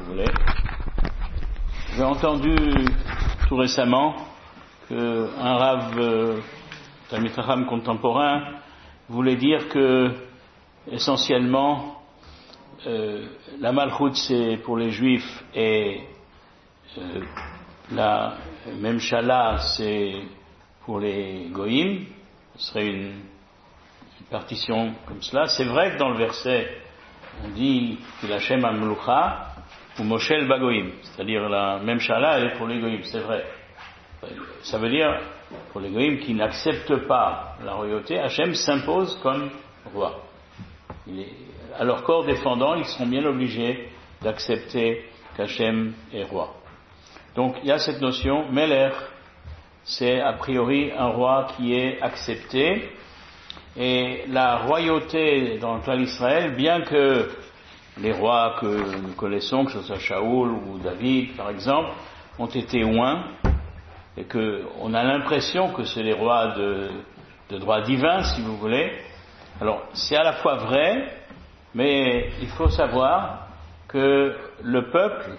voulez. J'ai entendu tout récemment qu'un Rav Talmid Chacham contemporain voulait dire que essentiellement la Malchut c'est pour les Juifs et la Memshala c'est pour les Goïm. Ce serait une partition comme cela. C'est vrai que dans le verset on dit que la Shem Amlucha ou Moshel Bagoïm, c'est-à-dire la Memshala elle est pour les Goïm, c'est vrai. Ça veut dire pour les Goïm qui n'acceptent pas la royauté, Hachem s'impose comme roi. À leur corps défendant, ils seront bien obligés d'accepter qu'Hachem est roi. Donc il y a cette notion, Meler, c'est a priori un roi qui est accepté, et la royauté dans le clan d'Israël, bien que les rois que nous connaissons, que ce soit Shaoul ou David par exemple, ont été oints, et qu'on a l'impression que c'est les rois de droit divin, si vous voulez. Alors c'est à la fois vrai, mais il faut savoir que le peuple,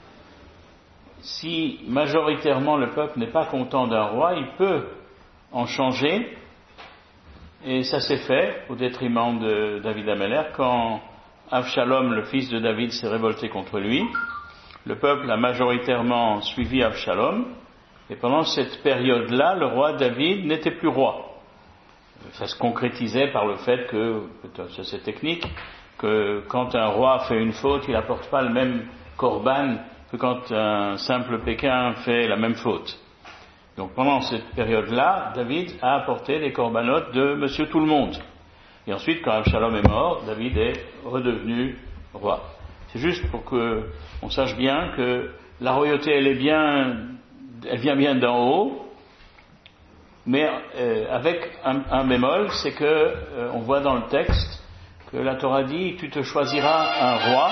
si majoritairement le peuple n'est pas content d'un roi, il peut en changer, et ça s'est fait au détriment de David Améler. Quand Avshalom, le fils de David, s'est révolté contre lui, le peuple a majoritairement suivi Avshalom, et pendant cette période-là, le roi David n'était plus roi. Ça se concrétisait par le fait que, c'est technique, que quand un roi fait une faute, il n'apporte pas le même korban que quand un simple Pékin fait la même faute. Donc pendant cette période-là, David a apporté les corbanotes de Monsieur Tout-le-Monde. Et ensuite, quand Avshalom est mort, David est redevenu roi. C'est juste pour que on sache bien que la royauté, elle vient bien d'en haut, mais avec un bémol, c'est que on voit dans le texte que la Torah dit tu te choisiras un roi.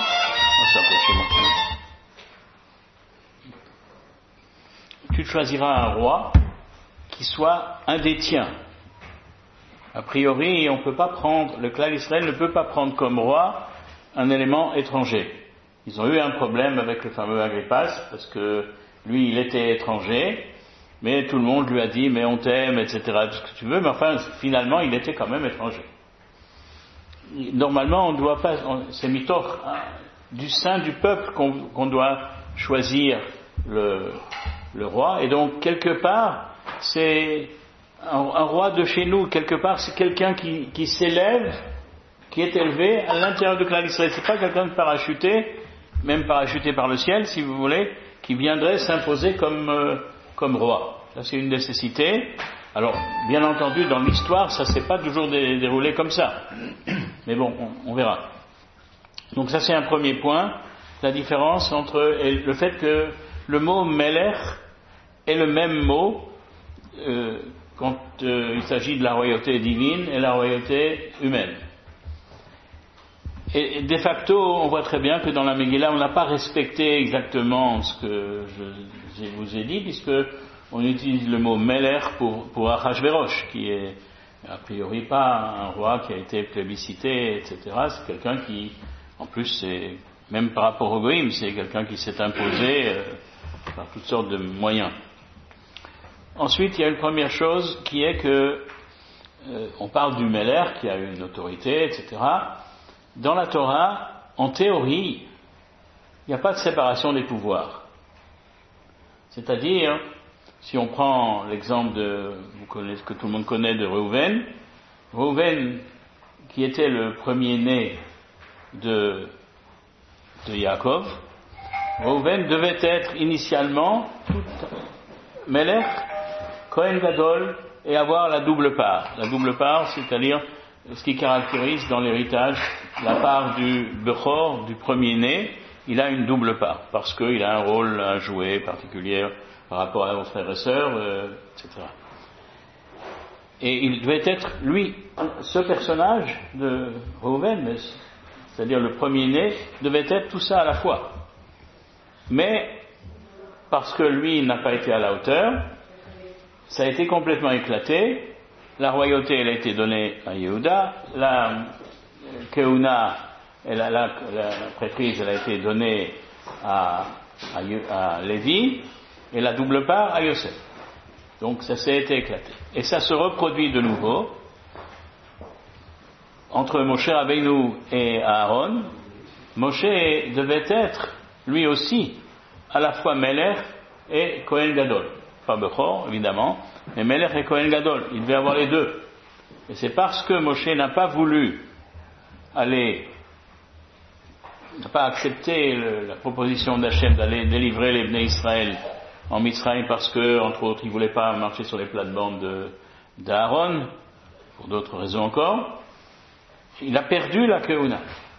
Tu te choisiras un roi qui soit un des tiens. A priori, le clan d'Israël ne peut pas prendre comme roi un élément étranger. Ils ont eu un problème avec le fameux Agrippas parce que lui, il était étranger, mais tout le monde lui a dit mais on t'aime, etc. Tout ce que tu veux, mais enfin finalement il était quand même étranger. Normalement, on doit pas, c'est mitoch du sein du peuple qu'on doit choisir le roi, et donc quelque part c'est un roi de chez nous, quelque part c'est quelqu'un qui s'élève, qui est élevé à l'intérieur du clan d'Israël. C'est pas quelqu'un de parachuté, même parachuté par le ciel si vous voulez, qui viendrait s'imposer comme roi. Ça c'est une nécessité. Alors bien entendu dans l'histoire ça s'est pas toujours déroulé comme ça, mais bon on verra. Donc ça c'est un premier point, la différence entre le fait que le mot Melech est le même mot quand il s'agit de la royauté divine et la royauté humaine. Et de facto, on voit très bien que dans la Megillah, on n'a pas respecté exactement ce que je vous ai dit, puisque on utilise le mot Melech pour Achashverosh, qui est a priori pas un roi qui a été plébiscité, etc. C'est quelqu'un qui, en plus, c'est même par rapport au Goïm, c'est quelqu'un qui s'est imposé par toutes sortes de moyens. Ensuite, il y a une première chose qui est que on parle du Melech qui a une autorité, etc. Dans la Torah, en théorie, il n'y a pas de séparation des pouvoirs. C'est-à-dire, si on prend l'exemple que tout le monde connaît de Reuven, qui était le premier-né de Yaakov, Reuven devait être initialement Melech, Kohen Gadol, et avoir la double part. La double part, c'est-à-dire ce qui caractérise dans l'héritage la part du Bechor, du premier-né, il a une double part, parce qu'il a un rôle à jouer particulier par rapport à vos frères et sœurs, etc. Et il devait être, lui, ce personnage de Reuven, c'est-à-dire le premier-né, devait être tout ça à la fois. Mais, parce que lui n'a pas été à la hauteur, ça a été complètement éclaté. La royauté, elle a été donnée à Yehuda, la Keuna, la prêtrise, elle a été donnée à Lévi et la double part à Yosef. Donc ça s'est été éclaté. Et ça se reproduit de nouveau entre Moshe Rabbeinu et Aaron. Moshe devait être lui aussi à la fois Melech et Kohen Gadol. Pas Bechor évidemment, mais Melech et Kohen Gadol. Il devait avoir les deux. Et c'est parce que Moshe n'a pas accepté la proposition d'Hachem d'aller délivrer les Bnei Israël en Mitzrayim parce que, entre autres, il ne voulait pas marcher sur les plates-bandes d'Aaron, pour d'autres raisons encore. Il a perdu la Keuna.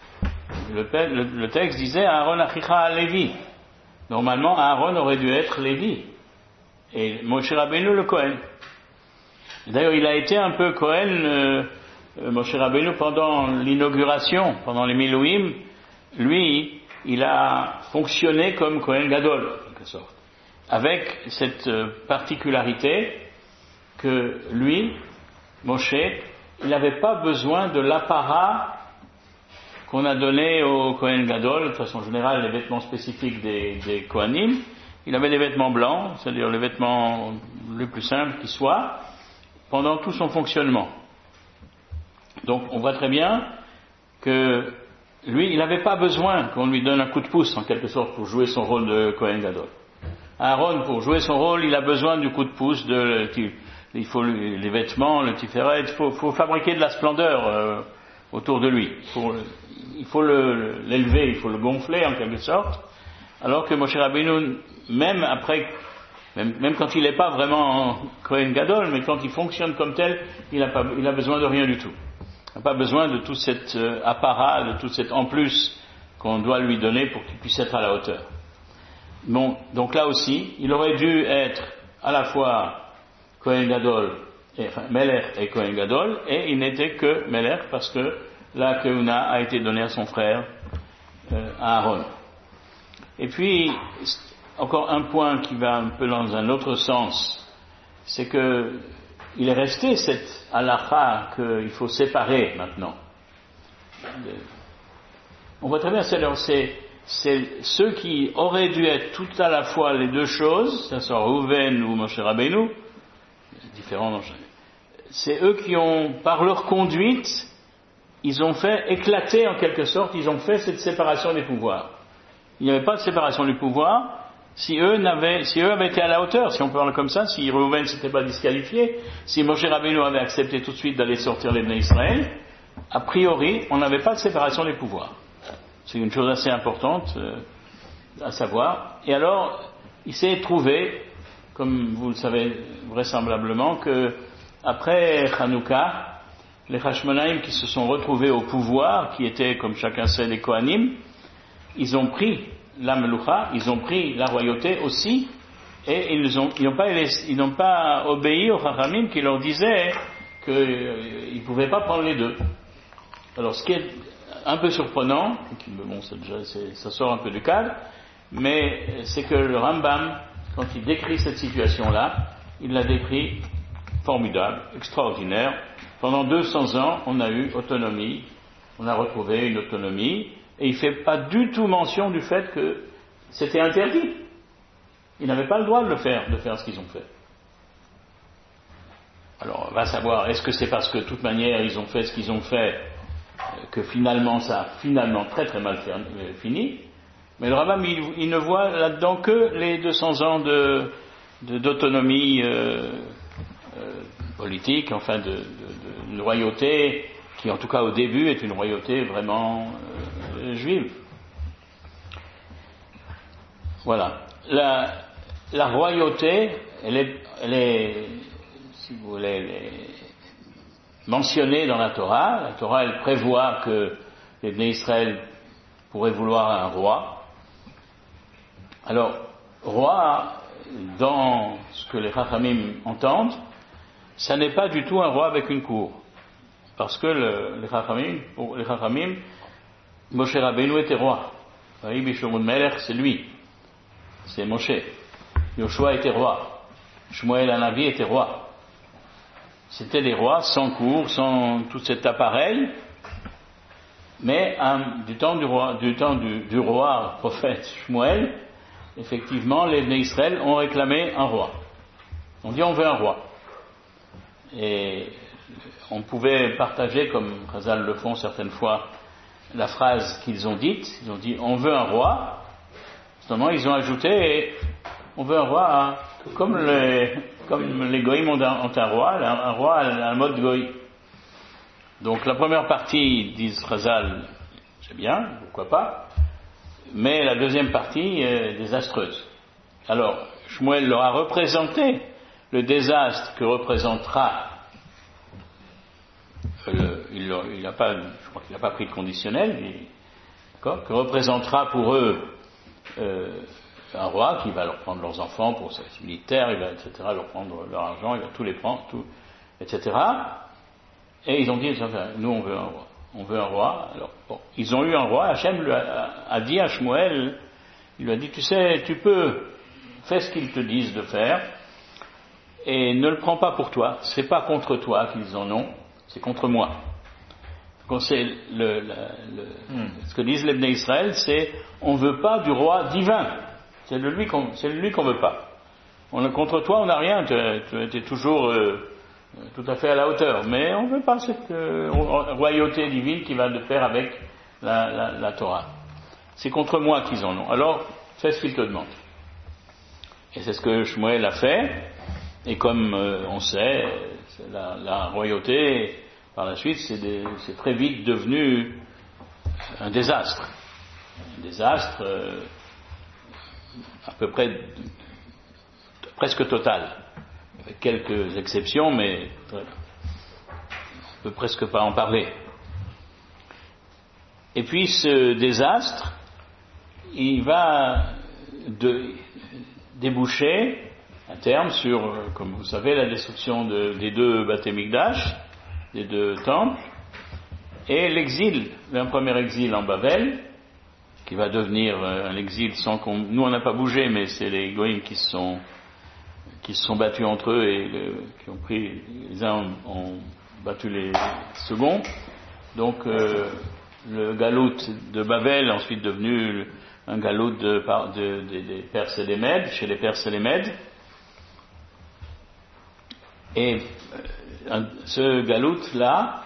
Le texte disait Aaron achicha Lévi. Normalement, Aaron aurait dû être Lévi. Et Moshe Rabbeinu le Kohen. D'ailleurs, il a été un peu Kohen, Moshe Rabbeinu, pendant l'inauguration, pendant les Milouim. Lui, il a fonctionné comme Kohen Gadol, en quelque sorte. Avec cette particularité que lui, Moshe, il n'avait pas besoin de l'apparat qu'on a donné au Kohen Gadol, de façon générale les vêtements spécifiques des Kohanim. Il avait des vêtements blancs, c'est-à-dire les vêtements les plus simples qui soient, pendant tout son fonctionnement. Donc on voit très bien que lui, il n'avait pas besoin qu'on lui donne un coup de pouce, en quelque sorte, pour jouer son rôle de Kohen Gadol. Aaron, pour jouer son rôle, il a besoin du coup de pouce, il faut les vêtements, le tiferet, il faut fabriquer de la splendeur autour de lui. Il faut l'élever, il faut le gonfler en quelque sorte. Alors que Moshe Rabbeinu, même quand il n'est pas vraiment Kohen Gadol, mais quand il fonctionne comme tel, il a besoin de rien du tout. Il n'a pas besoin de tout cet apparat, de tout cet en plus qu'on doit lui donner pour qu'il puisse être à la hauteur. Bon, donc là aussi, il aurait dû être à la fois Kohen Gadol, Melech et Kohen Gadol, et il n'était que Melech parce que la Keuna a été donnée à son frère Aaron. Et puis, encore un point qui va un peu dans un autre sens, c'est que il est resté cette halakha qu'il faut séparer maintenant. On voit très bien, c'est ceux qui auraient dû être tout à la fois les deux choses, que ce soit Rouven ou Moshe Rabbeinu, c'est différent, c'est eux qui ont, par leur conduite, ils ont fait éclater en quelque sorte, ils ont fait cette séparation des pouvoirs. Il n'y avait pas de séparation du pouvoir si eux avaient été à la hauteur, si on parle comme ça, si Rouven ne s'était pas disqualifié, si Moshe Rabbeinu avait accepté tout de suite d'aller sortir les Bnei Israël, a priori, on n'avait pas de séparation des pouvoirs. C'est une chose assez importante à savoir. Et alors, il s'est trouvé, comme vous le savez vraisemblablement, que après Hanouka, les Hashmonaïm qui se sont retrouvés au pouvoir, qui étaient, comme chacun sait, des Kohanim, ils ont pris la Meloucha, ils ont pris la royauté aussi, et ils n'ont pas obéi aux Chachamim qui leur disaient qu'ils ne pouvaient pas prendre les deux. Alors, ce qui est un peu surprenant, bon, ça sort un peu du cadre, mais c'est que le Rambam, quand il décrit cette situation-là, il l'a décrit formidable, extraordinaire. Pendant 200 ans, on a eu autonomie, on a retrouvé une autonomie, et il ne fait pas du tout mention du fait que c'était interdit. Ils n'avaient pas le droit de faire ce qu'ils ont fait. Alors, on va savoir, est-ce que c'est parce que de toute manière, ils ont fait ce qu'ils ont fait, que finalement, ça a très très mal fini. Mais le Rambam, il ne voit là-dedans que les 200 ans d'autonomie politique, enfin de royauté, qui en tout cas au début est une royauté vraiment juive. Voilà. La royauté, elle est, si vous voulez, mentionnée dans la Torah. La Torah, elle prévoit que les Bnei Israël pourraient vouloir un roi. Alors, roi, dans ce que les Chachamim entendent, ça n'est pas du tout un roi avec une cour. Parce que pour les Chachamim, Moshe Rabbeinu était roi. Melech, c'est lui. C'est Moshe. Yoshua était roi. Shmuel Hanavi était roi. C'était des rois sans cour, sans tout cet appareil. Mais du temps du roi prophète Shmuel, effectivement, les Bnei Israël ont réclamé un roi. On dit on veut un roi. Et on pouvait partager, comme Chazal le font certaines fois, la phrase qu'ils ont dite. Ils ont dit on veut un roi. Seulement ils ont ajouté on veut un roi comme les goïms ont un roi à la mode goï. Donc la première partie, disent Chazal, c'est bien, pourquoi pas, mais la deuxième partie est désastreuse. Alors Shmuel leur a représenté le désastre que représentera je crois qu'il n'a pas pris de conditionnel, que représentera pour eux un roi qui va leur prendre leurs enfants pour service militaire, il va, etc., leur prendre leur argent, il va tout les prendre, etc. Et ils ont dit, nous on veut un roi. On veut un roi. Alors, bon, ils ont eu un roi. Hachem a dit à Shmuel, il lui a dit, tu sais, tu peux faire ce qu'ils te disent de faire, et ne le prends pas pour toi. C'est pas contre toi qu'ils en ont, c'est contre moi. Donc c'est ce que disent les Bnei Israël, c'est on veut pas du roi divin. C'est de lui qu'on veut pas. Contre toi, on n'a rien. Tu es toujours tout à fait à la hauteur, mais on veut pas cette royauté divine qui va de pair avec la Torah. C'est contre moi qu'ils en ont. Alors, fais ce qu'ils te demandent. Et c'est ce que Shmuel a fait. Et comme on sait, la royauté, par la suite, c'est très vite devenu un désastre. Un désastre à peu près presque total. Avec quelques exceptions, mais on ne peut presque pas en parler. Et puis ce désastre, il va déboucher à terme sur, comme vous savez, la destruction des deux Bate Mikdash, des deux temples, et l'exil, un premier exil en Babel, qui va devenir un exil sans qu'on... Nous on n'a pas bougé, mais c'est les Goïms qui se sont battus entre eux et qui ont pris, les uns ont battu les seconds. Donc le galout de Babel, ensuite devenu un galout des Perses et des Mèdes, chez les Perses et les Mèdes. Et ce galout-là,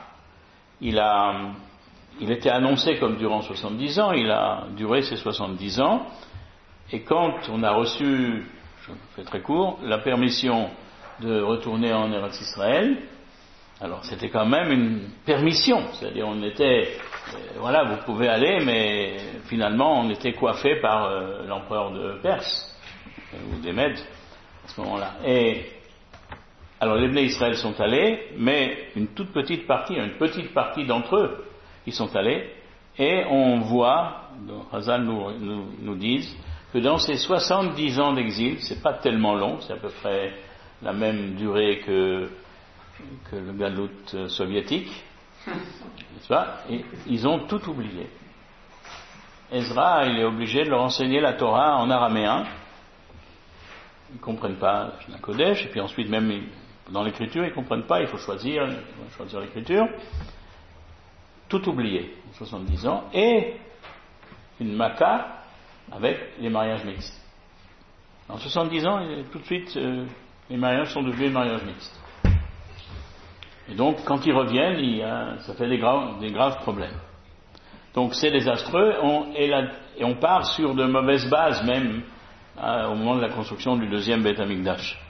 il était annoncé comme durant 70 ans, il a duré ces 70 ans, et quand on a reçu, je fais très court, la permission de retourner en Eretz Israël, alors c'était quand même une permission, c'est-à-dire on était, voilà, vous pouvez aller, mais finalement on était coiffé par l'empereur de Perse, ou des Mèdes, à ce moment-là. Et alors les Bnei Israël sont allés, mais une petite partie d'entre eux, ils sont allés, et on voit, Chazal nous disent, que dans ces 70 ans d'exil, c'est pas tellement long, c'est à peu près la même durée que le galout soviétique, n'est-ce pas? Et ils ont tout oublié. Ezra, il est obligé de leur enseigner la Torah en araméen. Ils ne comprennent pas la Kodesh, et puis ensuite même dans l'écriture, ils ne comprennent pas, il faut choisir l'écriture. Tout oublié, 70 ans, et une maca avec les mariages mixtes. En 70 ans, tout de suite, les mariages sont devenus des mariages mixtes. Et donc, quand ils reviennent, ça fait des graves problèmes. Donc, c'est désastreux, et on part sur de mauvaises bases, même au moment de la construction du deuxième Beth Amikdash.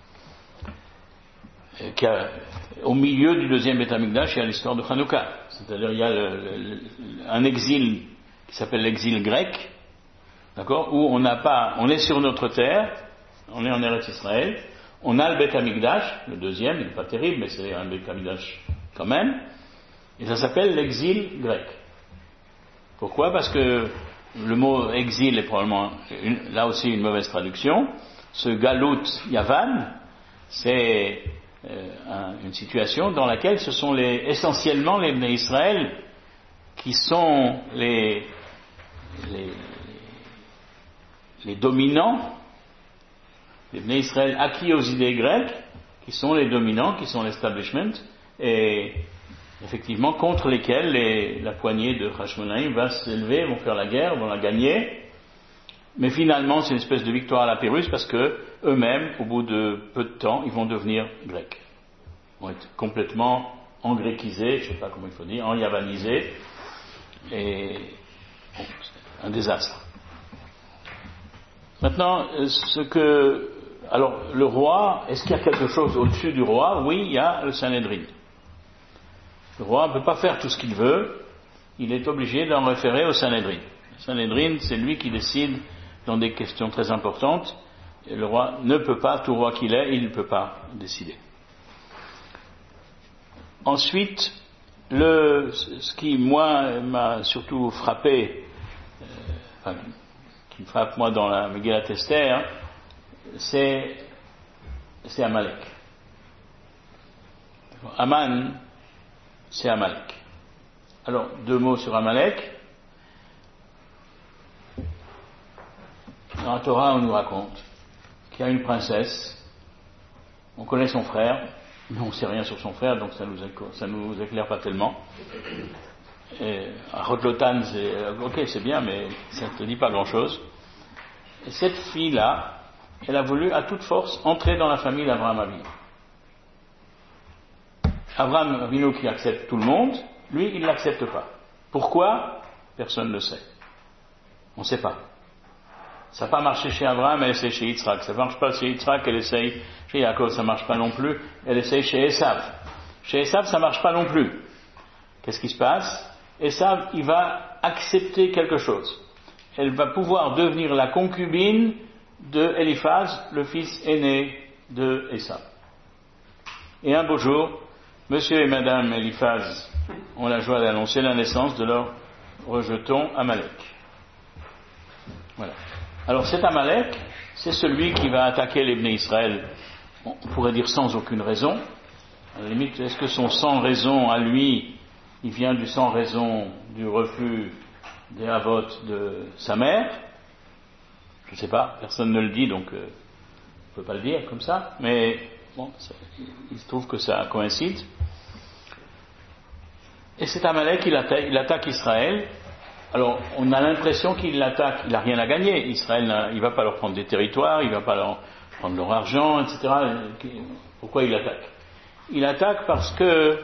Au milieu du deuxième Beth Amikdash, il y a l'histoire de Hanouka. C'est-à-dire, il y a un exil qui s'appelle l'exil grec, d'accord, où on est sur notre terre, on est en Eretz Israël, on a le Beth Amikdash, le deuxième, il n'est pas terrible, mais c'est un Beth Amikdash quand même, et ça s'appelle l'exil grec. Pourquoi? Parce que le mot exil est probablement là aussi une mauvaise traduction. Ce galout Yavan, c'est une situation dans laquelle ce sont essentiellement les Bnei Israël qui sont les dominants, les Bnei Israël acquis aux idées grecques, qui sont les dominants, qui sont l'establishment, et effectivement, contre lesquels la poignée de Hashmonaïm va s'élever, vont faire la guerre, vont la gagner. Mais finalement, c'est une espèce de victoire à la Pyrrhus parce que eux-mêmes, au bout de peu de temps, ils vont devenir grecs. Ils vont être complètement engréquisés, je ne sais pas comment il faut dire, enjavanisés, et bon, c'est un désastre. Maintenant, alors, le roi, est-ce qu'il y a quelque chose au-dessus du roi? Oui, il y a le Sanhédrin. Le roi ne peut pas faire tout ce qu'il veut, il est obligé d'en référer au Sanhédrin. Le Sanhédrin, c'est lui qui décide dans des questions très importantes, et le roi ne peut pas, tout roi qu'il est, il ne peut pas décider. Ensuite, ce qui, moi, m'a surtout frappé, qui me frappe, moi, dans la Megillat Esther, c'est Amalek. Aman, c'est Amalek. Alors, 2 mots sur Amalek. Dans la Torah, on nous raconte qu'il y a une princesse, on connaît son frère, mais on ne sait rien sur son frère, donc ça nous éclaire pas tellement. Rotlotan, c'est bien, mais ça ne te dit pas grand-chose. Et cette fille-là, elle a voulu à toute force entrer dans la famille d'Abraham Avinu. Abraham Avinu qui accepte tout le monde, lui, il ne l'accepte pas. Pourquoi? Personne ne le sait. On ne sait pas. Ça n'a pas marché chez Abraham, elle essaie chez Yitzhak. Ça ne marche pas chez Yitzhak, elle essaie chez Yaakov, ça ne marche pas non plus. Elle essaie chez Esav. Chez Esav, ça ne marche pas non plus. Qu'est-ce qui se passe? Esav, il va accepter quelque chose. Elle va pouvoir devenir la concubine de Eliphaz, le fils aîné de Esav. Et un beau jour, monsieur et madame Eliphaz ont la joie d'annoncer la naissance de leur rejeton Amalek. Voilà. Alors cet Amalek, c'est celui qui va attaquer les Bnei Israël, on pourrait dire sans aucune raison. À la limite, est-ce que son sans raison à lui, il vient du sans raison du refus des Havot de sa mère? Je ne sais pas, personne ne le dit, donc on ne peut pas le dire comme ça, mais bon, il se trouve que ça coïncide. Et cet Amalek, il attaque Israël. Alors, on a l'impression qu'il l'attaque, il n'a rien à gagner. Israël, il ne va pas leur prendre des territoires, il ne va pas leur prendre leur argent, etc. Pourquoi il attaque? Il attaque parce que,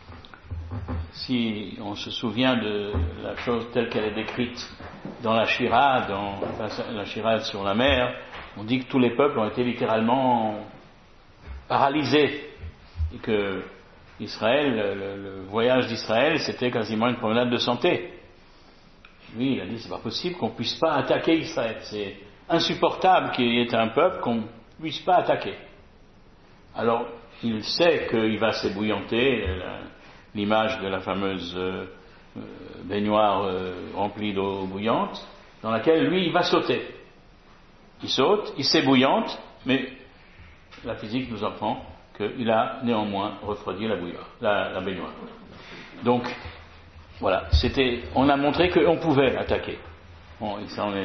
si on se souvient de la chose telle qu'elle est décrite dans la Shira, dans la Shira sur la mer, on dit que tous les peuples ont été littéralement paralysés. Et que Israël, le voyage d'Israël, c'était quasiment une promenade de santé. Lui, il a dit, c'est pas possible qu'on puisse pas attaquer Israël. C'est insupportable qu'il y ait un peuple qu'on ne puisse pas attaquer. Alors, il sait qu'il va s'ébouillanter, l'image de la fameuse baignoire remplie d'eau bouillante, dans laquelle lui, il va sauter. Il saute, il s'ébouillante, mais la physique nous apprend qu'il a néanmoins refroidi la baignoire. Donc, voilà, on a montré qu'on pouvait attaquer. Bon,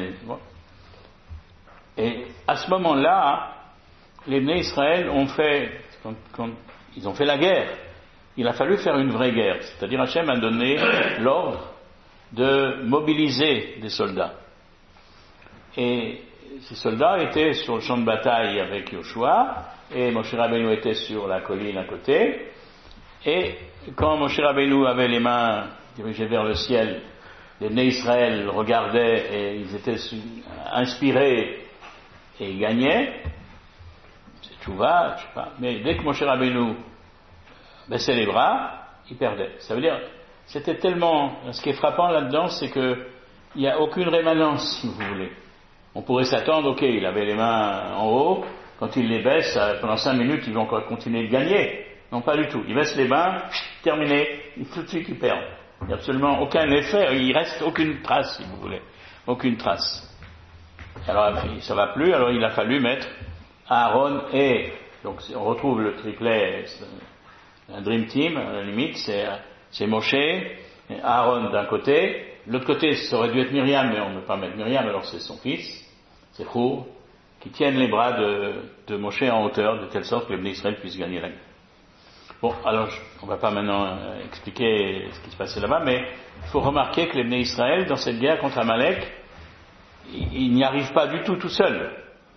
et à ce moment-là, les Bnei Israël ont fait, quand ils ont fait la guerre, il a fallu faire une vraie guerre. C'est-à-dire Hachem a donné l'ordre de mobiliser des soldats. Et ces soldats étaient sur le champ de bataille avec Yoshua, et Moshe Rabbeinu était sur la colline à côté. Et quand Moshe Rabbeinu avait les mains dirigées vers le ciel, les Bnei Israël regardaient et ils étaient inspirés et ils gagnaient. C'est Tchouva, je sais pas. Mais dès que Moshe Rabbeinu baissait les bras, ils perdaient. Ça veut dire, c'était tellement... Ce qui est frappant là-dedans, c'est qu'il n'y a aucune rémanence, si vous voulez. On pourrait s'attendre, ok, il avait les mains en haut, quand il les baisse, pendant 5 minutes, il va encore continuer de gagner. Non, pas du tout. Il baisse les mains, terminé, tout de suite il perd. Il n'y a absolument aucun effet, il reste aucune trace, si vous voulez. Aucune trace. Alors, ça va plus, alors il a fallu mettre Aaron et... Donc, on retrouve le triplet, un Dream Team, à la limite, c'est Moshe, Aaron d'un côté, l'autre côté, ça aurait dû être Myriam, mais on ne peut pas mettre Myriam, alors c'est son fils, c'est Chour, qui tiennent les bras de Moshe en hauteur, de telle sorte que les Bnei Israël puissent gagner la guerre. Bon, alors on ne va pas maintenant expliquer ce qui se passait là-bas, mais il faut remarquer que les Bnei Israël, dans cette guerre contre Amalek, ils n'y arrivent pas du tout seuls.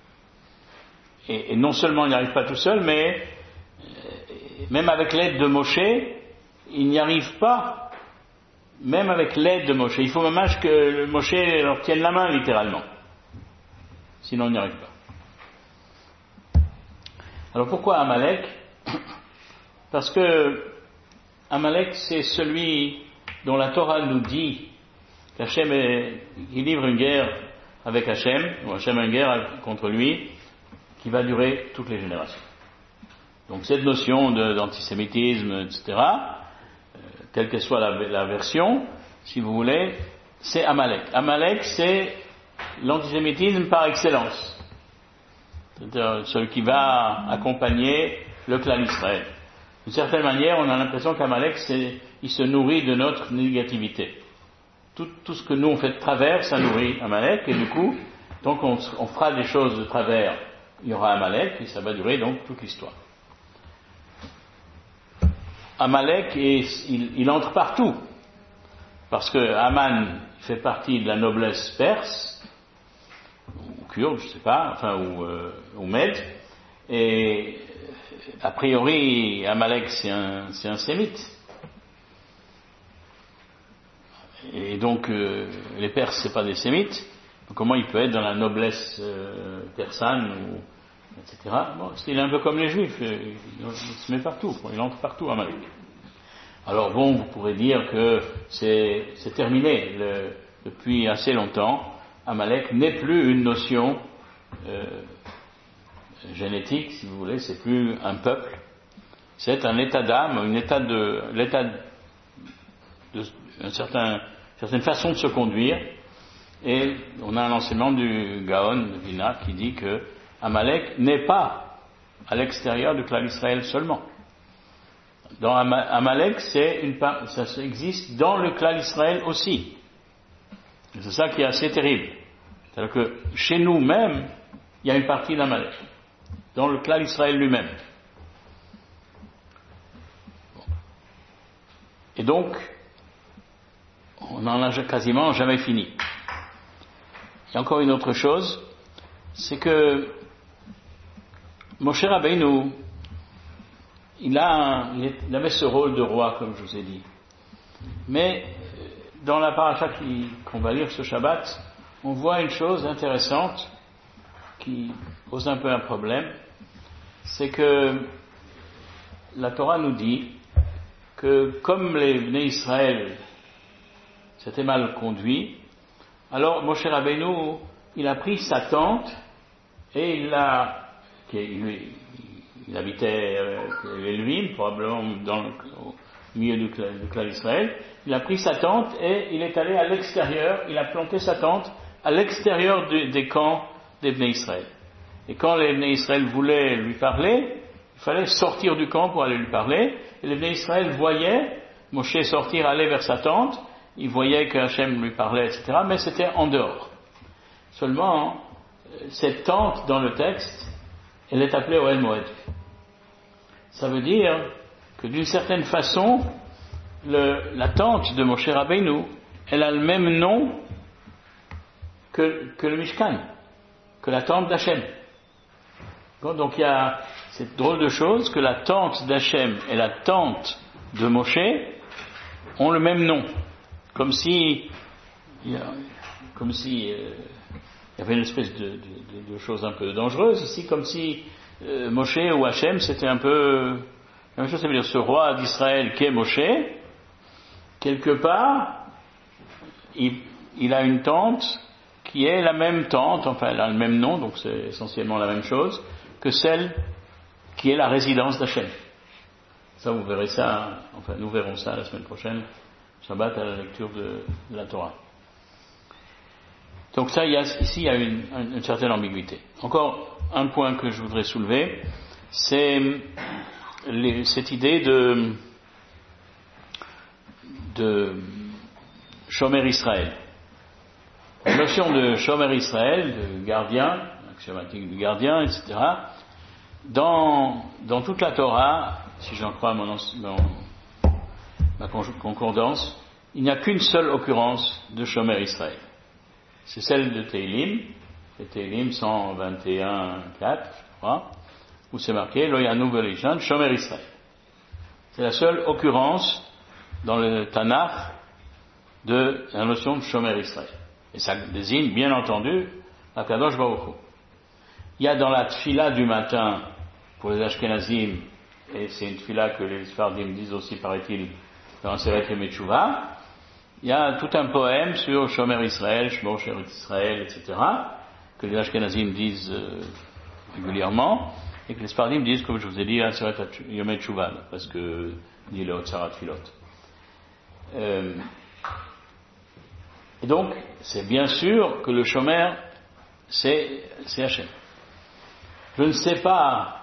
Et non seulement ils n'y arrivent pas tout seuls, mais même avec l'aide de Moshe, ils n'y arrivent pas, même avec l'aide de Moshe. Il faut même que Moshe leur tienne la main, littéralement. Sinon, ils n'y arrivent pas. Alors pourquoi Amalek? Parce que Amalek, c'est celui dont la Torah nous dit qu'Hachem il livre une guerre avec Hachem, ou Hachem a une guerre contre lui, qui va durer toutes les générations. Donc cette notion d'antisémitisme, etc., quelle que soit la version, si vous voulez, c'est Amalek. Amalek, c'est l'antisémitisme par excellence. C'est-à-dire celui qui va accompagner le clan d'Israël. D'une certaine manière, on a l'impression qu'Amalek, il se nourrit de notre négativité. Tout ce que nous on fait de travers, ça nourrit Amalek, et du coup, donc on fera des choses de travers, il y aura Amalek, et ça va durer donc toute l'histoire. Amalek, il entre partout, parce que Aman fait partie de la noblesse perse, ou kurde, je sais pas, enfin, ou mède, et a priori, Amalek c'est un sémite. Et donc, les Perses c'est pas des sémites, donc comment il peut être dans la noblesse persane, etc. Bon, il est un peu comme les Juifs, il se met partout, il entre partout, Amalek. Alors bon, vous pourrez dire que c'est terminé, depuis assez longtemps, Amalek n'est plus une notion génétique, si vous voulez, c'est plus un peuple, c'est un état d'âme, une certaine façon de se conduire, et on a un enseignement du Gaon, de Vilna, qui dit que Amalek n'est pas à l'extérieur du clan d'Israël seulement. Dans Amalek, ça existe dans le clan d'Israël aussi. Et c'est ça qui est assez terrible. C'est-à-dire que chez nous-mêmes, il y a une partie d'Amalek, dans le clan d'Israël lui-même. Et donc, on n'en a quasiment jamais fini. Il y a encore une autre chose, c'est que Moshe Rabbeinu, il avait ce rôle de roi, comme je vous ai dit. Mais dans la paracha qu'on va lire ce Shabbat, on voit une chose intéressante qui pose un peu un problème, c'est que la Torah nous dit que comme les Bnei Israël s'étaient mal conduits, alors Moshe Rabbeinu, il a pris sa tente et il habitait l'Elvim, probablement au milieu du clan d'Israël. Il a pris sa tente et il est allé à l'extérieur, il a planté sa tente à l'extérieur des camps des Bnei Israël. Et quand les Bnei Israël voulaient lui parler, il fallait sortir du camp pour aller lui parler. Et les Bnei Israël voyaient Moshe sortir, aller vers sa tente, il voyait que Hachem lui parlait, etc., mais c'était en dehors. Seulement, cette tente dans le texte, elle est appelée Ohel Moed. Ça veut dire que d'une certaine façon, la tente de Moshe Rabbeinu, elle a le même nom que le Mishkan, que la tente d'Hachem. Donc il y a cette drôle de chose que la tente d'Hachem et la tente de Moshe ont le même nom. Comme si il y avait une espèce de chose un peu dangereuse ici, comme si Moshe ou Hachem c'était un peu la même chose. Ça veut dire ce roi d'Israël qu'est Moshe, quelque part il a une tente qui est la même tente, enfin elle a le même nom, donc c'est essentiellement la même chose que celle qui est la résidence d'Hachem. Ça vous verrez ça, enfin nous verrons ça la semaine prochaine, Shabbat, à la lecture de la Torah. Donc ça, ici il y a une certaine ambiguïté. Encore un point que je voudrais soulever, c'est cette idée de Shomer Israël. La notion de Shomer Israël, de gardien, axiomatique du gardien, etc., dans toute la Torah, si j'en crois ma concordance, il n'y a qu'une seule occurrence de Shomer Israël. C'est celle de Teilim, c'est Teilim 121.4, je crois, où c'est marqué Lo Yanu Velishan Shomer Israël. C'est la seule occurrence dans le Tanakh de la notion de Shomer Israël. Et ça désigne, bien entendu, Akadosh Baruch Hu. Il y a dans la tfila du matin, pour les Ashkenazim, et c'est une tfila que les Sfardim disent aussi, paraît-il, dans Seret Yemei Teshuvah, il y a tout un poème sur Shomer Israël, Shmor Sheret Israël, etc., que les Ashkenazim disent régulièrement, et que les Sfardim disent, comme je vous ai dit, à Seret Yemei Teshuvah, parce que dit le Otsarat Filot. Et donc, c'est bien sûr que le Shomer, c'est Hachem. Je ne sais pas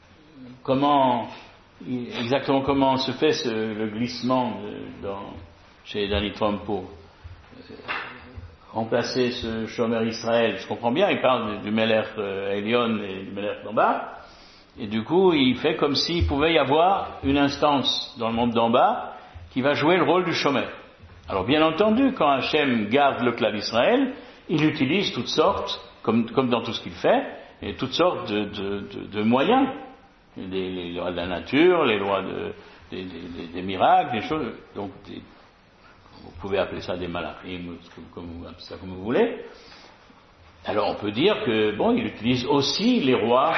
exactement comment se fait le glissement chez Danny Trump pour remplacer ce Shomer Israël. Je comprends bien, il parle du Melech Elion et du Melech d'en bas, et du coup il fait comme s'il pouvait y avoir une instance dans le monde d'en bas qui va jouer le rôle du Shomer. Alors bien entendu, quand Hachem garde le clan d'Israël, il utilise toutes sortes, comme dans tout ce qu'il fait, et toutes sortes de moyens, les lois de la nature, les lois des miracles, des choses, donc vous pouvez appeler ça des malachim, comme vous voulez. Alors on peut dire que il utilise aussi les rois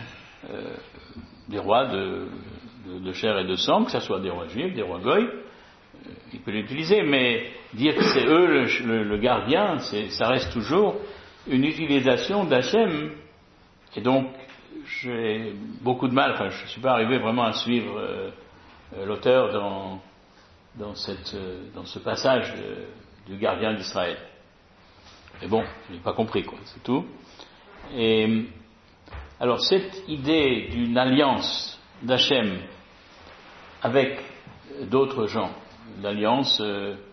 de chair et de sang, que ce soit des rois juifs, des rois goy, il peut l'utiliser, mais dire que c'est eux le gardien, ça reste toujours une utilisation d'Hachem. Et donc, j'ai beaucoup de mal, je ne suis pas arrivé vraiment à suivre l'auteur dans ce passage du gardien d'Israël. Mais bon, je n'ai pas compris, c'est tout. Et alors, cette idée d'une alliance d'Hachem avec d'autres gens, l'alliance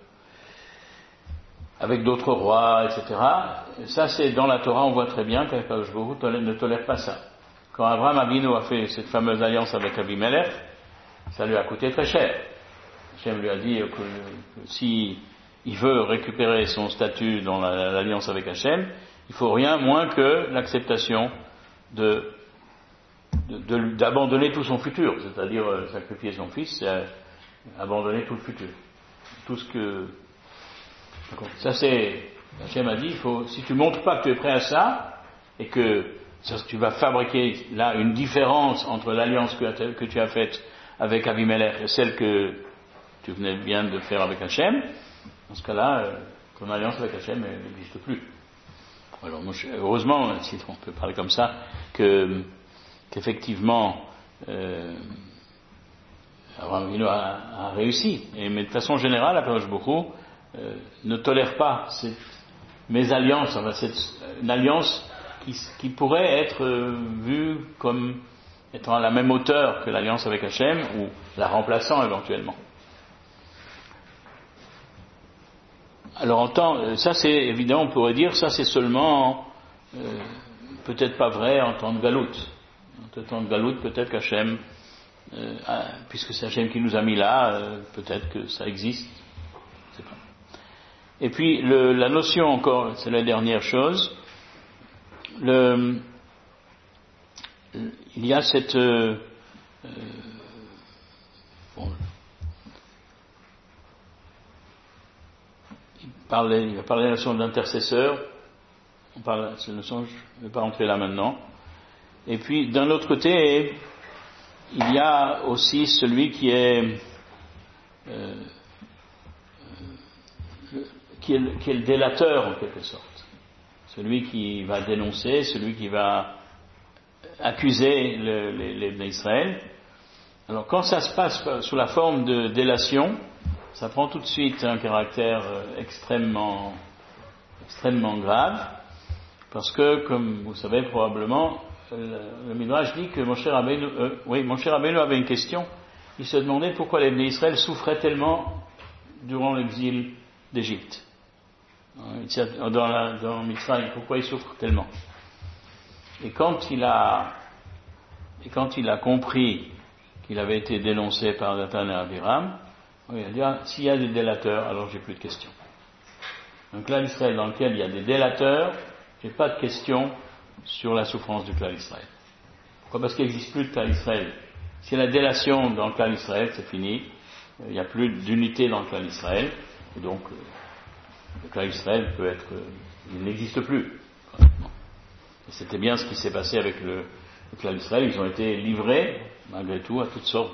avec d'autres rois, etc. Ça, c'est dans la Torah, on voit très bien qu'Akadosh Baruch Hu ne tolère pas ça. Quand Abraham Avinu a fait cette fameuse alliance avec Abimelech, ça lui a coûté très cher. Hachem lui a dit que si il veut récupérer son statut dans l'alliance avec Hachem, il faut rien moins que l'acceptation d'abandonner tout son futur, c'est-à-dire sacrifier son fils, c'est abandonner tout le futur. Tout ce que... Ça c'est... Hachem a dit, si tu ne montres pas que tu es prêt à ça, et que tu vas fabriquer là une différence entre l'alliance que tu as faite avec Abimelech et celle que tu venais bien de faire avec Hachem, dans ce cas-là, ton alliance avec Hachem n'existe plus. Alors, heureusement, si on peut parler comme ça, qu'effectivement, Abraham Avinu a réussi. Mais de façon générale, Akadosh Baruch Hu ne tolère pas cette mésalliance, une alliance qui pourrait être vue comme étant à la même hauteur que l'alliance avec Hachem, ou la remplaçant éventuellement. Alors ça c'est évident, on pourrait dire, ça c'est seulement peut-être pas vrai en temps de galoute. En temps de galoute, peut-être qu'Hachem, puisque c'est Hachem qui nous a mis là, peut-être que ça existe. Je sais pas. Et puis la notion encore, c'est la dernière chose. Il y a cette il va parler de la notion d'intercesseur. On parle de cette notion, je ne vais pas rentrer là maintenant. Et puis d'un autre côté, il y a aussi celui qui est le délateur en quelque sorte. Celui qui va dénoncer, celui qui va accuser les Bnei Israël. Alors quand ça se passe sous la forme de délation, ça prend tout de suite un caractère extrêmement grave, parce que, comme vous savez probablement, le Midrash dit que Moshe Rabbeinu avait une question. Il se demandait pourquoi les Bnei Israël souffraient tellement durant l'exil d'Égypte. Dans Mitzrayim, pourquoi ils souffrent tellement. Et quand il a compris qu'il avait été dénoncé par Dathan et Abiram. Il a dit, s'il y a des délateurs, alors j'ai plus de questions. Un clan d'Israël dans lequel il y a des délateurs, j'ai pas de questions sur la souffrance du clan d'Israël. Pourquoi ? Parce qu'il n'existe plus de clan d'Israël. Si il y a la délation dans le clan d'Israël, c'est fini. Il n'y a plus d'unité dans le clan d'Israël. Et donc, le clan d'Israël peut être... il n'existe plus. Et c'était bien ce qui s'est passé avec le clan d'Israël. Ils ont été livrés, malgré tout, à toutes sortes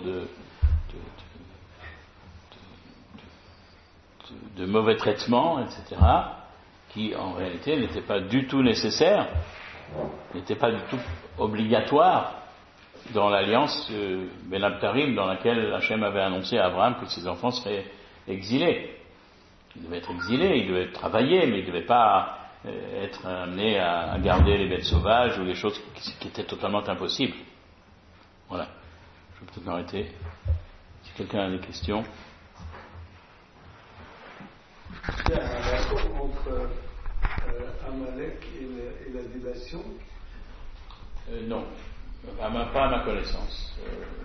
de mauvais traitements, etc., qui en réalité n'étaient pas du tout nécessaires, n'étaient pas du tout obligatoires dans l'alliance Ben Abtarim, dans laquelle Hachem avait annoncé à Abraham que ses enfants seraient exilés. Ils devaient être exilés, ils devaient travailler, mais ils ne devaient pas être amenés à garder les bêtes sauvages ou les choses qui étaient totalement impossibles. Voilà. Je vais peut-être m'arrêter. Si quelqu'un a des questions. Il y a un rapport entre Amalek et la délation Non, pas à ma connaissance.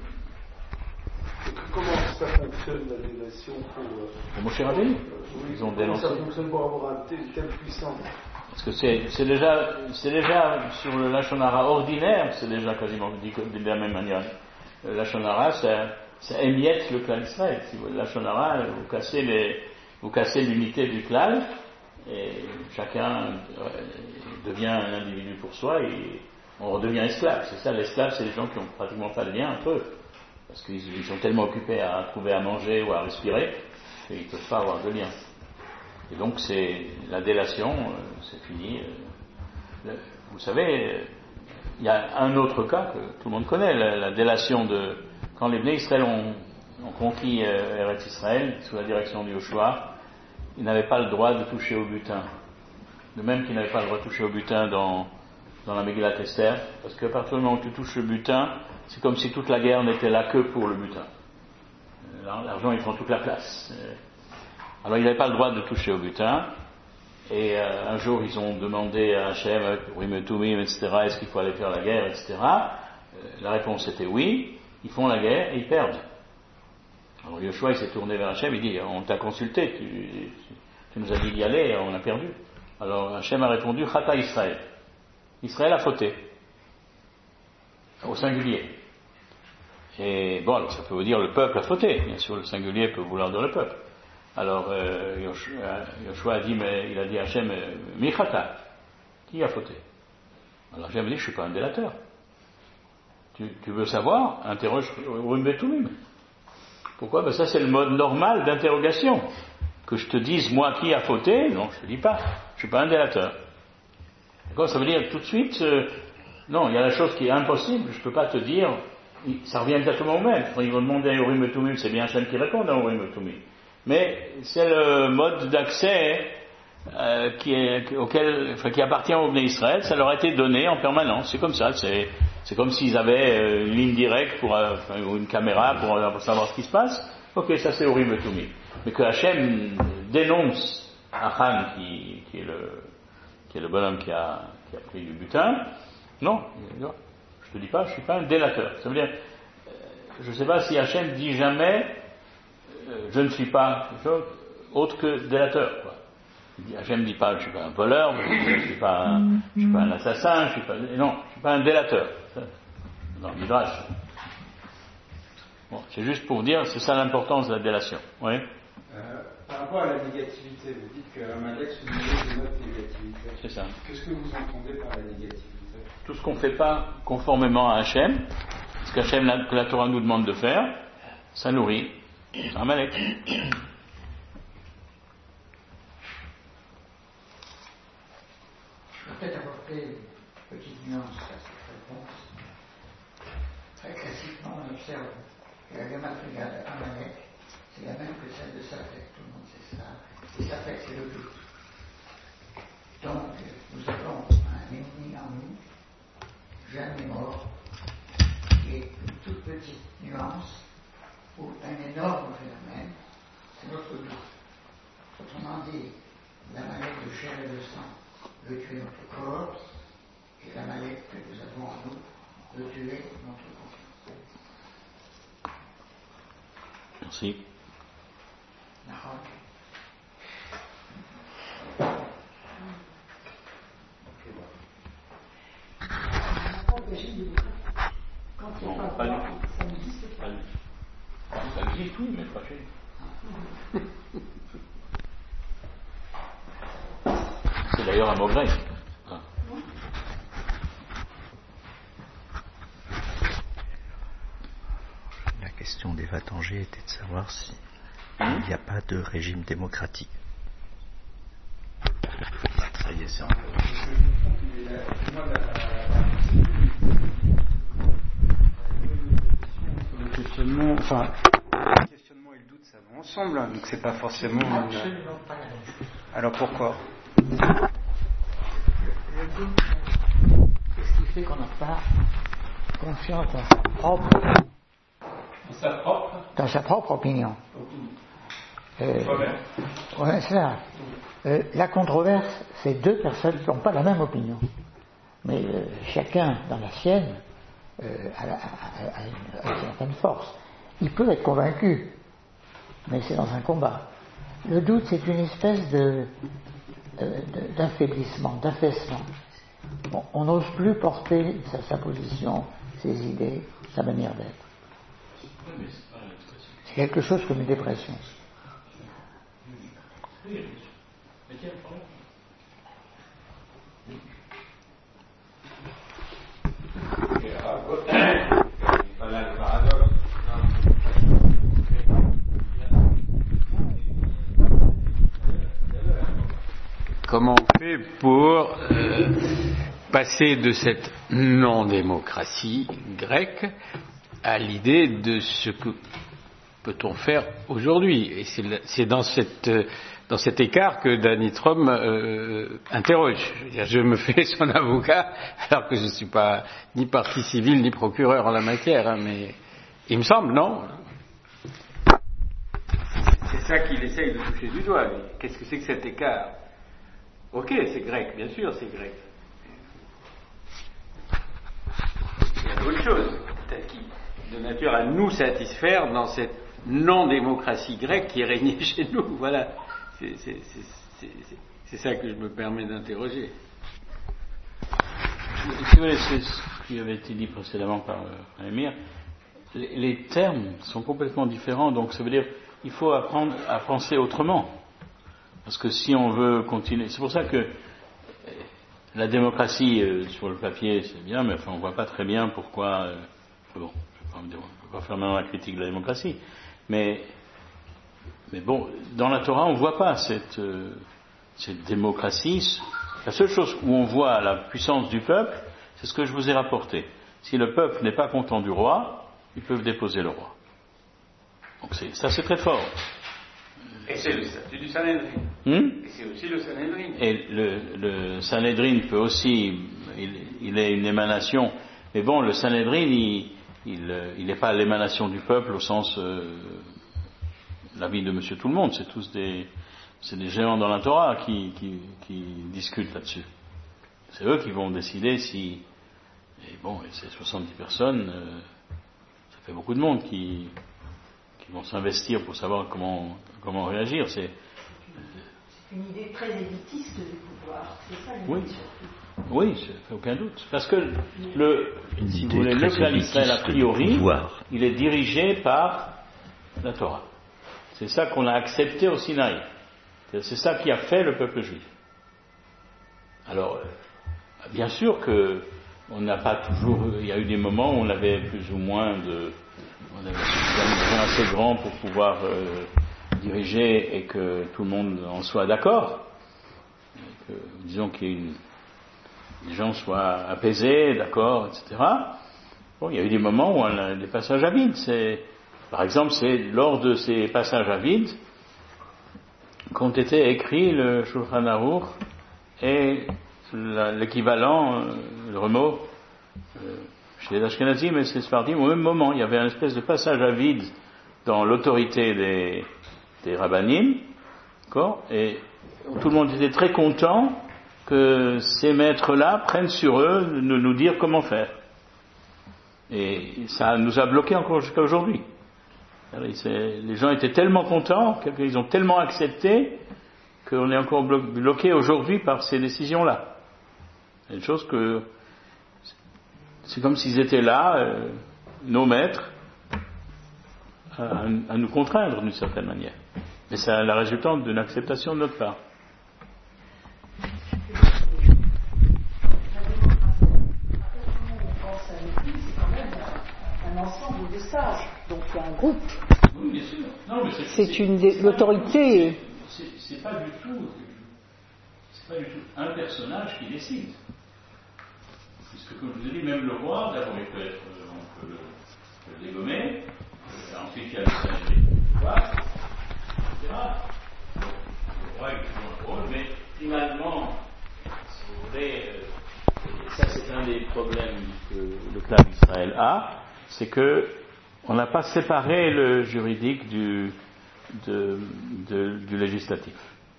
Comment ça fonctionne la délation pour Moshe Rabbeinu, ils ont dénoncé. Comment ça fonctionne pour avoir un tel puissant? Parce que c'est déjà sur le Lashon Hara ordinaire, c'est déjà quasiment dit de la même manière. Le Lashon Hara, ça émiette le clan d'Israël. Si vous le Lashon Hara, vous cassez l'unité du clan, et chacun devient un individu pour soi, et on redevient esclave. C'est ça, l'esclave, c'est les gens qui n'ont pratiquement pas de lien entre eux. Parce qu'ils sont tellement occupés à trouver à manger ou à respirer, qu'ils ne peuvent pas avoir de lien. Et donc c'est la délation, c'est fini. Vous savez, il y a un autre cas que tout le monde connaît, la délation de... Quand les Bnei Israël ont conquis Eretz Israël, sous la direction de Yoshua, ils n'avaient pas le droit de toucher au butin. De même qu'ils n'avaient pas le droit de toucher au butin dans la Megillat Esther, parce qu'à partir du moment où tu touches le butin, c'est comme si toute la guerre n'était là que pour le butin. L'argent, il prend toute la place. Alors, ils n'avaient pas le droit de toucher au butin, et un jour, ils ont demandé à Hachem, Urim Tumim, etc., est-ce qu'il faut aller faire la guerre, etc. La réponse était oui, ils font la guerre et ils perdent. Alors, Yoshua, il s'est tourné vers Hachem, il dit, on t'a consulté, tu nous as dit d'y aller, on a perdu. Alors, Hachem a répondu, Chata Israël. Israël a fauté. Au singulier. Et bon, alors ça peut vous dire le peuple a fauté. Bien sûr, le singulier peut vouloir dire le peuple. Alors, Yoshua a dit, mais il a dit à Hachem, Michata, qui a fauté? Alors Hachem a dit, je ne suis pas un délateur. Tu veux savoir? Interroge Urim Betumim. Pourquoi? Ben ça c'est le mode normal d'interrogation. Que je te dise, moi, qui a fauté? Non, je ne te dis pas. Je ne suis pas un délateur. D'accord? Ça veut dire tout de suite, non, il y a la chose qui est impossible, je ne peux pas te dire, ça revient exactement au même. Quand ils vont demander à Urim et Tumim, c'est bien Hachem qui répond à Urim et Tumim. Mais c'est le mode d'accès qui appartient aux Bnei Israël, ça leur a été donné en permanence. C'est comme ça, c'est comme s'ils avaient une ligne directe ou une caméra pour savoir ce qui se passe. Ok, ça c'est Urim et Tumim. Mais que Hachem dénonce Achan qui est le bonhomme qui a pris du butin, non, je te dis pas, je suis pas un délateur. Ça veut dire, je ne sais pas si Hachem dit jamais, je ne suis pas quelque chose autre que délateur. Quoi. Hachem ne dit pas, je ne suis pas un voleur, je ne suis pas un assassin, je suis pas un délateur. Dans le Midrash. Bon, c'est juste pour dire, c'est ça l'importance de la délation. Oui. Par rapport à la négativité, vous dites qu'Amalek se nourrit de notre négativité. C'est ça. Qu'est-ce que vous entendez par la négativité? Tout ce qu'on ne fait pas conformément à Hachem, ce qu'Hachem, que la Torah nous demande de faire, ça nourrit Amalek. Je vais peut-être apporter une petite nuance à cette réponse. Très classiquement, on observe que la gematria d'Amalek, c'est la même que celle de Safek, tout le monde sait ça. Et Safek, c'est le doute. Donc, nous avons un ennemi en nous, jamais mort, qui est une toute petite nuance ou un énorme phénomène, c'est notre doute. Autrement dit, l'Amalek de chair et de sang veut tuer notre corps, et l'Amalek que nous avons en nous veut tuer notre conscience. Merci. Non, pas du tout. Ça existe, oui, mais pas chez nous. C'est d'ailleurs un mot grec. La question d'Eva Tanger était de savoir si il n'y a pas de régime démocratique. Ça y est, c'est le questionnement et le doute, ça va ensemble, hein, donc c'est pas forcément. Absolument pas la même chose. Alors pourquoi? Le doute, c'est ce qui fait qu'on n'a pas confiance dans sa propre opinion. Ouais, c'est ça. La controverse, c'est deux personnes qui n'ont pas la même opinion. Mais chacun dans la sienne a une certaine force. Il peut être convaincu, mais c'est dans un combat. Le doute, c'est une espèce d'affaiblissement, d'affaissement. On n'ose plus porter sa position, ses idées, sa manière d'être. C'est quelque chose comme une dépression. Voilà le paradoxe. Comment on fait pour passer de cette non-démocratie grecque à l'idée de ce que peut-on faire aujourd'hui? Et c'est dans cet écart que Danny Trom interroge. Je me fais son avocat, alors que je ne suis pas ni partie civile ni procureur en la matière, hein, mais il me semble, non? C'est ça qu'il essaye de toucher du doigt. Mais qu'est-ce que c'est que cet écart? Ok, c'est grec, bien sûr, c'est grec. Il y a d'autres choses, peut-être qui, de nature à nous satisfaire dans cette non-démocratie grecque qui est régnée chez nous. Voilà. C'est ça que je me permets d'interroger. Si vous voulez, c'est ce qui avait été dit précédemment par Émir. Les termes sont complètement différents, donc ça veut dire qu'il faut apprendre à penser autrement. Parce que si on veut continuer, c'est pour ça que la démocratie sur le papier c'est bien, mais enfin on voit pas très bien pourquoi. Bon, je ne vais pas faire maintenant la critique de la démocratie, mais bon, dans la Torah on voit pas cette démocratie. La seule chose où on voit la puissance du peuple, c'est ce que je vous ai rapporté. Si le peuple n'est pas content du roi, ils peuvent déposer le roi. Donc ça c'est très fort. Et c'est le statut du Sanhédrin. Et c'est aussi le Sanhédrin. Et le Sanhédrin peut aussi, il est une émanation, mais bon, le Sanhédrin, il n'est pas l'émanation du peuple au sens l'avis de Monsieur Tout le Monde. C'est des géants dans la Torah qui discutent là-dessus. C'est eux qui vont décider si. Et bon, et ces 70 personnes, ça fait beaucoup de monde qui vont s'investir pour savoir comment réagir. C'est une idée très élitiste du pouvoir, c'est ça l'idée. Oui, ça fait aucun doute. Parce que si vous voulez, le clan d'Israël, a priori, il est dirigé par la Torah. C'est ça qu'on a accepté au Sinaï. C'est ça qui a fait le peuple juif. Alors, bien sûr que on n'a pas toujours. Il y a eu des moments où on avait plus ou moins on avait suffisamment de gens assez grands pour pouvoir diriger et que tout le monde en soit d'accord. Disons que les gens soient apaisés, d'accord, etc. Bon, il y a eu des moments où on a des passages à vide. Par exemple, c'est lors de ces passages à vide qu'ont été écrits le Shulchan Aruch et l'équivalent, le remot, chez les Ashkenazim et les Sfardim, au même moment, il y avait une espèce de passage à vide dans l'autorité des rabbanim, d'accord, et tout le monde était très content que ces maîtres-là prennent sur eux de nous dire comment faire. Et ça nous a bloqués encore jusqu'à aujourd'hui. Les gens étaient tellement contents, ils ont tellement accepté, qu'on est encore bloqué aujourd'hui par ces décisions-là. C'est une chose que c'est comme s'ils étaient là, nos maîtres, à nous contraindre d'une certaine manière. Mais c'est la résultante d'une acceptation de notre part. Ensemble de sages, donc il y a un groupe. Oui, bien sûr. Non, mais c'est l'autorité. C'est pas du tout un personnage qui décide. Puisque, comme je vous ai dit, même le roi, d'abord il peut être, on peut le dégommer, ensuite il y a le pouvoir, etc. Le roi est toujours un rôle, mais finalement, si vous voulez, et ça c'est un des problèmes que le clan d'Israël a, c'est que on n'a pas séparé le juridique du législatif.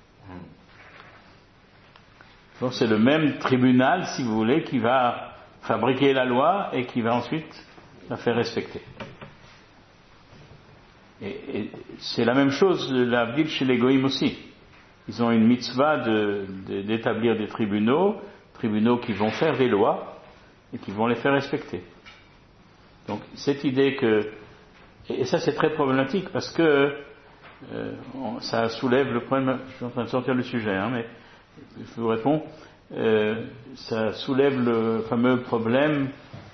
Donc c'est le même tribunal, si vous voulez, qui va fabriquer la loi et qui va ensuite la faire respecter. Et c'est la même chose, la ville chez les Goïm aussi. Ils ont une mitzvah d'établir des tribunaux qui vont faire des lois et qui vont les faire respecter. Donc cette idée et ça c'est très problématique parce que ça soulève le problème, je suis en train de sortir du sujet, mais je vous réponds, ça soulève le fameux problème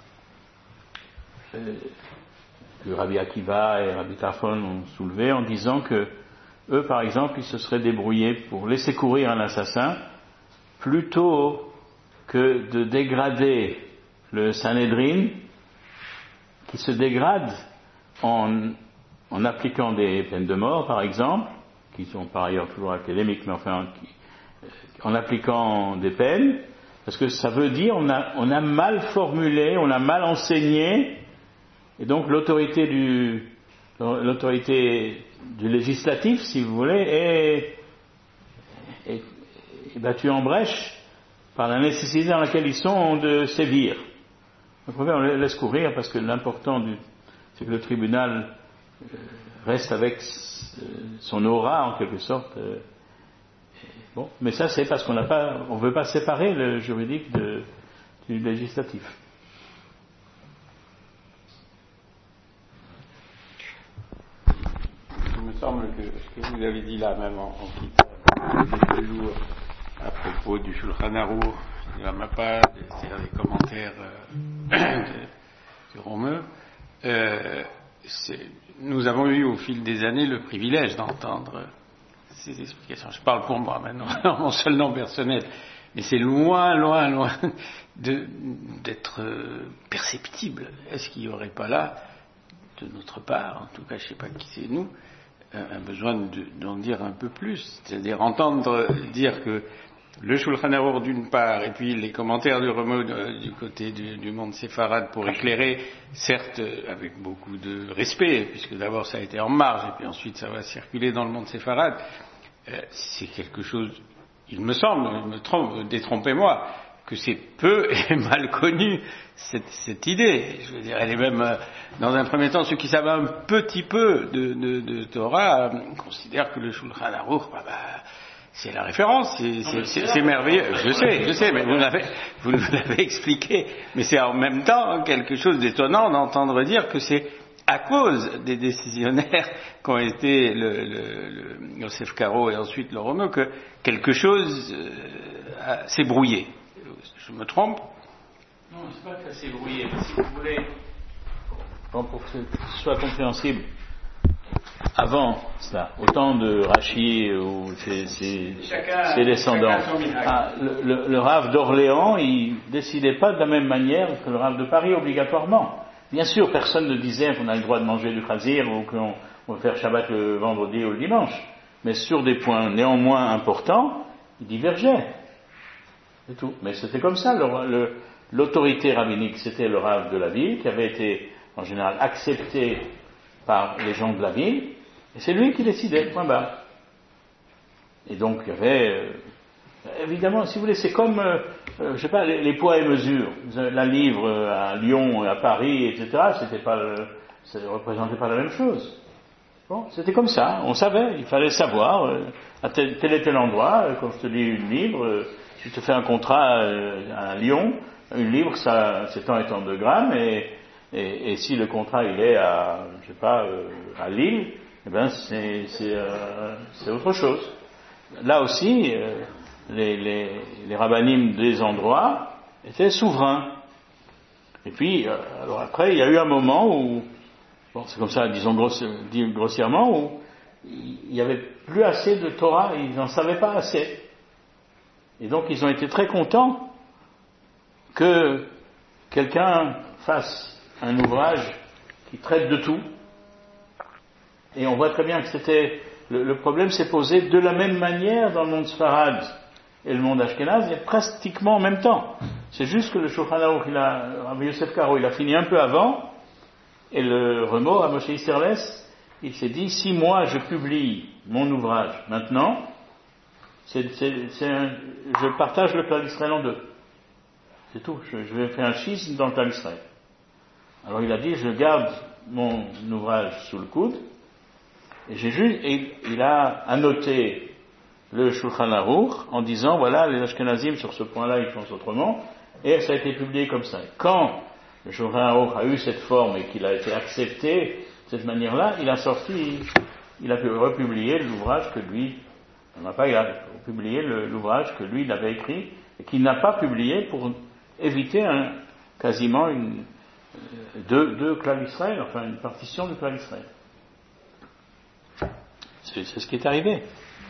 que Rabbi Akiva et Rabbi Tarfon ont soulevé en disant que eux par exemple ils se seraient débrouillés pour laisser courir un assassin plutôt que de dégrader le Sanhédrin qui se dégrade en appliquant des peines de mort, par exemple, qui sont par ailleurs toujours académiques, mais enfin, en appliquant des peines, parce que ça veut dire on a mal formulé, on a mal enseigné, et donc l'autorité du législatif, si vous voulez, est battue en brèche par la nécessité dans laquelle ils sont de sévir. Donc on les laisse courir parce que l'important c'est que le tribunal reste avec son aura en quelque sorte. Bon, mais ça c'est parce on veut pas séparer le juridique du législatif. Il me semble que ce que vous avez dit là, même en quittant quelques jours à propos du Shulchan Aruch, de la Mappa, c'est-à-dire les commentaires de Romeu, nous avons eu au fil des années le privilège d'entendre ces explications. Je parle pour moi maintenant, en mon seul nom personnel, mais c'est loin d'être perceptible. Est-ce qu'il n'y aurait pas là, de notre part, en tout cas je ne sais pas qui c'est nous, un besoin d'en dire un peu plus, c'est-à-dire entendre dire que le Shulchan Aruch d'une part, et puis les commentaires du Romeu du côté du monde séfarade pour éclairer, certes avec beaucoup de respect, puisque d'abord ça a été en marge, et puis ensuite ça va circuler dans le monde séfarade, c'est quelque chose, il me semble, détrompez-moi, que c'est peu et mal connu, cette idée. Je veux dire, elle est même, dans un premier temps, ceux qui savent un petit peu de Torah considèrent que le Shulchan Aruch, c'est la référence, c'est merveilleux. Je sais, mais vous nous l'avez expliqué. Mais c'est en même temps quelque chose d'étonnant d'entendre dire que c'est à cause des décisionnaires qu'ont été le Yosef Karo et ensuite le Romeu que quelque chose s'est brouillé. Je me trompe? Non, c'est pas que ça s'est brouillé. Si vous voulez, pour que ce soit compréhensible, avant cela, au temps de Rachi ou ses descendants, le Rav d'Orléans, il décidait pas de la même manière que le Rav de Paris obligatoirement. Bien sûr, personne ne disait qu'on a le droit de manger du chazir ou qu'on va faire Shabbat le vendredi ou le dimanche, mais sur des points néanmoins importants, il divergeait. C'est tout. Mais c'était comme ça. L'autorité rabbinique, c'était le Rav de la ville qui avait été en général accepté par les gens de la ville, et c'est lui qui décidait, point barre. Et donc il y avait, évidemment, si vous voulez, c'est comme, je sais pas, les poids et mesures. La livre à Lyon, à Paris, etc., ça ne représentait pas la même chose. Bon, c'était comme ça, on savait, il fallait savoir, à tel et tel endroit, quand je te lis une livre, si je te fais un contrat à Lyon, une livre, ça, c'est tant et tant de grammes, et si le contrat il est à, je sais pas, à Lille, eh ben c'est autre chose. Là aussi, les rabbinim des endroits étaient souverains. Et puis, alors après, il y a eu un moment où, bon, c'est comme ça, disons grossièrement, où il n'y avait plus assez de Torah, ils n'en savaient pas assez. Et donc, ils ont été très contents que quelqu'un fasse un ouvrage qui traite de tout. Et on voit très bien que c'était, le problème s'est posé de la même manière dans le monde Sfarad et le monde Ashkenaz, et pratiquement en même temps. C'est juste que le Shulchan Aruch, Rabbi Yosef Karo, il a fini un peu avant, et le remords à Moshe Isserles, il s'est dit, si moi je publie mon ouvrage maintenant, je partage le Klal Israël en deux. C'est tout. Je vais faire un schisme dans le Klal Israël. Alors il a dit, je garde mon ouvrage sous le coude, et il a annoté le Shulchan Aruch en disant, voilà, les Ashkenazim sur ce point-là, ils pensent autrement, et ça a été publié comme ça. Quand le Shulchan Aruch a eu cette forme et qu'il a été accepté de cette manière-là, il a pu republier l'ouvrage que lui, il a publié l'ouvrage que lui, il avait écrit, et qu'il n'a pas publié pour éviter quasiment deux Klal Israël, enfin une partition de Klal Israël. C'est ce qui est arrivé.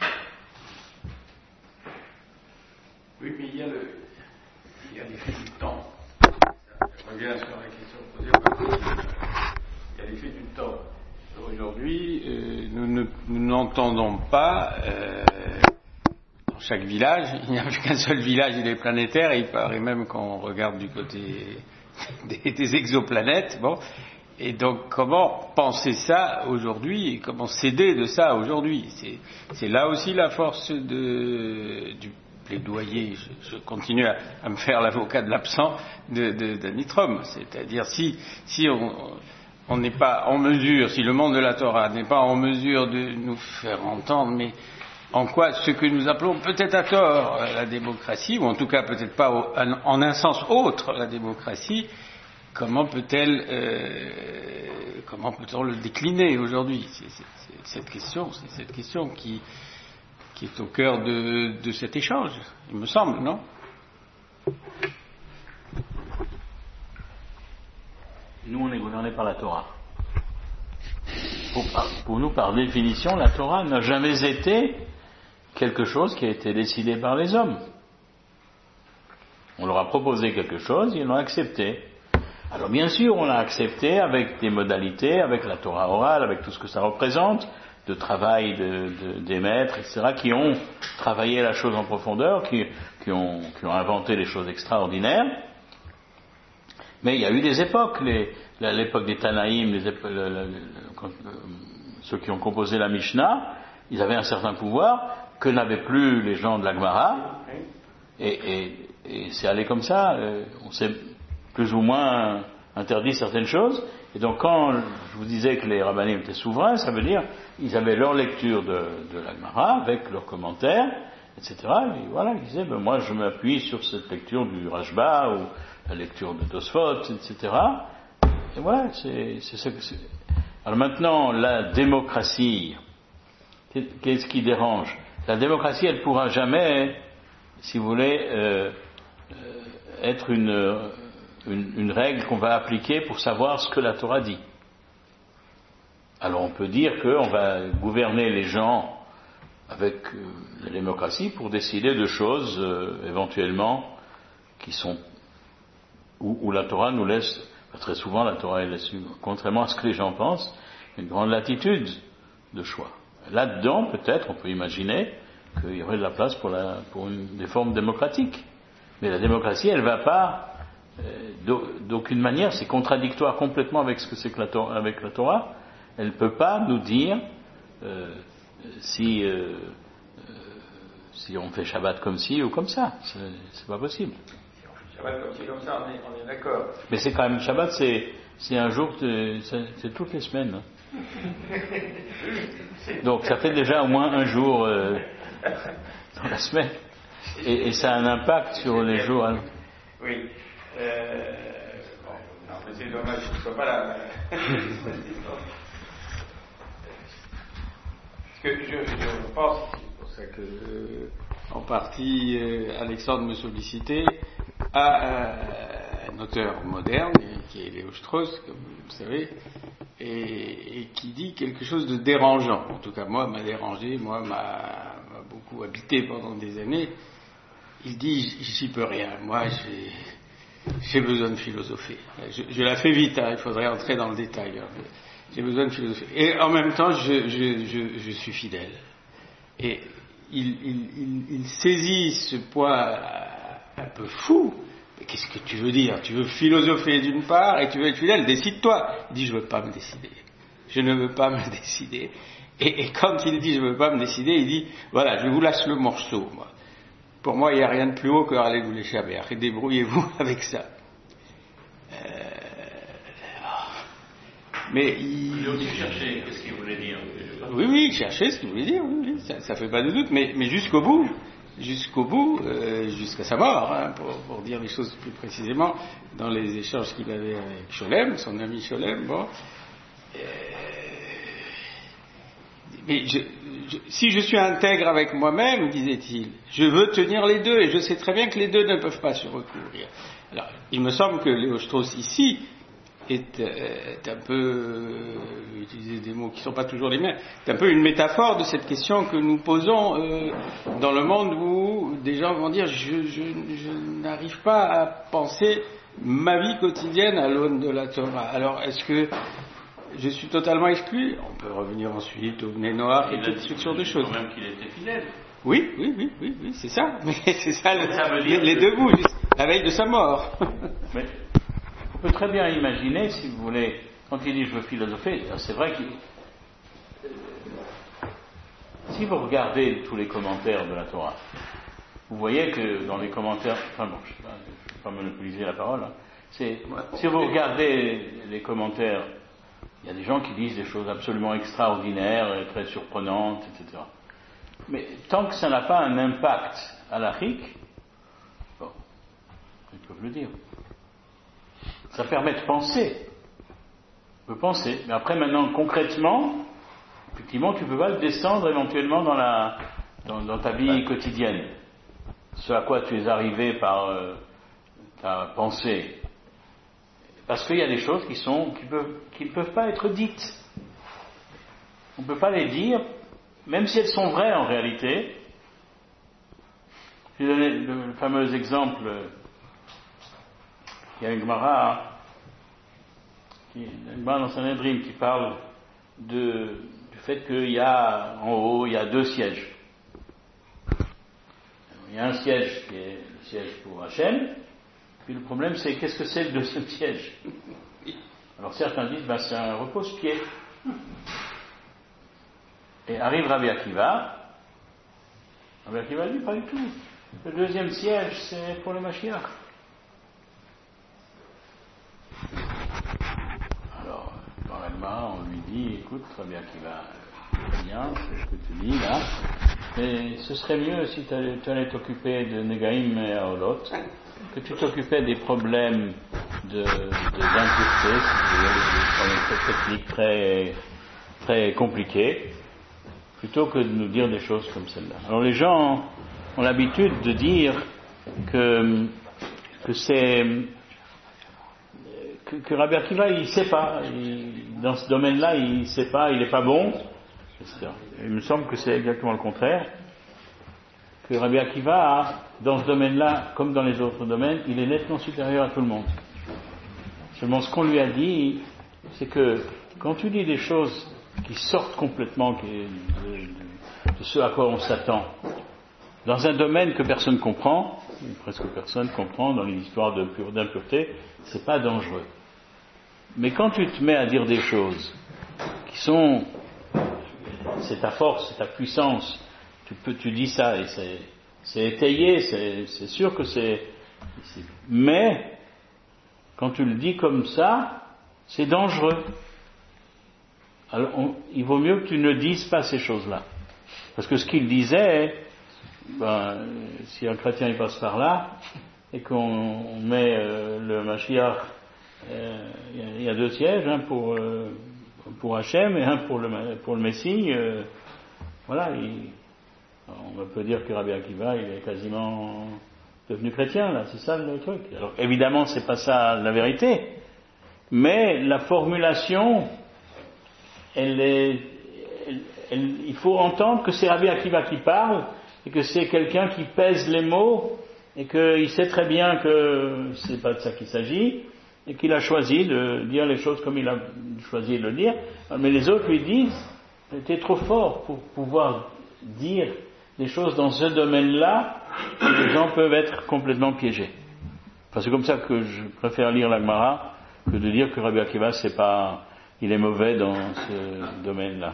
Oui, mais il y a l'effet du temps. Je reviens sur la question posée par il y a l'effet du temps. Aujourd'hui, nous n'entendons pas, dans chaque village, il n'y a plus qu'un seul village, il est planétaire, et il paraît même qu'on regarde du côté des exoplanètes, bon. Et donc, comment penser ça aujourd'hui et comment s'aider de ça aujourd'hui? C'est là aussi la force du plaidoyer. Je continue à me faire l'avocat de l'absent d'Anitrom. C'est-à-dire, si on n'est pas en mesure, si le monde de la Torah n'est pas en mesure de nous faire entendre, mais en quoi ce que nous appelons peut-être à tort la démocratie, ou en tout cas peut-être pas en un sens autre la démocratie, comment peut-on le décliner aujourd'hui? C'est cette question qui est au cœur de cet échange, il me semble, non? Nous, on est gouverné par la Torah. Pour nous, par définition, la Torah n'a jamais été quelque chose qui a été décidé par les hommes. On leur a proposé quelque chose, ils l'ont accepté. Alors bien sûr, on l'a accepté avec des modalités, avec la Torah orale, avec tout ce que ça représente, de travail des maîtres, etc., qui ont travaillé la chose en profondeur, qui ont inventé des choses extraordinaires. Mais il y a eu des époques, l'époque des Tanaïm, ceux qui ont composé la Mishnah, ils avaient un certain pouvoir que n'avaient plus les gens de la Gemara, et c'est allé comme ça, on s'est plus ou moins interdit certaines choses, et donc quand je vous disais que les rabbinim étaient souverains, ça veut dire ils avaient leur lecture de la Gemara, avec leurs commentaires, etc., et voilà, ils disaient, moi je m'appuie sur cette lecture du Rashba, ou la lecture de Tosfot, etc., et voilà, c'est ça que c'est. Alors maintenant, la démocratie, qu'est-ce qui dérange? La démocratie, elle ne pourra jamais, si vous voulez, être une règle qu'on va appliquer pour savoir ce que la Torah dit. Alors on peut dire qu'on va gouverner les gens avec la démocratie pour décider de choses éventuellement qui sont où la Torah nous laisse, très souvent la Torah laisse, contrairement à ce que les gens pensent, une grande latitude de choix. Là-dedans, peut-être, on peut imaginer qu'il y aurait de la place pour des formes démocratiques. Mais la démocratie, elle ne va pas, d'aucune manière, c'est contradictoire complètement avec ce que c'est que avec la Torah. Elle ne peut pas nous dire si on fait Shabbat comme ci ou comme ça. C'est pas possible. Shabbat comme ci, comme ça, on est d'accord. Mais c'est quand même, Shabbat, c'est un jour, c'est toutes les semaines. Hein. Donc ça fait déjà au moins un jour dans la semaine. Et ça a un impact sur les jours. Hein. Oui. Non, mais c'est dommage que je ne sois pas là. Parce que je pense, c'est pour ça que, en partie, Alexandre me sollicitait à un auteur moderne, qui est Léo Strauss, comme vous savez, et qui dit quelque chose de dérangeant. En tout cas, moi, m'a dérangé, m'a beaucoup habité pendant des années. Il dit, j'y peux rien, moi, j'ai besoin de philosopher. Je la fais vite, hein, il faudrait entrer dans le détail. Hein. J'ai besoin de philosopher. Et en même temps, je suis fidèle. Et il saisit ce point un peu fou. Mais qu'est-ce que tu veux dire? Tu veux philosopher d'une part et tu veux être fidèle? Décide-toi. Il dit, je veux pas me décider. Je ne veux pas me décider. Et quand il dit, je ne veux pas me décider, il dit, voilà, je vous lâche le morceau, moi. Pour moi, il n'y a rien de plus haut que aller vous l'échapper. Et débrouillez-vous avec ça. Mais il a aussi cherché qu'est-ce qu'il voulait dire. Oui, chercher ce qu'il voulait dire, oui, ça fait pas de doute, mais jusqu'au bout, jusqu'à sa mort, hein, pour dire les choses plus précisément, dans les échanges qu'il avait avec Scholem, son ami Scholem, bon. Mais si je suis intègre avec moi-même, disait-il, je veux tenir les deux, et je sais très bien que les deux ne peuvent pas se recouvrir. Alors, il me semble que Léo Strauss ici est un peu, utiliser des mots qui ne sont pas toujours les miens, c'est un peu une métaphore de cette question que nous posons dans le monde où des gens vont dire je n'arrive pas à penser ma vie quotidienne à l'aune de la Torah. Alors est-ce que je suis totalement exclu? On peut revenir ensuite au Bnei Noach et toutes sortes de choses. Quand même qu'il était fidèle. Oui, c'est ça. Mais c'est ça, les deux bouts, la veille de sa mort. Mais on peut très bien imaginer, si vous voulez, quand il dit je veux philosopher, c'est vrai que si vous regardez tous les commentaires de la Torah, vous voyez que dans les commentaires, enfin bon, je ne vais pas monopoliser la parole, hein, si vous regardez les commentaires, il y a des gens qui disent des choses absolument extraordinaires, très surprenantes, etc. Mais tant que ça n'a pas un impact halachique, bon, ils peuvent le dire. Ça permet de penser. On peut penser. Mais après, maintenant, concrètement, effectivement, tu ne peux pas le descendre éventuellement dans ta vie quotidienne. Ce à quoi tu es arrivé par ta pensée. Parce qu'il y a des choses qui ne peuvent pas être dites. On ne peut pas les dire, même si elles sont vraies en réalité. Je vais donner le fameux exemple. Il y a une Gemara dans Sanhedrin qui parle du fait qu'il y a en haut, il y a deux sièges. Il y a un siège qui est le siège pour Hachem, puis le problème c'est qu'est-ce que c'est le deuxième siège? Alors certains disent c'est un repose-pied. Et arrive Rabbi Akiva dit pas du tout. Le deuxième siège c'est pour le Mashiach. Alors, dans l'Alma, on lui dit, écoute, Rabbi Akiva, très bien, c'est ce que tu dis là, mais ce serait mieux si tu allais t'occuper de Negaïm et Aolot, que tu t'occupais des problèmes d'impureté, des problèmes très techniques, très, très compliqués, plutôt que de nous dire des choses comme celle-là. Alors les gens ont l'habitude de dire que Rabbi Akiva, il ne sait pas, dans ce domaine-là, il ne sait pas, il n'est pas bon, etc. Il me semble que c'est exactement le contraire, que Rabbi Akiva, dans ce domaine-là, comme dans les autres domaines, il est nettement supérieur à tout le monde. Seulement, ce qu'on lui a dit, c'est que quand tu dis des choses qui sortent complètement de ce à quoi on s'attend, dans un domaine que personne comprend, presque personne comprend dans les histoires d'impureté, c'est pas dangereux. Mais quand tu te mets à dire des choses qui sont, c'est ta force, c'est ta puissance, tu dis ça et c'est étayé, c'est sûr que mais quand tu le dis comme ça, c'est dangereux. alors il vaut mieux que tu ne dises pas ces choses-là. Parce que ce qu'il disait, si un chrétien il passe par là, et qu'on met le Mashiach, il y a 2 sièges, un pour Hachem et un pour le Messie, voilà, on peut dire que Rabbi Akiva, il est quasiment devenu chrétien, là, c'est ça le truc. Alors évidemment, c'est pas ça la vérité, mais la formulation, il faut entendre que c'est Rabbi Akiva qui parle, et que c'est quelqu'un qui pèse les mots, et qu'il sait très bien que c'est pas de ça qu'il s'agit, et qu'il a choisi de dire les choses comme il a choisi de le dire, mais les autres lui disent, t'es trop fort pour pouvoir dire des choses dans ce domaine-là, où les gens peuvent être complètement piégés. Enfin, c'est comme ça que je préfère lire la Gemara que de dire que Rabbi Akiva, il est mauvais dans ce domaine-là.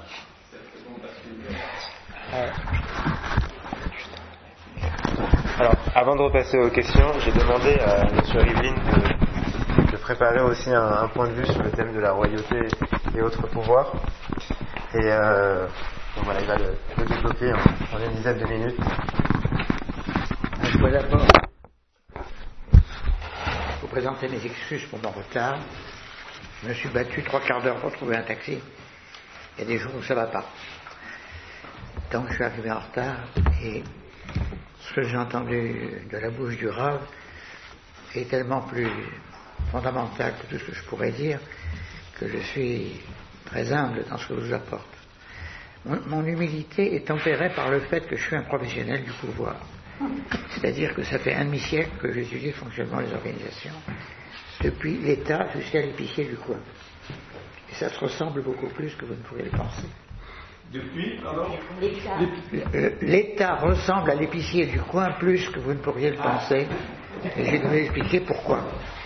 Alors, avant de repasser aux questions, j'ai demandé à M. Rivlin de préparer aussi un point de vue sur le thème de la royauté et autres pouvoirs. Et donc voilà, il va le développer en une dizaine de minutes. Je dois d'abord vous présenter mes excuses pour mon retard. Je me suis battu 3/4 d'heure pour trouver un taxi. Il y a des jours où ça ne va pas. Donc je suis arrivé en retard et ce que j'ai entendu de la bouche du Rav est tellement plus fondamental que tout ce que je pourrais dire que je suis très humble dans ce que je vous apporte. Mon humilité est tempérée par le fait que je suis un professionnel du pouvoir. C'est-à-dire que ça fait un demi-siècle que j'étudie le fonctionnement des organisations, depuis l'État jusqu'à l'épicier du coin. Et ça se ressemble beaucoup plus que vous ne pourriez le penser. Depuis, alors L'État ressemble à l'épicier du coin plus que vous ne pourriez le penser. Et je vais vous expliquer pourquoi.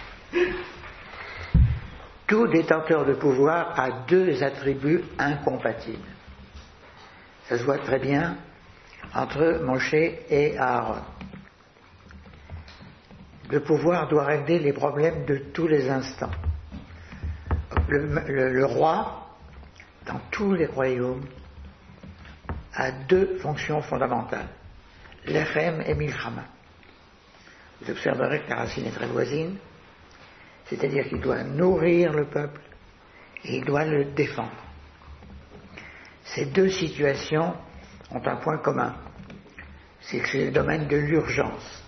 Tout détenteur de pouvoir a 2 attributs incompatibles. Ça se voit très bien entre Moshe et Aaron. Le pouvoir doit régler les problèmes de tous les instants. Le roi, dans tous les royaumes, a 2 fonctions fondamentales, l'Echem et Milchama. Vous observerez que la racine est très voisine, c'est-à-dire qu'il doit nourrir le peuple et il doit le défendre. Ces 2 situations ont un point commun, c'est que c'est le domaine de l'urgence.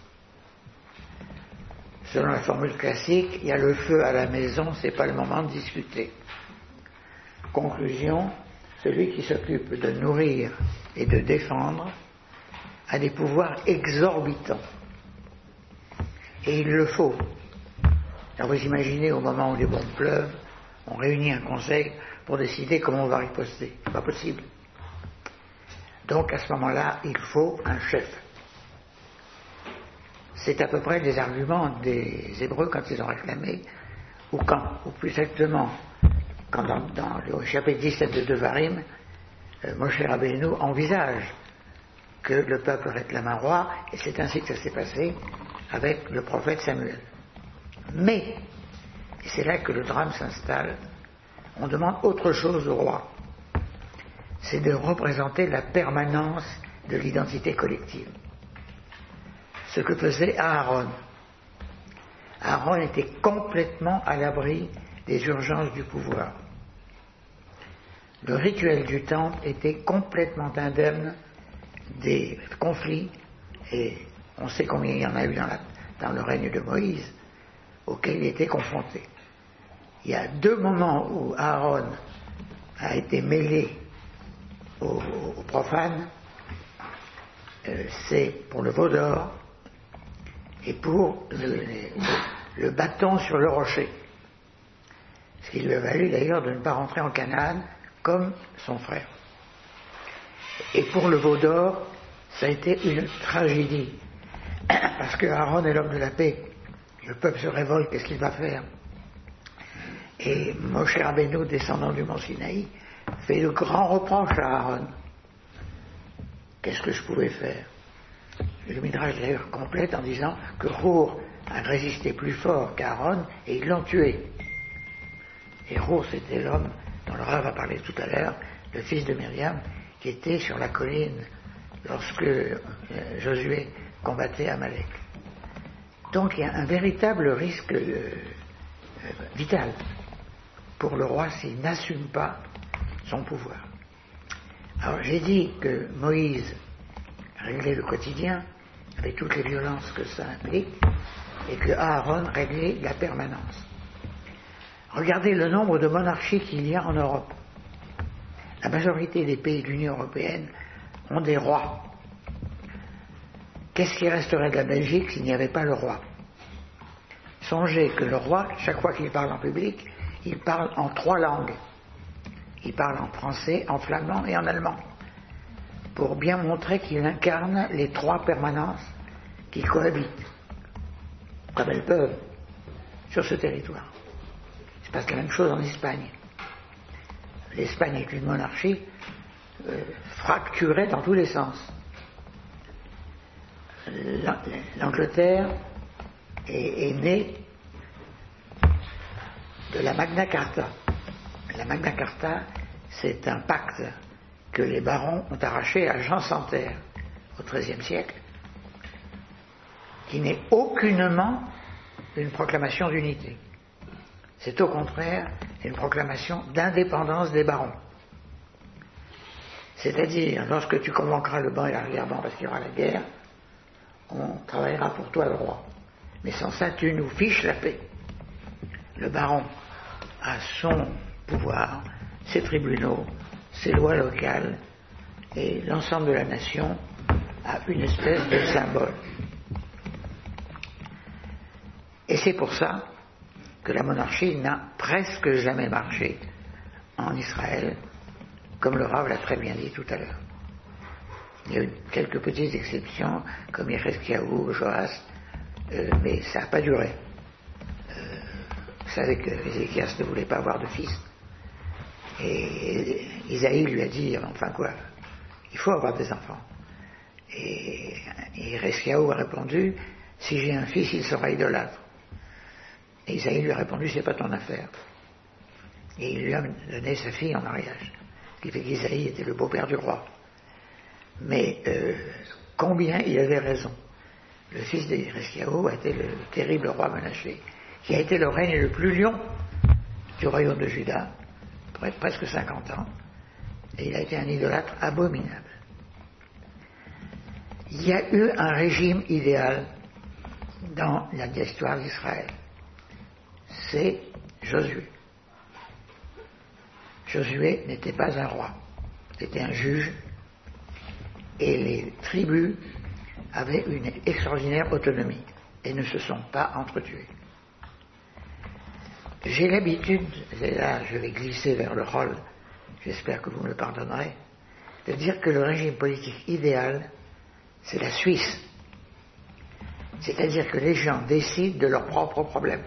Selon la formule classique, il y a le feu à la maison, c'est pas le moment de discuter. Conclusion, celui qui s'occupe de nourrir et de défendre a des pouvoirs exorbitants. Et il le faut. Alors vous imaginez, au moment où les bombes pleuvent, on réunit un conseil pour décider comment on va riposter. C'est pas possible. Donc à ce moment-là, il faut un chef. C'est à peu près les arguments des Hébreux quand ils ont réclamé, ou plus exactement, quand dans le chapitre 17 de Devarim, Moshe Rabbeinu envisage que le peuple réclame un roi, et c'est ainsi que ça s'est passé avec le prophète Samuel. Mais, et c'est là que le drame s'installe, on demande autre chose au roi. C'est de représenter la permanence de l'identité collective. Ce que faisait Aaron. Aaron était complètement à l'abri des urgences du pouvoir. Le rituel du temple était complètement indemne des conflits, et on sait combien il y en a eu dans le règne de Moïse, auxquels il était confronté. Il y a 2 moments où Aaron a été mêlé aux profanes, c'est pour le veau d'or et pour le bâton sur le rocher. Ce qui lui a valu d'ailleurs de ne pas rentrer en Canaan comme son frère. Et pour le veau d'or, ça a été une tragédie. Parce que Aaron est l'homme de la paix. Le peuple se révolte, qu'est-ce qu'il va faire? Et Moshe Rabbeinu, descendant du mont Sinaï, fait de grands reproches à Aaron. Qu'est-ce que je pouvais faire? Le Midrash d'ailleurs complète en disant que Hur a résisté plus fort qu'Aaron et ils l'ont tué. Et Hur, c'était l'homme dont le Rav a parlé tout à l'heure, le fils de Myriam, qui était sur la colline lorsque Josué combattait Amalek. Donc il y a un véritable risque vital pour le roi s'il n'assume pas son pouvoir. Alors j'ai dit que Moïse réglait le quotidien avec toutes les violences que ça implique et que Aaron réglait la permanence. Regardez le nombre de monarchies qu'il y a en Europe. La majorité des pays de l'Union européenne ont des rois. Qu'est-ce qui resterait de la Belgique s'il n'y avait pas le roi? Songez que le roi, chaque fois qu'il parle en public, il parle en 3 langues. Il parle en français, en flamand et en allemand, pour bien montrer qu'il incarne les 3 permanences qui cohabitent, comme elles peuvent, sur ce territoire. Il se passe la même chose en Espagne. L'Espagne est une monarchie fracturée dans tous les sens. L'Angleterre est née de la Magna Carta. La Magna Carta, c'est un pacte que les barons ont arraché à Jean Santerre au XIIIe siècle, qui n'est aucunement une proclamation d'unité. C'est au contraire une proclamation d'indépendance des barons. C'est-à-dire, lorsque tu convoqueras le ban et l'arrière-ban parce qu'il y aura la guerre, on travaillera pour toi le roi. Mais sans ça, tu nous fiches la paix. Le baron a son pouvoir, ses tribunaux, ses lois locales, et l'ensemble de la nation a une espèce de symbole. Et c'est pour ça que la monarchie n'a presque jamais marché en Israël, comme le Rav l'a très bien dit tout à l'heure. Il y a eu quelques petites exceptions, comme Yereskiaou, Joas, mais ça n'a pas duré. Vous savez que Ézéchias ne voulait pas avoir de fils. Et Isaïe lui a dit, enfin quoi, il faut avoir des enfants. Et Yereskiaou a répondu, si j'ai un fils, il sera idolâtre. Et Isaïe lui a répondu, c'est pas ton affaire. Et il lui a donné sa fille en mariage. Ce qui fait qu'Isaïe était le beau-père du roi. Mais combien il avait raison. Le fils d'Yereskiaou a été le terrible roi Menaché, qui a été le règne le plus long du royaume de Juda, presque 50 ans, et il a été un idolâtre abominable. Il y a eu un régime idéal dans l'histoire d'Israël. C'est Josué. Josué n'était pas un roi, c'était un juge, et les tribus avaient une extraordinaire autonomie et ne se sont pas entretuées. J'ai l'habitude, et là je vais glisser vers le rôle, j'espère que vous me le pardonnerez, de dire que le régime politique idéal, c'est la Suisse. C'est-à-dire que les gens décident de leurs propres problèmes.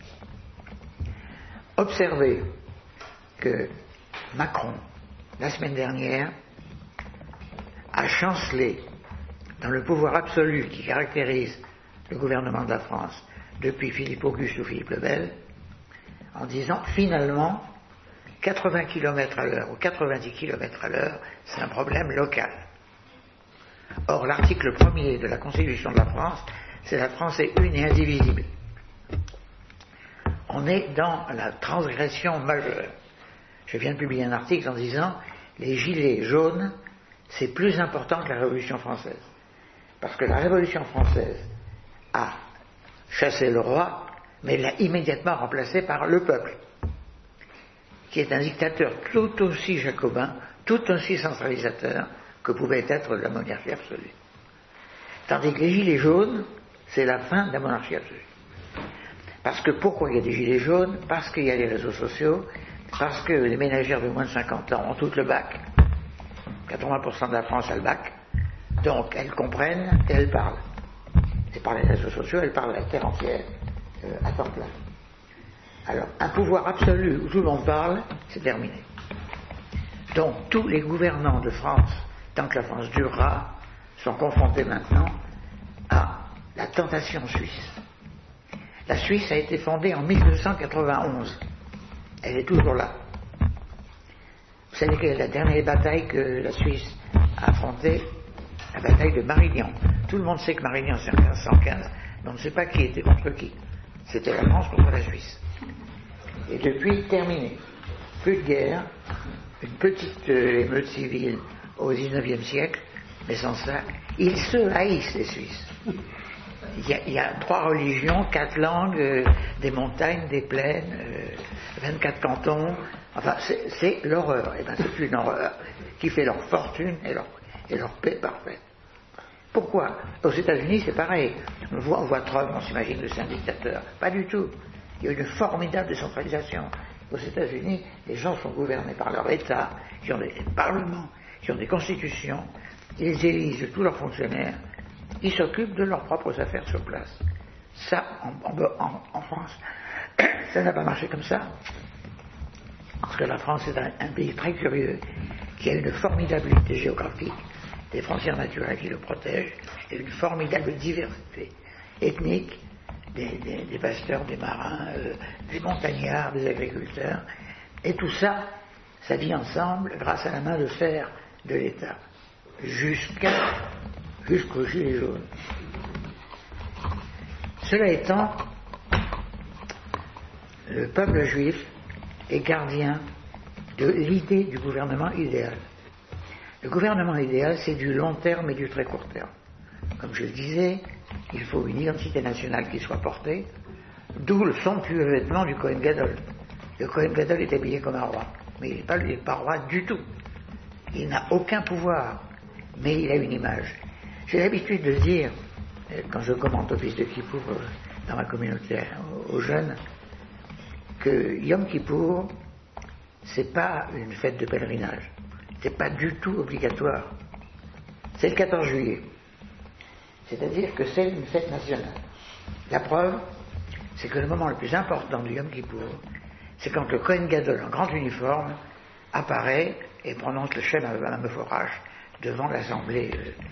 Observez que Macron, la semaine dernière, a chancelé dans le pouvoir absolu qui caractérise le gouvernement de la France depuis Philippe Auguste ou Philippe le Bel, en disant finalement 80 km à l'heure ou 90 km à l'heure, c'est un problème local. Or, l'article 1er de la Constitution de la France, c'est la France est une et indivisible. On est dans la transgression majeure. Je viens de publier un article en disant les gilets jaunes, c'est plus important que la Révolution française. Parce que la Révolution française a chassé le roi, mais l'a immédiatement remplacé par le peuple, qui est un dictateur tout aussi jacobin, tout aussi centralisateur que pouvait être la monarchie absolue. Tandis que les gilets jaunes, c'est la fin de la monarchie absolue. Parce que pourquoi il y a des gilets jaunes? Parce qu'il y a les réseaux sociaux, parce que les ménagères de moins de 50 ans ont toutes le bac. 80% de la France a le bac. Donc elles comprennent et elles parlent. Et par les réseaux sociaux, elles parlent à la terre entière, à temps plein. Alors, un pouvoir absolu où tout le monde parle, c'est terminé. Donc tous les gouvernants de France, tant que la France durera, sont confrontés maintenant à la tentation suisse. La Suisse a été fondée en 1291. Elle est toujours là. Vous savez quelle est la dernière bataille que la Suisse a affrontée? La bataille de Marignan. Tout le monde sait que Marignan c'est en 1515, mais on ne sait pas qui était contre qui. C'était la France contre la Suisse. Et depuis, terminé. Plus de guerre, une petite émeute civile au XIXe siècle, mais sans ça, ils se haïssent, les Suisses. Il y a 3 religions, 4 langues, des montagnes, des plaines, 24 cantons. Enfin, c'est l'horreur. Et bien, c'est une horreur qui fait leur fortune et leur paix parfaite. Pourquoi? Aux États-Unis, c'est pareil. On voit Trump, on s'imagine que c'est un dictateur. Pas du tout. Il y a une formidable décentralisation. Aux États-Unis, les gens sont gouvernés par leur État, qui ont des parlements, qui ont des constitutions, ils élisent tous leurs fonctionnaires, ils s'occupent de leurs propres affaires sur place. Ça, en France, ça n'a pas marché comme ça. Parce que la France est un pays très curieux, qui a une formidabilité géographique, des frontières naturelles qui le protègent, et une formidable diversité ethnique, des pasteurs, des marins, des montagnards, des agriculteurs, et tout ça, ça vit ensemble grâce à la main de fer de l'État, jusqu'aux Gilets jaunes. Cela étant, le peuple juif est gardien de l'idée du gouvernement idéal. Le gouvernement idéal, c'est du long terme et du très court terme. Comme je le disais, il faut une identité nationale qui soit portée, d'où le somptueux vêtement du Kohen Gadol. Le Kohen Gadol est habillé comme un roi, mais il n'est pas roi du tout. Il n'a aucun pouvoir, mais il a une image. J'ai l'habitude de dire, quand je commente l'office de Kippour dans ma communauté aux jeunes, que Yom Kippour, c'est pas une fête de pèlerinage. C'est pas du tout obligatoire. C'est le 14 juillet. C'est-à-dire que c'est une fête nationale. La preuve, c'est que le moment le plus important du Yom Kippour, c'est quand le Kohen Gadol en grand uniforme apparaît et prononce le Shem Hameforach devant l'assemblée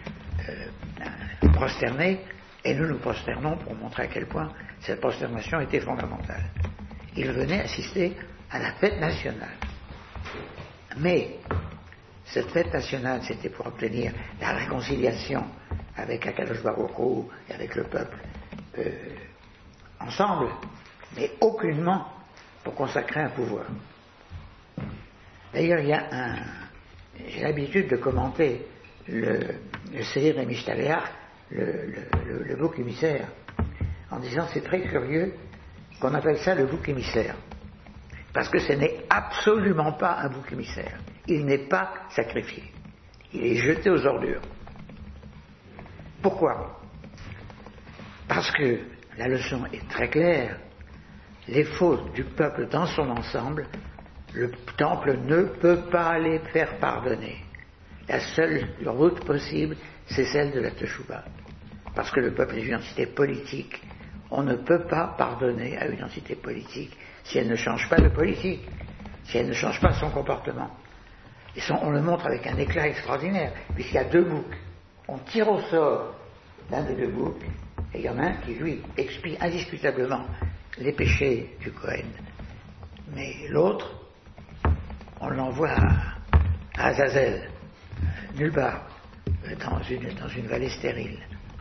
prosternée, et nous nous prosternons pour montrer à quel point cette prosternation était fondamentale. Il venait assister à la fête nationale. Mais cette fête nationale, c'était pour obtenir la réconciliation avec Akadosh Baruch Hu et avec le peuple ensemble, mais aucunement pour consacrer un pouvoir. D'ailleurs, j'ai l'habitude de commenter le Seir et Mishtaleach, le bouc émissaire, en disant c'est très curieux qu'on appelle ça le bouc émissaire, parce que ce n'est absolument pas un bouc émissaire. Il n'est pas sacrifié. Il est jeté aux ordures. Pourquoi? Parce que la leçon est très claire. Les fautes du peuple dans son ensemble, le temple ne peut pas les faire pardonner. La seule route possible, c'est celle de la Teshuvah. Parce que le peuple est une entité politique. On ne peut pas pardonner à une entité politique si elle ne change pas de politique, si elle ne change pas son comportement. Et on le montre avec un éclat extraordinaire, puisqu'il y a 2 boucs. On tire au sort l'un des 2 boucs, et il y en a un qui, lui, expie indiscutablement les péchés du Kohen. Mais l'autre, on l'envoie à Azazel, nulle part, dans une vallée stérile.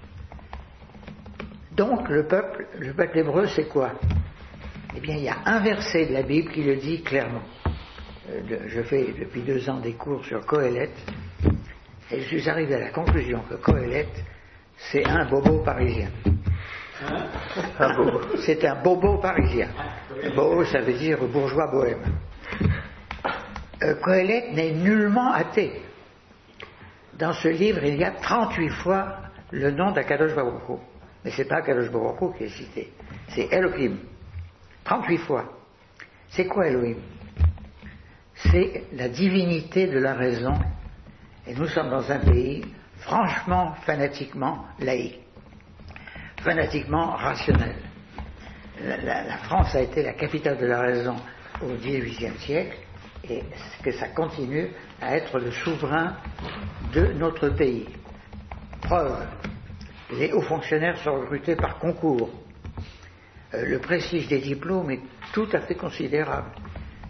Donc le peuple hébreu, c'est quoi? Eh bien, il y a un verset de la Bible qui le dit clairement. Je fais depuis 2 ans des cours sur Qohélet, et je suis arrivé à la conclusion que Qohélet, c'est un bobo parisien. C'est un bobo parisien. Bobo, ça veut dire bourgeois bohème. Qohélet n'est nullement athée. Dans ce livre, il y a 38 fois le nom d'Akadosh Baruch Hu. Mais c'est pas Akadosh Baruch Hu qui est cité, c'est Elohim. 38 fois. C'est quoi Elohim? C'est la divinité de la raison. Et nous sommes dans un pays franchement, fanatiquement laïque, fanatiquement rationnel. La France a été la capitale de la raison au XVIIIe siècle, et que ça continue à être le souverain de notre pays. Preuve, les hauts fonctionnaires sont recrutés par concours. Le prestige des diplômes est tout à fait considérable.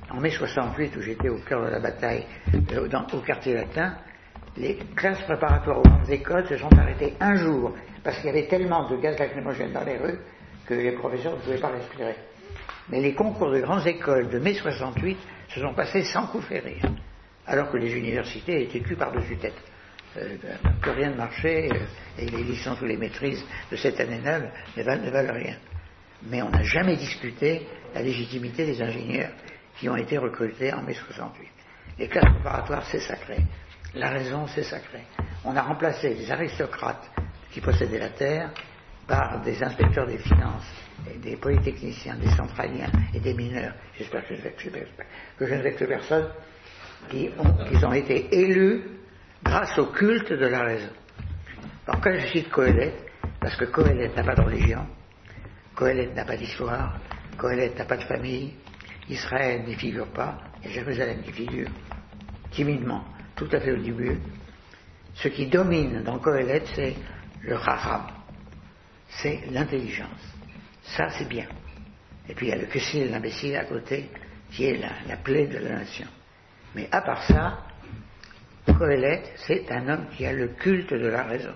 en mai 68, où j'étais au cœur de la bataille, au quartier latin, les classes préparatoires aux grandes écoles se sont arrêtées un jour, parce qu'il y avait tellement de gaz lacrymogène dans les rues que les professeurs ne pouvaient pas respirer. Mais les concours de grandes écoles de mai 68 se sont passés sans coup ferré, alors que les universités étaient cues par-dessus tête. Que rien ne marchait, et les licences ou les maîtrises de cette année neuve ne valent rien. Mais on n'a jamais discuté la légitimité des ingénieurs qui ont été recrutés en mai 68. Les classes préparatoires, c'est sacré. La raison, c'est sacré. On a remplacé des aristocrates qui possédaient la terre par des inspecteurs des finances, et des polytechniciens, des centraliens et des mineurs. J'espère que je ne vexe personne, qui ont été élus grâce au culte de la raison. Alors quand je cite Qohélet, parce que Qohélet n'a pas de religion, Qohélet n'a pas d'histoire, Qohélet n'a pas de famille, Israël n'y figure pas, et Jérusalem qui figure timidement, tout à fait au début. Ce qui domine dans Qohélet, c'est le chacham, c'est l'intelligence. Ça, c'est bien. Et puis il y a le kessil, l'imbécile à côté, qui est la plaie de la nation. Mais à part ça, Qohélet, c'est un homme qui a le culte de la raison.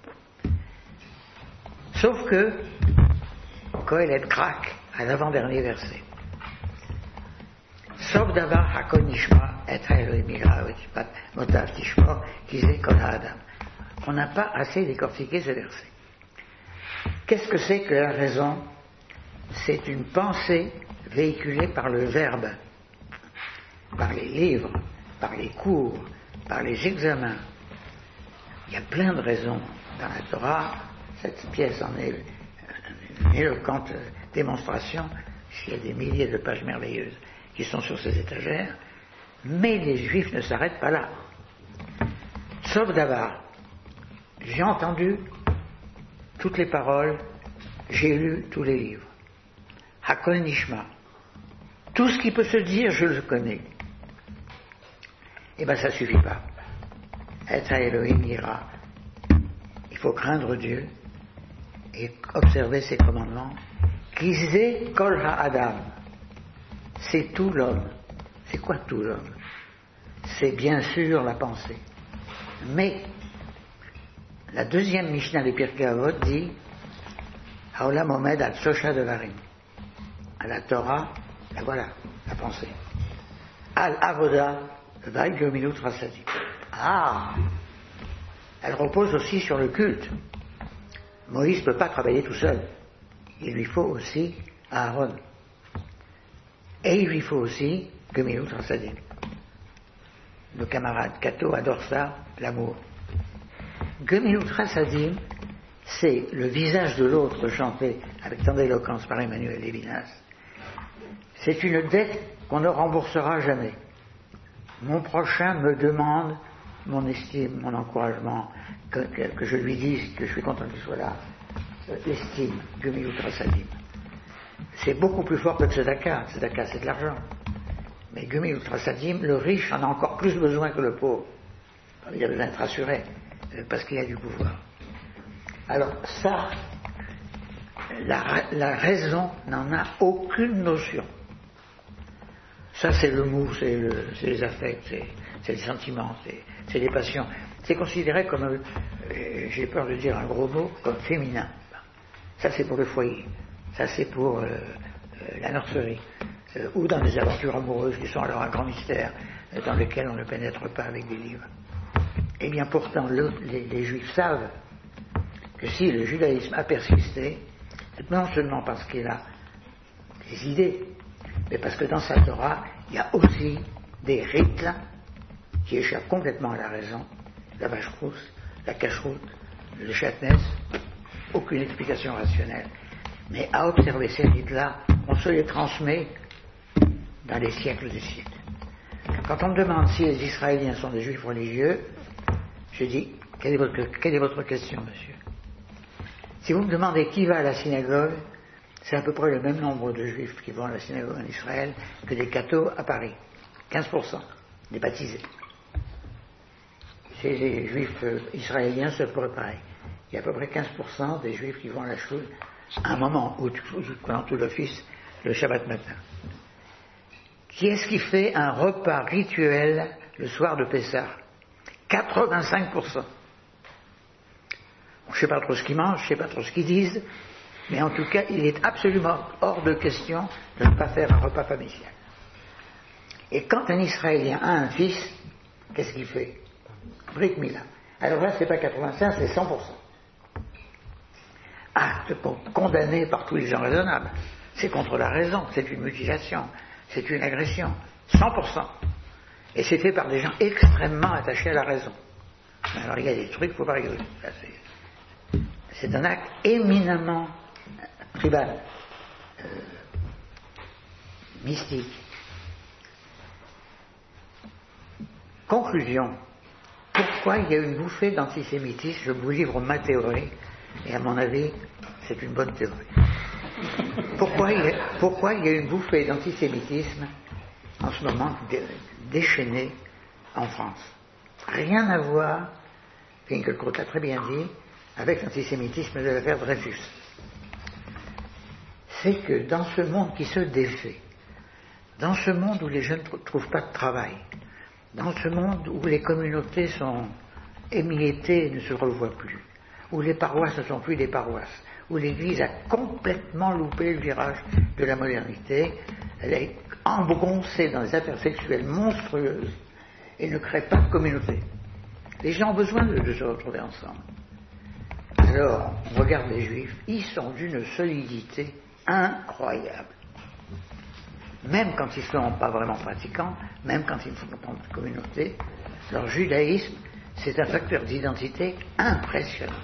Sauf que Qohélet craque à l'avant-dernier verset. Sauf davar hakol nishma et ha'elohim yira otipat motav tishmo kizeh kol ha'adam. On n'a pas assez décortiqué ce verset. Qu'est-ce que c'est que la raison? C'est une pensée véhiculée par le verbe, par les livres, par les cours, par les examens. Il y a plein de raisons dans la Torah. Cette pièce en est une éloquente démonstration, puisqu'il y a des milliers de pages merveilleuses qui sont sur ces étagères. Mais les Juifs ne s'arrêtent pas là. Sauf d'avoir, j'ai entendu toutes les paroles, j'ai lu tous les livres. Hakol Nishma. Tout ce qui peut se dire, je le connais. Eh bien, ça ne suffit pas. Et Elohim ira. Il faut craindre Dieu et observer ses commandements. Kizeh kol ha'adam. C'est tout l'homme. C'est quoi tout l'homme? C'est bien sûr la pensée. Mais la deuxième Mishnah des Pirkei Avot dit Haolam omed al shosha devarim. À la Torah, voilà, la pensée. Al avoda v'al gemilut rasadim. Ah, elle repose aussi sur le culte. Moïse ne peut pas travailler tout seul. Il lui faut aussi Aaron. Et il lui faut aussi gemilut rasadim. Nos camarades Cato adorent ça, l'amour. Gemilut rasadim, c'est le visage de l'autre chanté avec tant d'éloquence par Emmanuel Lévinas. C'est une dette qu'on ne remboursera jamais. Mon prochain me demande mon estime, mon encouragement, que je lui dise que je suis content qu'il soit là. L'estime, Gemilut rasadim. C'est beaucoup plus fort que le tzedaka. Tzedaka, c'est de l'argent. Mais Gemilut rasadim, le riche en a encore plus besoin que le pauvre. Il a besoin d'être rassuré, parce qu'il a du pouvoir. Alors ça, la raison n'en a aucune notion. Ça, c'est le mou, c'est les affects, c'est les sentiments, c'est les passions. C'est considéré comme, j'ai peur de dire un gros mot, comme féminin. Ça, c'est pour le foyer. Ça, c'est pour la nurserie. Ou dans des aventures amoureuses qui sont alors un grand mystère, dans lesquelles on ne pénètre pas avec des livres. Eh bien, pourtant, les Juifs savent que si le judaïsme a persisté, c'est non seulement parce qu'il a des idées, mais parce que dans sa Torah, il y a aussi des rites qui échappent complètement à la raison, la vache rousse, la cacheroute, le chatnès, aucune explication rationnelle. Mais à observer ces rites-là, on se les transmet dans les siècles des siècles. Quand on me demande si les Israéliens sont des Juifs religieux, je dis, quelle est votre question, monsieur? Si vous me demandez qui va à la synagogue, c'est à peu près le même nombre de Juifs qui vont à la synagogue en Israël que des cathos à Paris. 15% des baptisés. Chez les Juifs israéliens, c'est à peu près pareil. Il y a à peu près 15% des Juifs qui vont à la choule à un moment où pendant tout l'office, le Shabbat matin. Qui est-ce qui fait un repas rituel le soir de Pessah? 85%. Je ne sais pas trop ce qu'ils mangent, je ne sais pas trop ce qu'ils disent, mais en tout cas, il est absolument hors de question de ne pas faire un repas familial. Et quand un Israélien a un fils, qu'est-ce qu'il fait? Brit Mila. Alors là, c'est pas 85, c'est 100%. Acte condamné par tous les gens raisonnables. C'est contre la raison, c'est une mutilation, c'est une agression. 100%. Et c'est fait par des gens extrêmement attachés à la raison. Alors il y a des trucs, il ne faut pas rigoler. C'est un acte éminemment tribal, mystique. Conclusion. Pourquoi il y a une bouffée d'antisémitisme? Je vous livre ma théorie, et à mon avis, c'est une bonne théorie. Pourquoi il y a une bouffée d'antisémitisme en ce moment déchaînée en France? Rien à voir, Finkielkraut l'a très bien dit, avec l'antisémitisme de l'affaire Dreyfus. C'est que dans ce monde qui se défait, dans ce monde où les jeunes ne trouvent pas de travail, dans ce monde où les communautés sont émiettées et ne se revoient plus, où les paroisses ne sont plus des paroisses, où l'Église a complètement loupé le virage de la modernité, elle est embroncée dans des affaires sexuelles monstrueuses et ne crée pas de communauté. Les gens ont besoin de se retrouver ensemble. Alors, on regarde les Juifs, ils sont d'une solidité incroyable. Même quand ils ne sont pas vraiment pratiquants, même quand ils ne font pas de communauté, leur judaïsme, c'est un facteur d'identité impressionnant.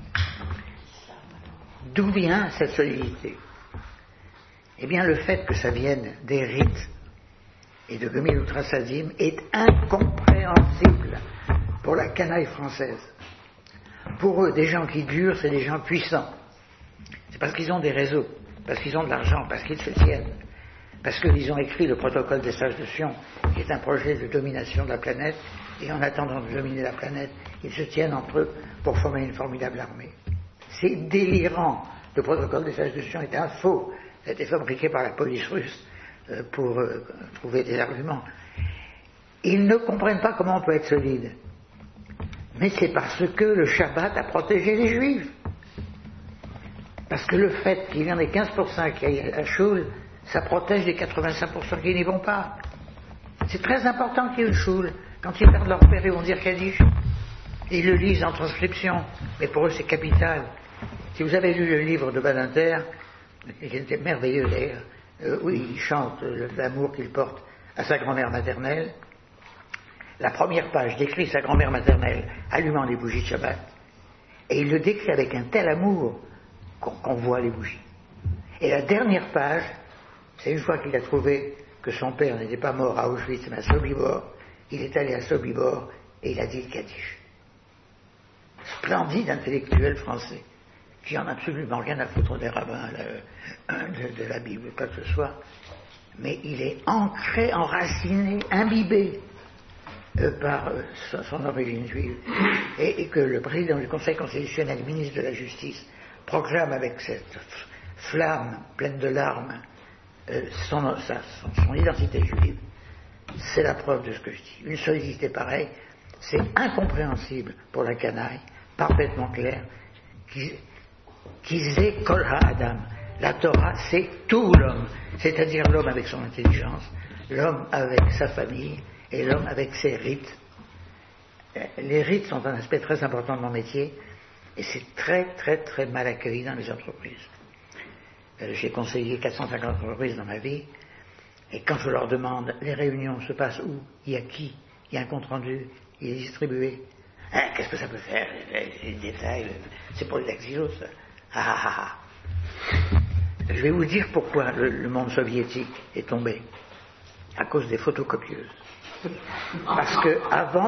D'où vient cette solidité? Eh bien, le fait que ça vienne des rites et de Gomil Outrasadim est incompréhensible pour la canaille française. Pour eux, des gens qui durent, c'est des gens puissants. C'est parce qu'ils ont des réseaux, parce qu'ils ont de l'argent, parce qu'ils se tiennent, parce qu'ils ont écrit le protocole des sages de Sion, qui est un projet de domination de la planète, et en attendant de dominer la planète, ils se tiennent entre eux pour former une formidable armée. C'est délirant. Le protocole des sages de Sion est un faux. Ça a été fabriqué par la police russe pour trouver des arguments. Ils ne comprennent pas comment on peut être solide. Mais c'est parce que le Shabbat a protégé les Juifs. Parce que le fait qu'il y en ait 15% qui aillent à la choule, ça protège les 85% qui n'y vont pas. C'est très important qu'il y ait une choule. Quand ils perdent leur père, ils vont dire Kaddish. Ils le lisent en transcription, mais pour eux c'est capital. Si vous avez lu le livre de Badinter, qui était merveilleux d'ailleurs, où il chante l'amour qu'il porte à sa grand-mère maternelle, la première page décrit sa grand-mère maternelle allumant les bougies de Shabbat, et il le décrit avec un tel amour qu'on voit les bougies. Et la dernière page, c'est une fois qu'il a trouvé que son père n'était pas mort à Auschwitz mais à Sobibor, il est allé à Sobibor et il a dit le Kaddish. Splendide intellectuel français, qui en a absolument rien à foutre des rabbins, de la Bible, quoi que ce soit, mais il est ancré, enraciné, imbibé par son origine juive, et que le président du Conseil constitutionnel, ministre de la Justice, proclame avec cette flamme pleine de larmes son identité juive. C'est la preuve de ce que je dis. Une solidité pareille, c'est incompréhensible pour la canaille, parfaitement clair, qu'ils aient Kol HaAdam. La Torah, c'est tout l'homme, c'est-à-dire l'homme avec son intelligence, l'homme avec sa famille et l'homme avec ses rites. Les rites sont un aspect très important de mon métier et c'est très très très mal accueilli dans les entreprises. J'ai conseillé 450 entreprises dans ma vie et quand je leur demande les réunions se passent où, il y a qui, il y a un compte rendu, il est distribué. Qu'est-ce que ça peut faire? Les détails, c'est pour les exilos, ça. Je vais vous dire pourquoi le monde soviétique est tombé. À cause des photocopieuses. Parce que avant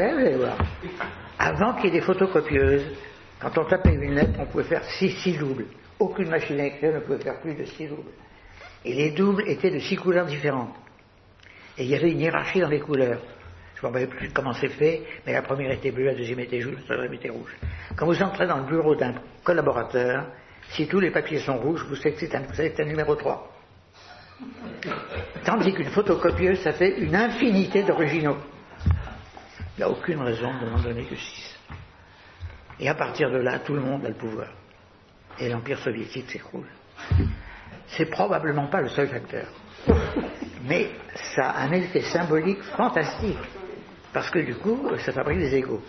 qu'il y ait des photocopieuses, quand on tapait une lettre, on pouvait faire 6 doubles. Aucune machine à écrire ne pouvait faire plus de 6 doubles. Et les doubles étaient de 6 couleurs différentes. Et il y avait une hiérarchie dans les couleurs. Je ne me rappelle plus comment c'est fait, mais la première était bleue, la deuxième était jaune, la troisième était rouge. Quand vous entrez dans le bureau d'un collaborateur, si tous les papiers sont rouges, vous savez que c'est un numéro 3. Tandis qu'une photocopieuse, ça fait une infinité d'originaux. Il n'y a aucune raison de n'en donner que 6. Et à partir de là, tout le monde a le pouvoir. Et l'Empire soviétique s'écroule. C'est probablement pas le seul facteur. Mais ça a un effet symbolique fantastique. Parce que du coup, ça fabrique des égos.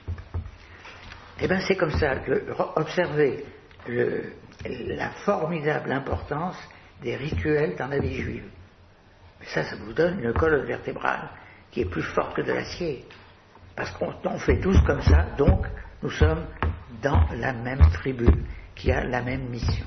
Et bien c'est comme ça que observer la formidable importance des rituels dans la vie juive. Mais ça vous donne une colonne vertébrale qui est plus forte que de l'acier. Parce qu'on fait tous comme ça, donc nous sommes dans la même tribu qui a la même mission.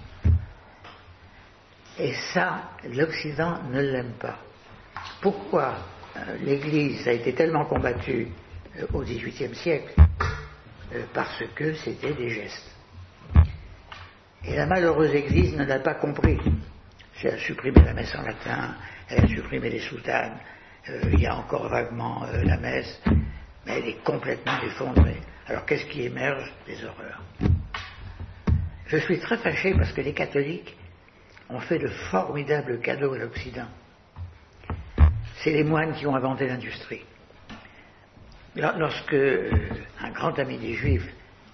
Et ça, l'Occident ne l'aime pas. Pourquoi l'Église a été tellement combattue au XVIIIe siècle? Parce que c'était des gestes. Et la malheureuse Église ne l'a pas compris. Elle a supprimé la messe en latin, elle a supprimé les soutanes, il y a encore vaguement la messe, mais elle est complètement effondrée. Alors qu'est-ce qui émerge? Des horreurs. Je suis très fâché parce que les catholiques ont fait de formidables cadeaux à l'Occident. C'est les moines qui ont inventé l'industrie. Lorsque un grand ami des Juifs,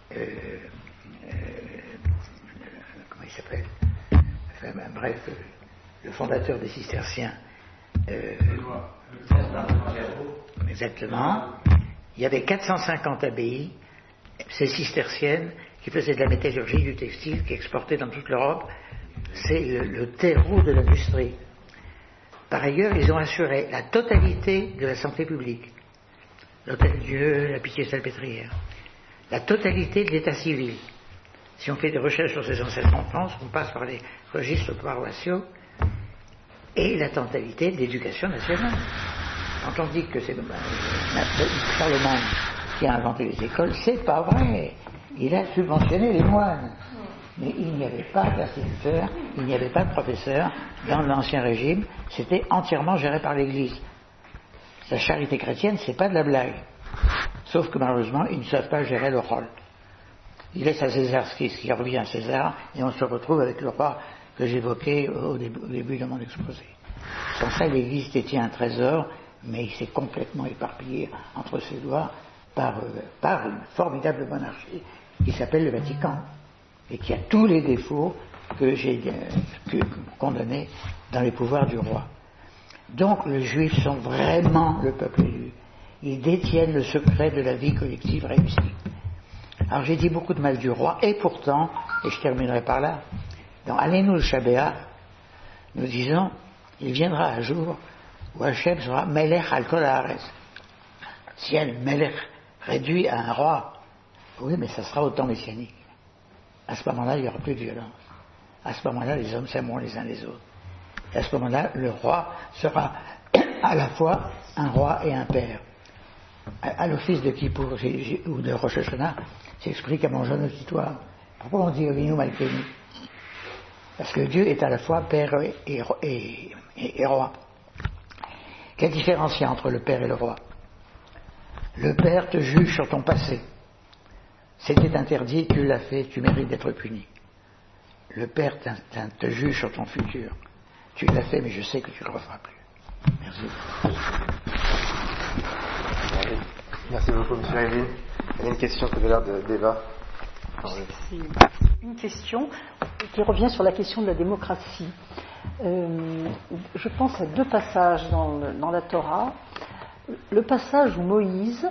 comment il s'appelle, enfin, bref, le fondateur des Cisterciens, exactement, il y avait 450 abbayes, ces cisterciennes, qui faisaient de la métallurgie, du textile, qui exportaient dans toute l'Europe. C'est le terreau de l'industrie. Par ailleurs, ils ont assuré la totalité de la santé publique. L'Hôtel-Dieu, la Pitié-Salpêtrière. La totalité de l'état civil. Si on fait des recherches sur ces ancêtres en France, on passe par les registres paroissiaux et la totalité de l'éducation nationale. Quand on dit que c'est Charlemagne qui a inventé les écoles, c'est pas vrai. Il a subventionné les moines. Mais il n'y avait pas d'instituteurs, il n'y avait pas de professeurs dans l'Ancien Régime, c'était entièrement géré par l'Église. La charité chrétienne, c'est pas de la blague. Sauf que malheureusement, ils ne savent pas gérer le rôle. Ils laissent à César ce qui revient à César, et on se retrouve avec le roi que j'évoquais au début de mon exposé. Sans ça, l'Église détient un trésor, mais il s'est complètement éparpillé entre ses doigts par une formidable monarchie qui s'appelle le Vatican, et qui a tous les défauts que j'ai condamnés dans les pouvoirs du roi. Donc les Juifs sont vraiment le peuple élu. Ils détiennent le secret de la vie collective réussie. Alors j'ai dit beaucoup de mal du roi, et pourtant, et je terminerai par là, dans Alenu Shabbat, nous disons, il viendra un jour où Hachem sera Melech al Kol Haaretz. Ciel, Melech, réduit à un roi. Oui, mais ça sera au temps messianique. À ce moment-là, il n'y aura plus de violence. À ce moment-là, les hommes s'aimeront les uns les autres. Et à ce moment-là, le roi sera à la fois un roi et un père. À l'office de Kippour ou de Rosh Hashanah, s'explique à mon jeune auditoire. Pourquoi on dit Avinu Malkeinu? Parce que Dieu est à la fois père et roi. Quelle différence il y a entre le père et le roi? Le père te juge sur ton passé. C'était interdit, tu l'as fait, tu mérites d'être puni. Le père te juge sur ton futur. Tu l'as fait, mais je sais que tu ne le referas plus. Merci. Merci beaucoup, M. Réville. Il y a une question tout à l'heure d'Eva. C'est une question qui revient sur la question de la démocratie. Je pense à deux passages dans la Torah. Le passage où Moïse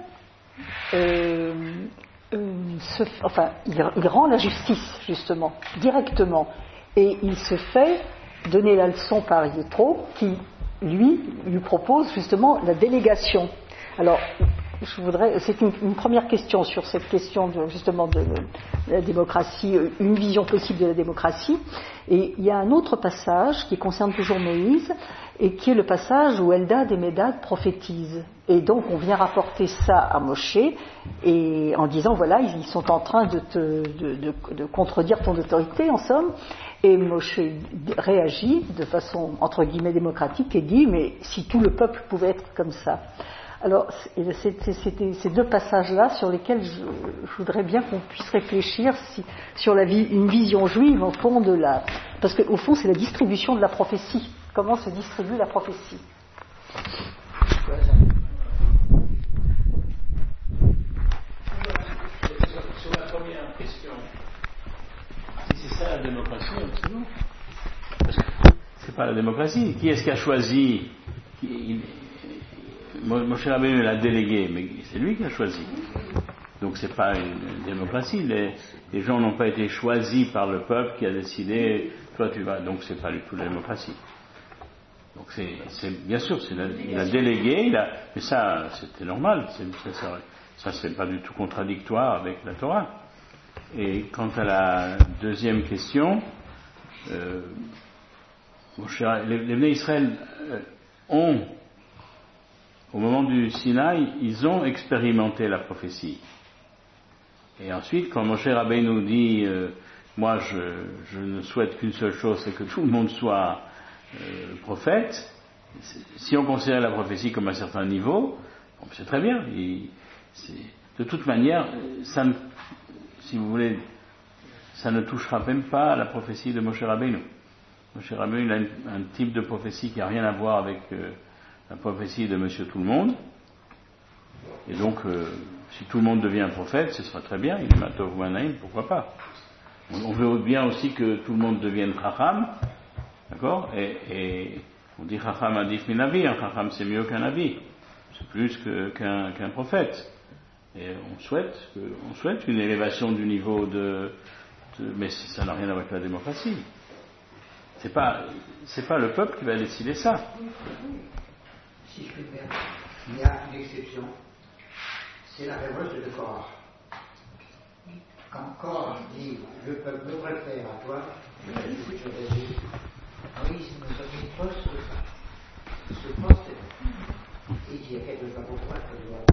il rend la justice, justement, directement. Et il se fait donner la leçon par Yétro, qui, lui propose justement la délégation. Alors, c'est une première question sur cette question justement de la démocratie, une vision possible de la démocratie. Et il y a un autre passage qui concerne toujours Moïse, et qui est le passage où Eldad et Médad prophétisent. Et donc on vient rapporter ça à Moshe, et en disant voilà, ils sont en train de contredire ton autorité, en somme. Et Moshe réagit de façon entre guillemets démocratique et dit mais si tout le peuple pouvait être comme ça. Alors, c'était ces deux passages-là sur lesquels je voudrais bien qu'on puisse réfléchir sur une vision juive, au fond parce qu'au fond, c'est la distribution de la prophétie comment se distribue la prophétie. Sur la première question, si c'est ça la démocratie, c'est nous. Parce que c'est pas la démocratie. Qui est-ce qui a choisi? Moshe Rabbeinu l'a délégué, mais c'est lui qui a choisi. Donc c'est pas une démocratie. Les gens n'ont pas été choisis par le peuple qui a décidé, toi tu vas. Donc c'est pas du tout la démocratie. Donc c'est bien sûr, il a délégué, mais ça c'était normal. Ça c'est pas du tout contradictoire avec la Torah. Et quant à la deuxième question, les Bnei Israël ont, au moment du Sinaï, ils ont expérimenté la prophétie. Et ensuite, quand Moshe Rabbeinu nous dit moi je ne souhaite qu'une seule chose, c'est que tout le monde soit prophète, si on considère la prophétie comme un certain niveau, c'est très bien. De toute manière, si vous voulez, ça ne touchera même pas à la prophétie de Moshe Rabbeinu. Moshe Rabbeinu a un type de prophétie qui n'a rien à voir avec la prophétie de Monsieur Tout-le-Monde. Et donc, si tout le monde devient prophète, ce sera très bien. Il est Matov Wanaïm, pourquoi pas. On veut bien aussi que tout le monde devienne Chacham, d'accord, et on dit Chacham adif min Navi, un Chacham c'est mieux qu'un Navi, c'est plus qu'un prophète. Et on souhaite une élévation du niveau mais ça n'a rien à voir avec la démocratie. C'est pas le peuple qui va décider ça. Si je puis me permettre, il y a une exception, c'est la révolte de Korah. Quand Korah dit le peuple me préfère à toi, Moïse nous a mis poste de ça. Ce poste est il y a quelque chose pourquoi je dois.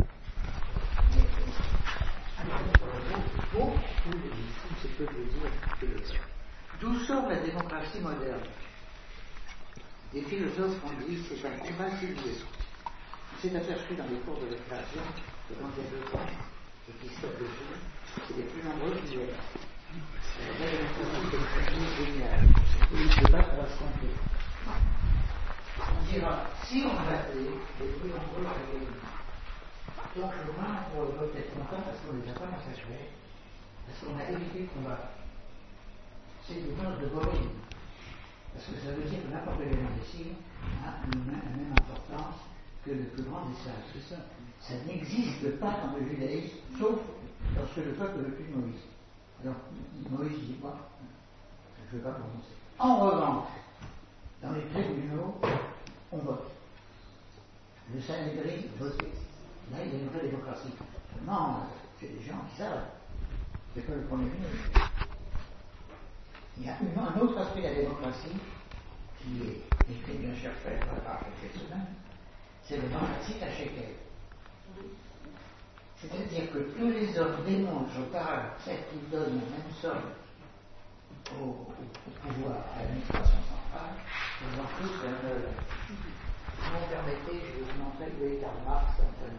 D'où sort la démocratie moderne? Des philosophes ont dit que c'est un combat civilisé. On s'est aperçu dans les cours de récréation que quand il y a 2 ans et qui stoppent le jeu, c'est les plus nombreux qui viennent. La démocratie est une géniale. Et le débat va se compter. On dira, si on battait, les plus nombreux vont gagner. Donc le moins, on va peut-être content parce qu'on ne les a pas massacrés, parce qu'on a évité le combat. C'est une chose de Gorille. Parce que ça veut dire que n'importe quel imbécile a la même importance que le plus grand des sages. C'est ça. Ça n'existe pas dans le judaïsme, sauf lorsque le peuple veut plus de Moïse. Alors, Moïse dit quoi? Je ne vais pas prononcer. En revanche, dans les tribunaux, on vote. Le Sanhédrin votait. Là, il y a une vraie démocratie. Non, c'est des gens qui savent. C'est pas le premier ministre. Il y a un autre aspect de la démocratie qui est écrit bien cher fait par quelques semaines, c'est le démocratie à Shekel. C'est-à-dire que tous les hommes démontrent par acte qu'ils donnent la même somme au pouvoir, à l'administration centrale, ils ont tous un honneur. Si vous me permettez, je vais vous montrer où est Karl Marx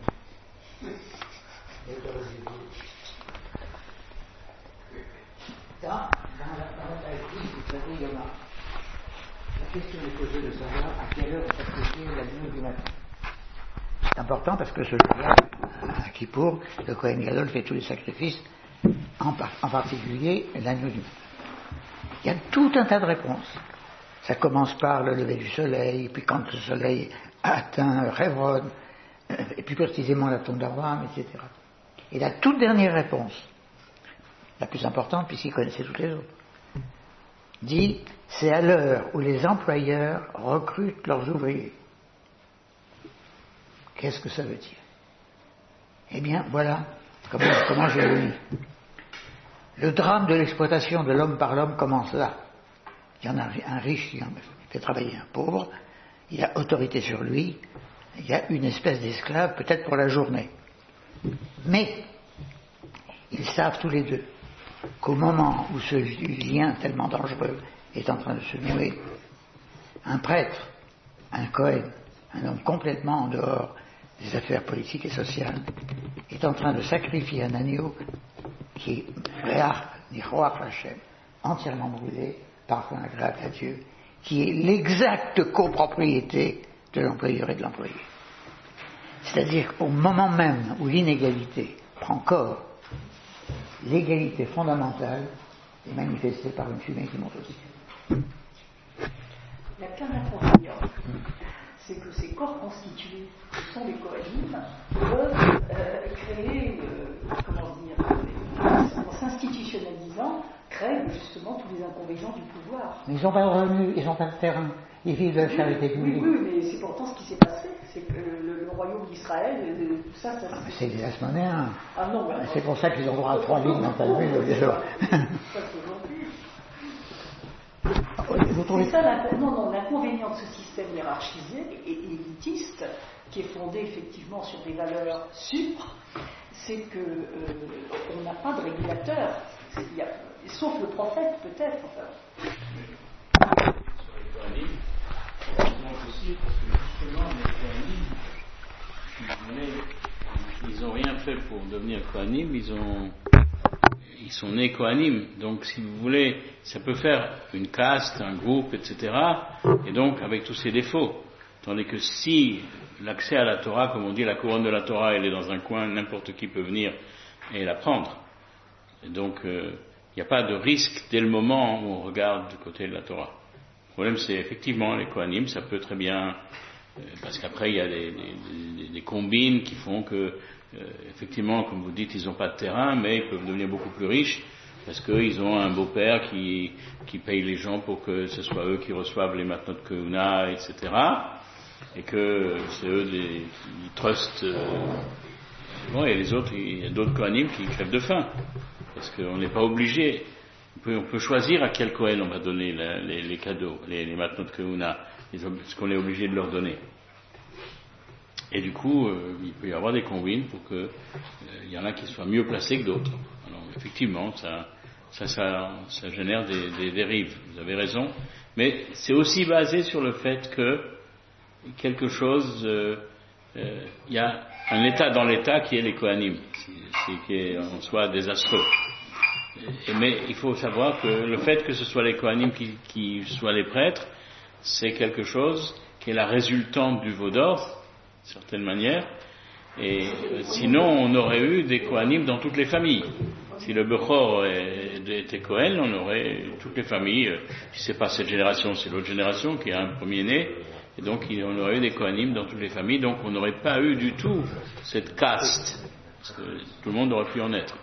dans la taille du Frédéric Marx. La question est posée de savoir à quelle heure est sacrifiée la nuit du matin. C'est important parce que ce jour-là, à Kippour, le Kohen Gadol fait tous les sacrifices, en particulier la nuit du matin. Il y a tout un tas de réponses. Ça commence par le lever du soleil, puis quand le soleil atteint Révon, et plus précisément la tombe d'Abraham, etc. Et la toute dernière réponse, la plus importante puisqu'il connaissait toutes les autres, dit c'est à l'heure où les employeurs recrutent leurs ouvriers. Qu'est-ce que ça veut dire? Eh bien, voilà comment je le lis. Le drame de l'exploitation de l'homme par l'homme commence là. Il y en a un riche qui fait travailler un pauvre, il a autorité sur lui, il y a une espèce d'esclave peut-être pour la journée. Mais ils savent tous les deux qu'au moment où ce lien tellement dangereux est en train de se nouer, un prêtre, un Kohen, un homme complètement en dehors des affaires politiques et sociales, est en train de sacrifier un agneau qui est entièrement brûlé, parfum agréable à Dieu, qui est l'exacte copropriété de l'employeur et de l'employé. C'est-à-dire qu'au moment même où l'inégalité prend corps, l'égalité fondamentale est manifestée par une fumée qui monte au ciel. Il y a qu'un inconvénient, c'est que ces corps constitués, qui sont les coanimes, peuvent créer, en s'institutionnalisant, créent justement tous les inconvénients du pouvoir. Mais ils n'ont pas de revenus, ils n'ont pas de terrain, ils vivent de la charité publique. Oui, mais c'est pourtant ce qui s'est passé. C'est que le royaume d'Israël, tout ça. C'est des asmonéens. Ah non, mais c'est pour ça qu'ils ont droit à 3 lignes dans ta ville. C'est ça l'inconvénient de ce système hiérarchisé et élitiste, qui est fondé effectivement sur des valeurs supres, c'est qu'on n'a pas de régulateur, sauf le prophète peut-être. Aussi, parce que justement, les Kohanim, ils n'ont rien fait pour devenir Kohanim, ils sont nés Kohanim. Donc, si vous voulez, ça peut faire une caste, un groupe, etc. Et donc, avec tous ses défauts. Tandis que si l'accès à la Torah, comme on dit, la couronne de la Torah, elle est dans un coin, n'importe qui peut venir et la prendre. Et donc, il n'y a pas de risque dès le moment où on regarde du côté de la Torah. Le problème, c'est effectivement les Kohanim, ça peut très bien, parce qu'après il y a des combines qui font que, effectivement, comme vous dites, ils n'ont pas de terrain, mais ils peuvent devenir beaucoup plus riches, parce qu'ils ont un beau-père qui paye les gens pour que ce soit eux qui reçoivent les matnot kehuna, etc. Et que c'est eux des trusts. Bon, et les autres, il y a d'autres Kohanim qui crèvent de faim, parce qu'on n'est pas obligé. On peut choisir à quel Kohen on va donner les cadeaux, les matnot kehuna, ce qu'on est obligé de leur donner. Et du coup, il peut y avoir des combines pour que il y en a qui soient mieux placés que d'autres. Alors effectivement, ça génère des dérives. Vous avez raison, mais c'est aussi basé sur le fait que quelque chose, il y a un état dans l'état qui est les Kohanim, qui est en soi désastreux. Mais il faut savoir que le fait que ce soit les Kohanim qui soient les prêtres, c'est quelque chose qui est la résultante du veau d'or, d'une certaine manière, et sinon on aurait eu des Kohanim dans toutes les familles. Si le Bechor était Kohen, on aurait toutes les familles, si c'est pas cette génération, c'est l'autre génération qui a un premier-né, et donc on aurait eu des Kohanim dans toutes les familles, donc on n'aurait pas eu du tout cette caste, parce que tout le monde aurait pu en être.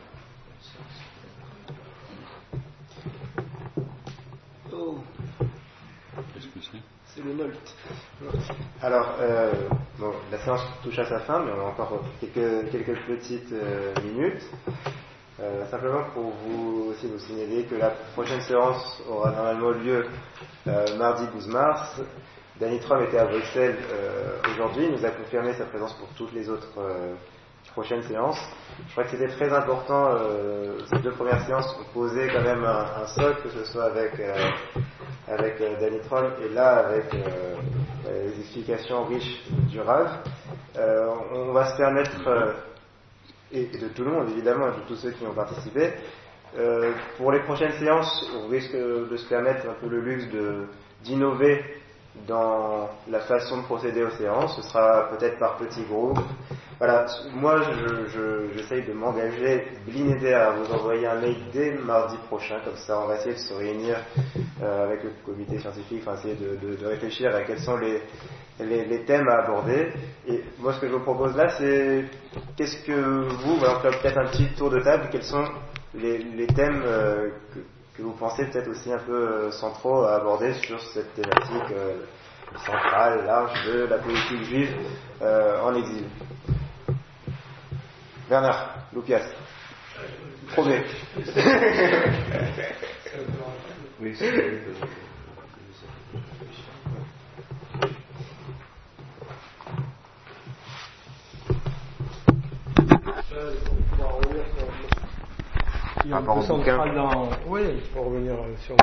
C'est le Molt. Alors, bon, la séance touche à sa fin, mais on a encore quelques petites minutes. Simplement pour vous signaler que la prochaine séance aura normalement lieu mardi 12 mars. Danny Trom était à Bruxelles aujourd'hui, il nous a confirmé sa présence pour toutes les autres prochaines séances. Je crois que c'était très important, ces deux premières séances ont posé quand même un socle, que ce soit avec Danny Trom et là avec les explications riches du Rav. On va se permettre, et de tout le monde évidemment, et de tous ceux qui ont participé, pour les prochaines séances, on risque de se permettre un peu le luxe d'innover dans la façon de procéder aux séances. Ce sera peut-être par petits groupes. Voilà, moi j'essaye de m'engager, Blinéder, à vous envoyer un mail dès mardi prochain, comme ça on va essayer de se réunir avec le comité scientifique, enfin essayer de réfléchir à quels sont les thèmes à aborder. Et moi ce que je vous propose là, c'est qu'est-ce que vous, voilà, on fait peut-être un petit tour de table, quels sont les thèmes que vous pensez peut-être aussi un peu centraux à aborder sur cette thématique centrale, large de la politique juive en exil. Bernard, Loupias, promets. Oui, c'est pour revenir sur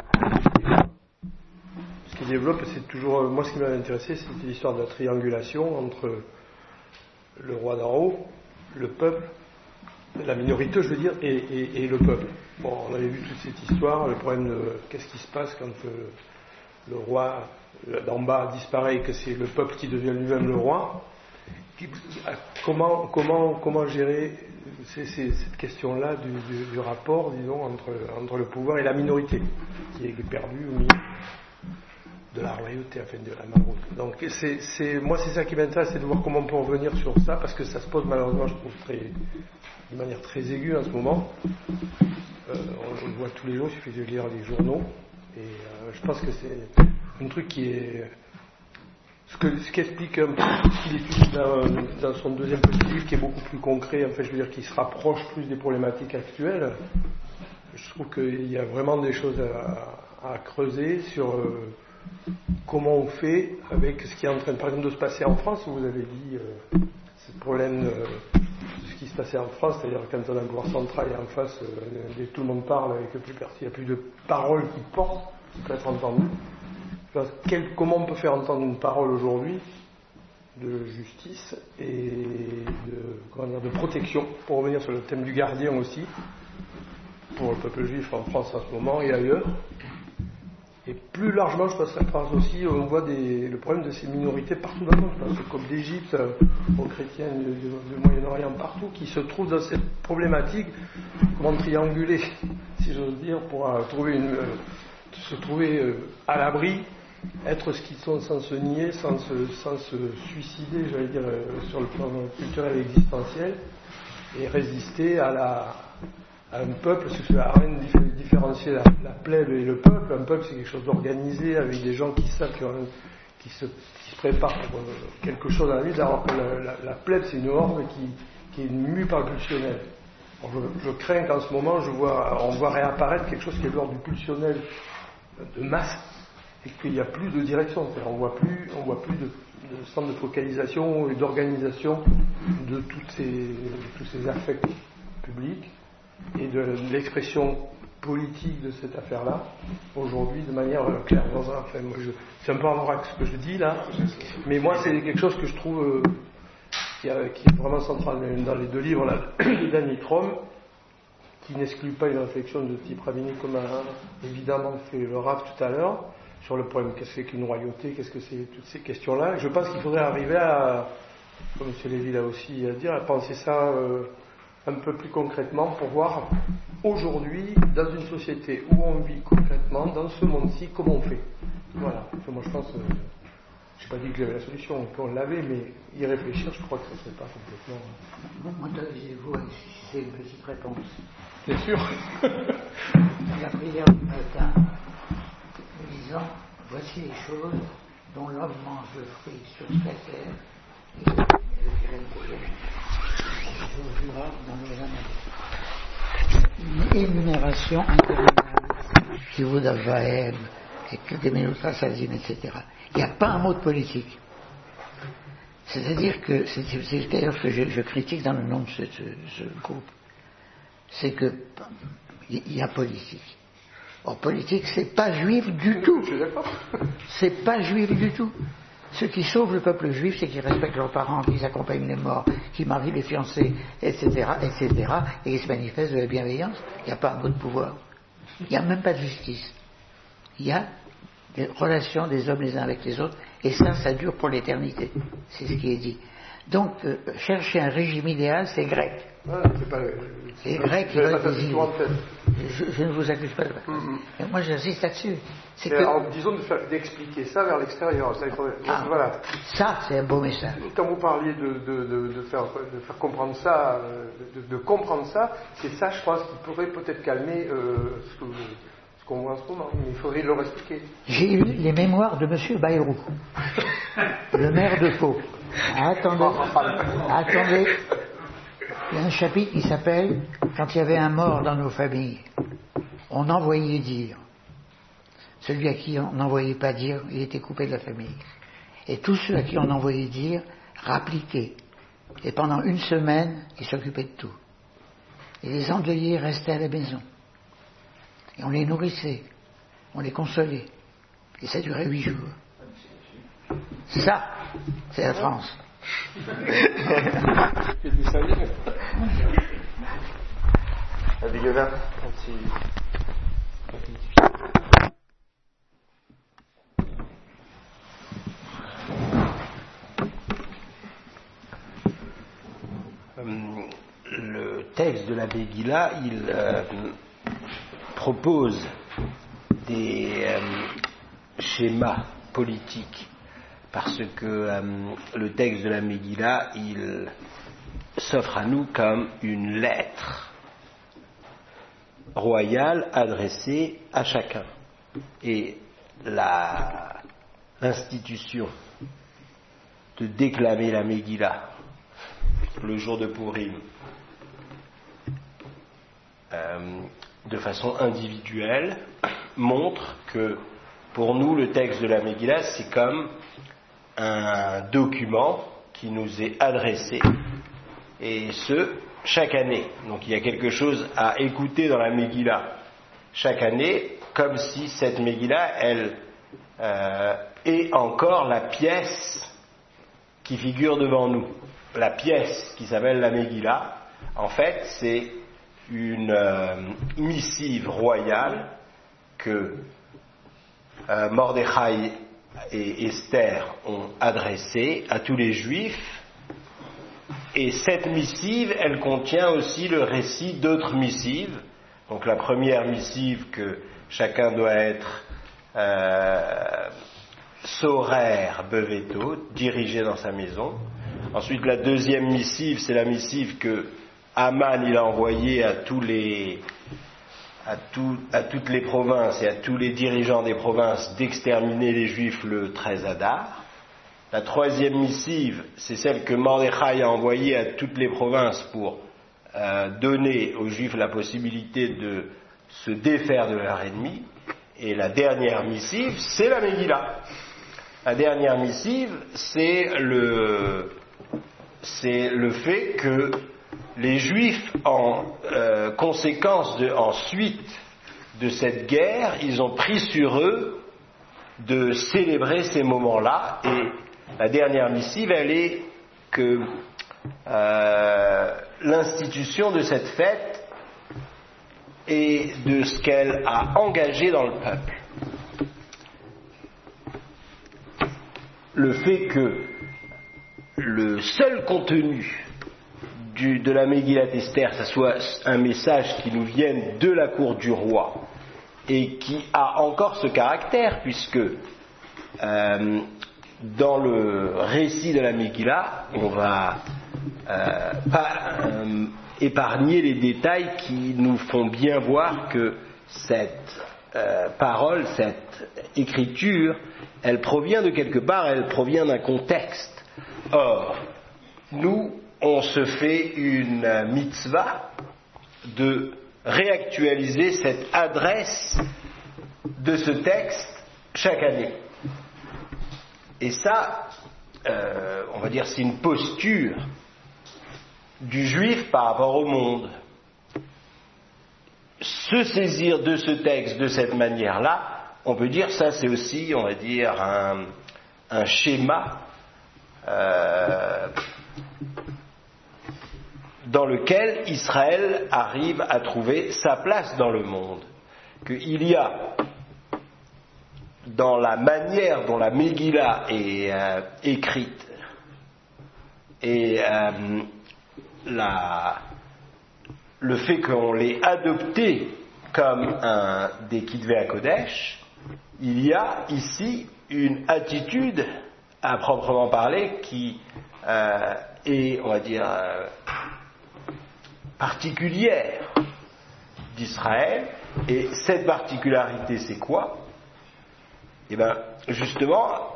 ce qu'il développe, c'est toujours, moi ce qui m'a intéressé, c'était l'histoire de la triangulation entre le roi d'Aro, le peuple, la minorité je veux dire, et le peuple. Bon, on avait vu toute cette histoire, le problème de qu'est-ce qui se passe quand le roi d'en bas disparaît et que c'est le peuple qui devient lui-même le roi, comment gérer cette question-là du rapport, disons, entre le pouvoir et la minorité, qui est perdue au milieu de la royauté, enfin de la maroute. Donc moi c'est ça qui m'intéresse, c'est de voir comment on peut revenir sur ça, parce que ça se pose malheureusement, je trouve, de manière très aiguë en ce moment. On le voit tous les jours, il suffit de lire les journaux, et je pense que c'est un truc qui est... Ce qu'explique un peu ce qu'il étudie dans son deuxième petit livre, qui est beaucoup plus concret, en fait, je veux dire, qui se rapproche plus des problématiques actuelles. Je trouve qu'il y a vraiment des choses à creuser sur comment on fait avec ce qui est en train, par exemple, de se passer en France. Vous avez dit ce problème de ce qui se passait en France, c'est-à-dire quand on a le pouvoir central et en face, tout le monde parle avec plus personne, il n'y a plus de parole qui porte, qui peut être entendue. Comment on peut faire entendre une parole aujourd'hui de justice et de protection, pour revenir sur le thème du gardien aussi, pour le peuple juif en France en ce moment et ailleurs. Et plus largement, je pense que ça France aussi, on voit le problème de ces minorités partout dans le monde. Je pense comme d'Égypte aux chrétiens du Moyen-Orient, partout, qui se trouvent dans cette problématique, comment trianguler, si j'ose dire, pour se trouver à l'abri, être ce qu'ils sont sans se nier, sans se suicider, j'allais dire, sur le plan culturel et existentiel, et résister à un peuple, parce que ça n'a rien de différencier la plèbe et le peuple. Un peuple, c'est quelque chose d'organisé, avec des gens qui savent, qui se préparent pour quelque chose dans la vie, alors que la plèbe, c'est une horde qui est mue par le pulsionnel. Alors je crains qu'en ce moment, on voit réapparaître quelque chose qui est de l'ordre du pulsionnel de masse, et qu'il n'y a plus de direction, c'est-à-dire on voit plus de centre de focalisation et d'organisation de tous ces affects publics et de l'expression politique de cette affaire-là aujourd'hui de manière claire. C'est un peu en vrac ce que je dis là, mais moi c'est quelque chose que je trouve qui est vraiment central dans les deux livres là, de Danny Trom, qui n'exclut pas une réflexion de type rabbinique comme a évidemment fait le Rav tout à l'heure, sur le problème qu'est-ce que c'est qu'une royauté, qu'est-ce que c'est, toutes ces questions-là. Je pense qu'il faudrait arriver à, comme M. Lévy l'a aussi à dire, à penser ça un peu plus concrètement pour voir aujourd'hui, dans une société où on vit concrètement, dans ce monde-ci, comment on fait. Voilà. Enfin, moi je pense, je n'ai pas dit que j'avais la solution, on l'avait, mais y réfléchir, je crois que ça ne serait pas complètement... Moi, vous, si c'est une petite réponse. Bien sûr. La prière du matin, en disant, voici les choses dont l'homme mange le fruit sur cette terre, et le pérenne dans les une énumération interminable qui vous d'Avahem, et que des Ménoutras Sazim, etc. Il n'y a pas un mot de politique. C'est-à-dire que, c'est d'ailleurs que je critique dans le nom de ce groupe, c'est que il y a politique. Or, politique, c'est pas juif du tout. Je suis d'accord. C'est pas juif du tout. Ce qui sauve le peuple juif, c'est qu'ils respectent leurs parents, qu'ils accompagnent les morts, qu'ils marient les fiancés, etc., et qu'ils se manifestent de la bienveillance. Il n'y a pas un mot de pouvoir. Il n'y a même pas de justice. Il y a des relations des hommes les uns avec les autres, et ça dure pour l'éternité. C'est ce qui est dit. Donc, chercher un régime idéal, c'est grec. C'est grec qui doit je ne vous accuse pas de ça. Moi, j'insiste là-dessus. C'est que... disons d'expliquer ça vers l'extérieur. Voilà. Ça, c'est un beau message. Quand vous parliez de faire comprendre ça, de comprendre ça, c'est ça, je pense, qui pourrait peut-être calmer ce qu'on voit en ce moment. Mais il faudrait leur expliquer. J'ai lu les mémoires de M. Bayrou, le maire de Pau. Attendez. Il y a un chapitre qui s'appelle « Quand il y avait un mort dans nos familles, on envoyait dire. Celui à qui on n'envoyait pas dire, il était coupé de la famille. Et tous ceux à qui on envoyait dire, rappliquaient. Et pendant une semaine, ils s'occupaient de tout. Et les endeuillés restaient à la maison. Et on les nourrissait, on les consolait. Et ça durait 8 jours. Ça, c'est la France. Abigova, texte de la Megillah, il propose des schémas politiques, parce que le texte de la Megillah, il s'offre à nous comme une lettre royale adressée à chacun. Et l'institution de déclamer la Megillah le jour de Purim de façon individuelle montre que pour nous le texte de la Megillah c'est comme un document qui nous est adressé, et ce chaque année. Donc il y a quelque chose à écouter dans la Megillah chaque année, comme si cette Megillah elle est encore la pièce qui figure devant nous. La pièce qui s'appelle la Megillah, en fait, c'est une missive royale que Mordechai et Esther ont adressée à tous les Juifs, et cette missive, elle contient aussi le récit d'autres missives. Donc la première missive que chacun doit être Sorer Beveto, dirigé dans sa maison. Ensuite, la deuxième missive, c'est la missive que Haman il a envoyée à toutes les provinces et à tous les dirigeants des provinces d'exterminer les Juifs le 13 Adar. La troisième missive, c'est celle que Mordechai a envoyée à toutes les provinces pour donner aux Juifs la possibilité de se défaire de leur ennemi. Et la dernière missive, c'est la Megillah. La dernière missive, c'est le fait que les Juifs, en conséquence ensuite de cette guerre, ils ont pris sur eux de célébrer ces moments-là. Et la dernière missive, elle est que l'institution de cette fête et de ce qu'elle a engagé dans le peuple. Le fait que le seul contenu de la Megillat Esther, ça soit un message qui nous vienne de la cour du roi et qui a encore ce caractère, puisque dans le récit de la Megillah, on va pas épargner les détails qui nous font bien voir que cette parole, cette écriture, elle provient de quelque part, elle provient d'un contexte. Or, nous, on se fait une mitzvah de réactualiser cette adresse de ce texte chaque année. Et ça, on va dire, c'est une posture du juif par rapport au monde. Se saisir de ce texte de cette manière-là, on peut dire, ça c'est aussi, on va dire, un schéma dans lequel Israël arrive à trouver sa place dans le monde. Qu'il y a, dans la manière dont la Megillah est écrite, et le fait qu'on l'ait adopté comme un des Kitvei HaKodesh, il y a ici une attitude, à proprement parler, qui est, on va dire, particulière d'Israël. Et cette particularité, c'est quoi? Eh bien, justement,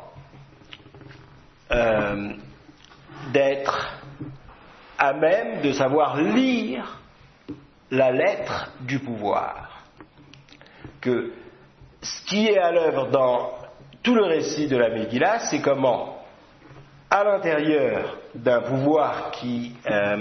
d'être à même de savoir lire la lettre du pouvoir. Que ce qui est à l'œuvre dans tout le récit de la Megillah, c'est comment, à l'intérieur d'un pouvoir qui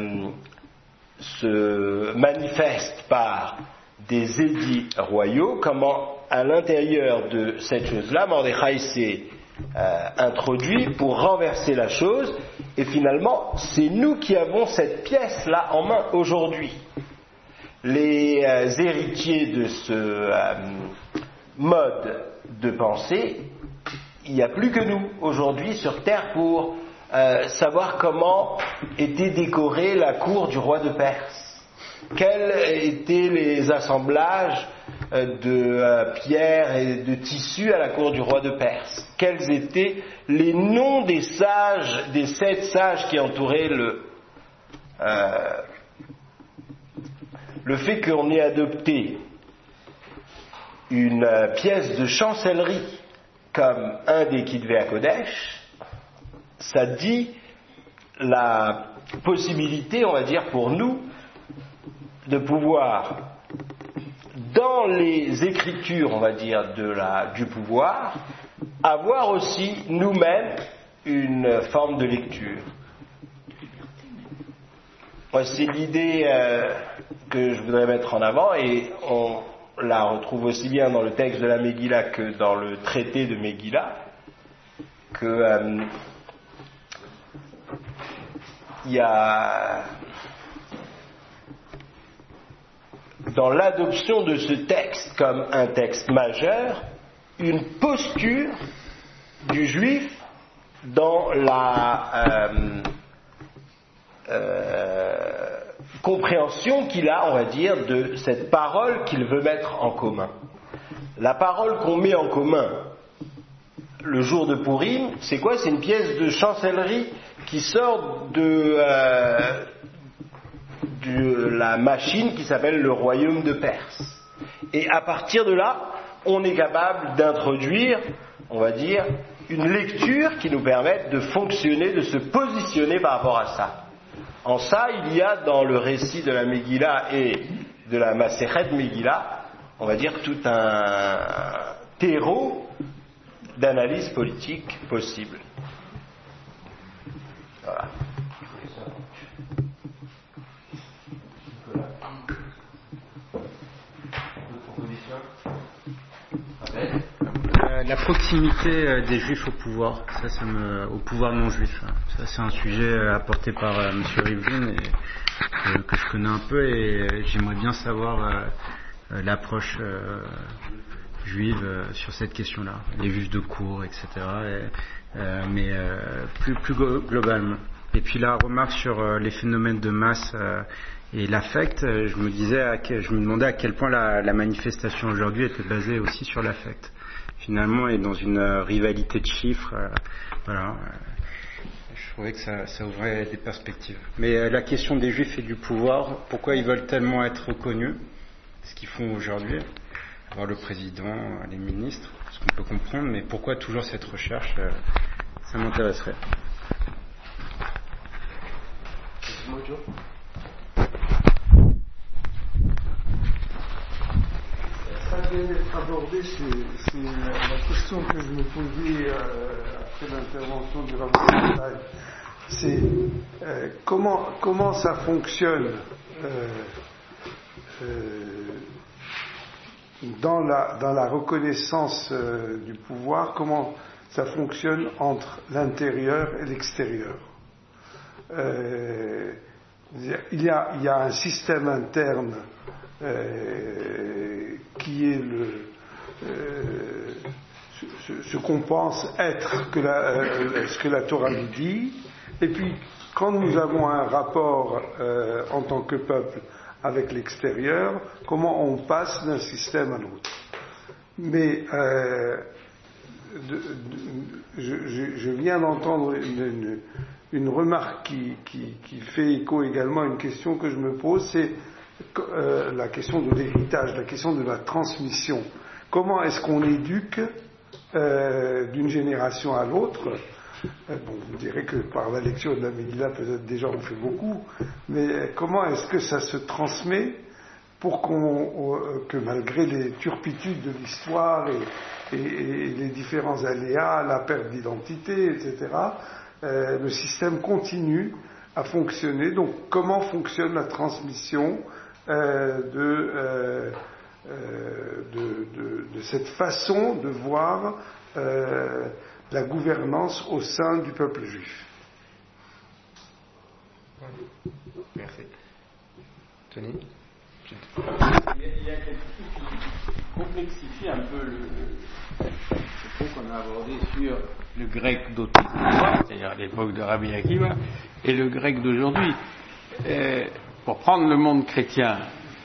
se manifeste par des édits royaux, comment à l'intérieur de cette chose-là, Mordechai s'est introduit pour renverser la chose, et finalement, c'est nous qui avons cette pièce-là en main aujourd'hui. Les héritiers de ce mode de pensée, il n'y a plus que nous aujourd'hui sur Terre pour savoir comment était décorée la cour du roi de Perse. quels étaient les assemblages de pierres et de tissus à la cour du roi de Perse, quels étaient les noms des sages, des 7 sages qui entouraient le fait qu'on ait adopté une pièce de chancellerie comme un des Kitvé HaKodesh, ça dit la possibilité, on va dire, pour nous, de pouvoir, dans les écritures, on va dire, du pouvoir, avoir aussi nous-mêmes une forme de lecture. Moi, c'est l'idée que je voudrais mettre en avant, et on la retrouve aussi bien dans le texte de la Megillah que dans le traité de Megillah, que il y a dans l'adoption de ce texte comme un texte majeur une posture du juif dans la compréhension qu'il a, on va dire, de cette parole qu'il veut mettre en commun. La parole qu'on met en commun le jour de Pourim, c'est quoi? C'est une pièce de chancellerie qui sort de la machine qui s'appelle le royaume de Perse. Et à partir de là, on est capable d'introduire, on va dire, une lecture qui nous permette de fonctionner, de se positionner par rapport à ça. En ça, il y a dans le récit de la Megillah et de la Masechet Megillah, on va dire, tout un terreau d'analyse politique possible. Voilà. La proximité des juifs au pouvoir, au pouvoir non juif, ça c'est un sujet apporté par M. Rivlin et que je connais un peu, et j'aimerais bien savoir l'approche juive sur cette question-là, les juifs de cour, etc. Mais plus globalement. Et puis la remarque sur les phénomènes de masse et l'affect, je me demandais à quel point la manifestation aujourd'hui était basée aussi sur l'affect. Finalement, et dans une rivalité de chiffres, voilà. Je trouvais que ça ouvrait des perspectives. Mais la question des juifs et du pouvoir, pourquoi ils veulent tellement être reconnus, ce qu'ils font aujourd'hui, avoir le président, les ministres, ce qu'on peut comprendre, mais pourquoi toujours cette recherche, ça m'intéresserait. Ça vient d'être abordé, c'est la question que je me posais après l'intervention du rabbin. C'est comment ça fonctionne dans la reconnaissance du pouvoir, comment ça fonctionne entre l'intérieur et l'extérieur. Il y a un système interne qui est ce qu'on pense être ce que la Torah nous dit, et puis quand nous avons un rapport en tant que peuple avec l'extérieur, comment on passe d'un système à l'autre. Mais je viens d'entendre une remarque qui fait écho également à une question que je me pose, c'est la question de l'héritage, la question de la transmission. Comment est-ce qu'on éduque d'une génération à l'autre? Bon, vous direz que par la lecture de la Megillah, peut-être déjà on fait beaucoup, mais comment est-ce que ça se transmet pour que malgré les turpitudes de l'histoire et les différents aléas, la perte d'identité, etc., le système continue à fonctionner. Donc comment fonctionne la transmission de cette façon de voir la gouvernance au sein du peuple juif. Merci. Tony? Il y a quelque chose qui complexifie un peu le propos qu'on a abordé sur le grec d'autrefois, c'est-à-dire à l'époque de Rabbi Akiva, et le grec d'aujourd'hui. pour prendre le monde chrétien,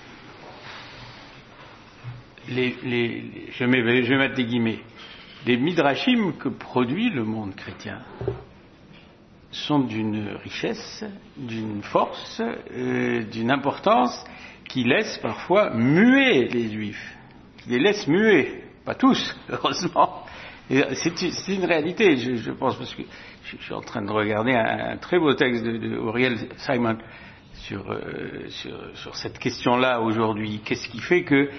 je vais mettre des guillemets, les midrashim que produit le monde chrétien sont d'une richesse, d'une force, d'une importance qui laisse parfois muer les juifs, qui les laisse muer, pas tous, heureusement. C'est une réalité, je pense, parce que je suis en train de regarder un très beau texte de Uriel Simon sur cette question-là aujourd'hui. Qu'est-ce qui fait que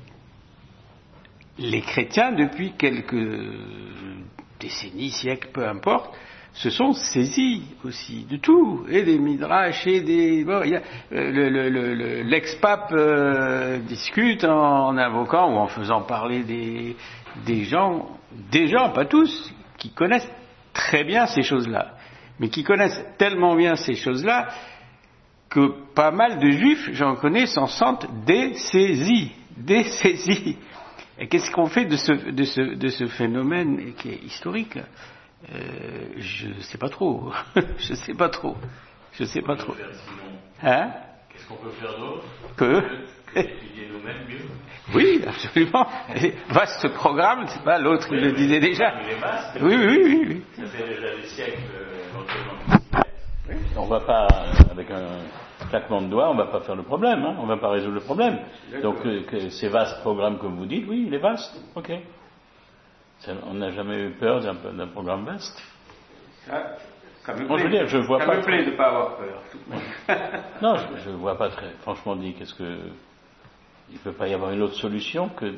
les chrétiens, depuis quelques décennies, siècles, peu importe, se sont saisis aussi de tout, et des midrash, et des... Bon, il y a, l'ex-pape discute en invoquant ou en faisant parler des gens, pas tous, qui connaissent très bien ces choses-là, mais qui connaissent tellement bien ces choses-là que pas mal de juifs, j'en connais, s'en sentent dessaisis. Et qu'est-ce qu'on fait de ce phénomène qui est historique? Je sais pas trop. Je sais pas trop. Hein? Qu'est-ce qu'on peut faire d'autre que étudier nous-mêmes mieux? Oui, absolument. Vaste programme, c'est pas l'autre, il le disait déjà. Il est vaste. Oui. Ça fait déjà des siècles. On va pas, avec un claquement de doigts, on va pas faire le problème, hein. On va pas résoudre le problème. Donc, ces vastes programmes, comme vous dites, oui, il est vaste. Ok. On n'a jamais eu peur d'un programme vaste. Ça me plaît. Bon, je veux dire, je vois ça pas me plaît de ne pas avoir peur. Non, je ne vois pas très. Franchement dit, il ne peut pas y avoir une autre solution que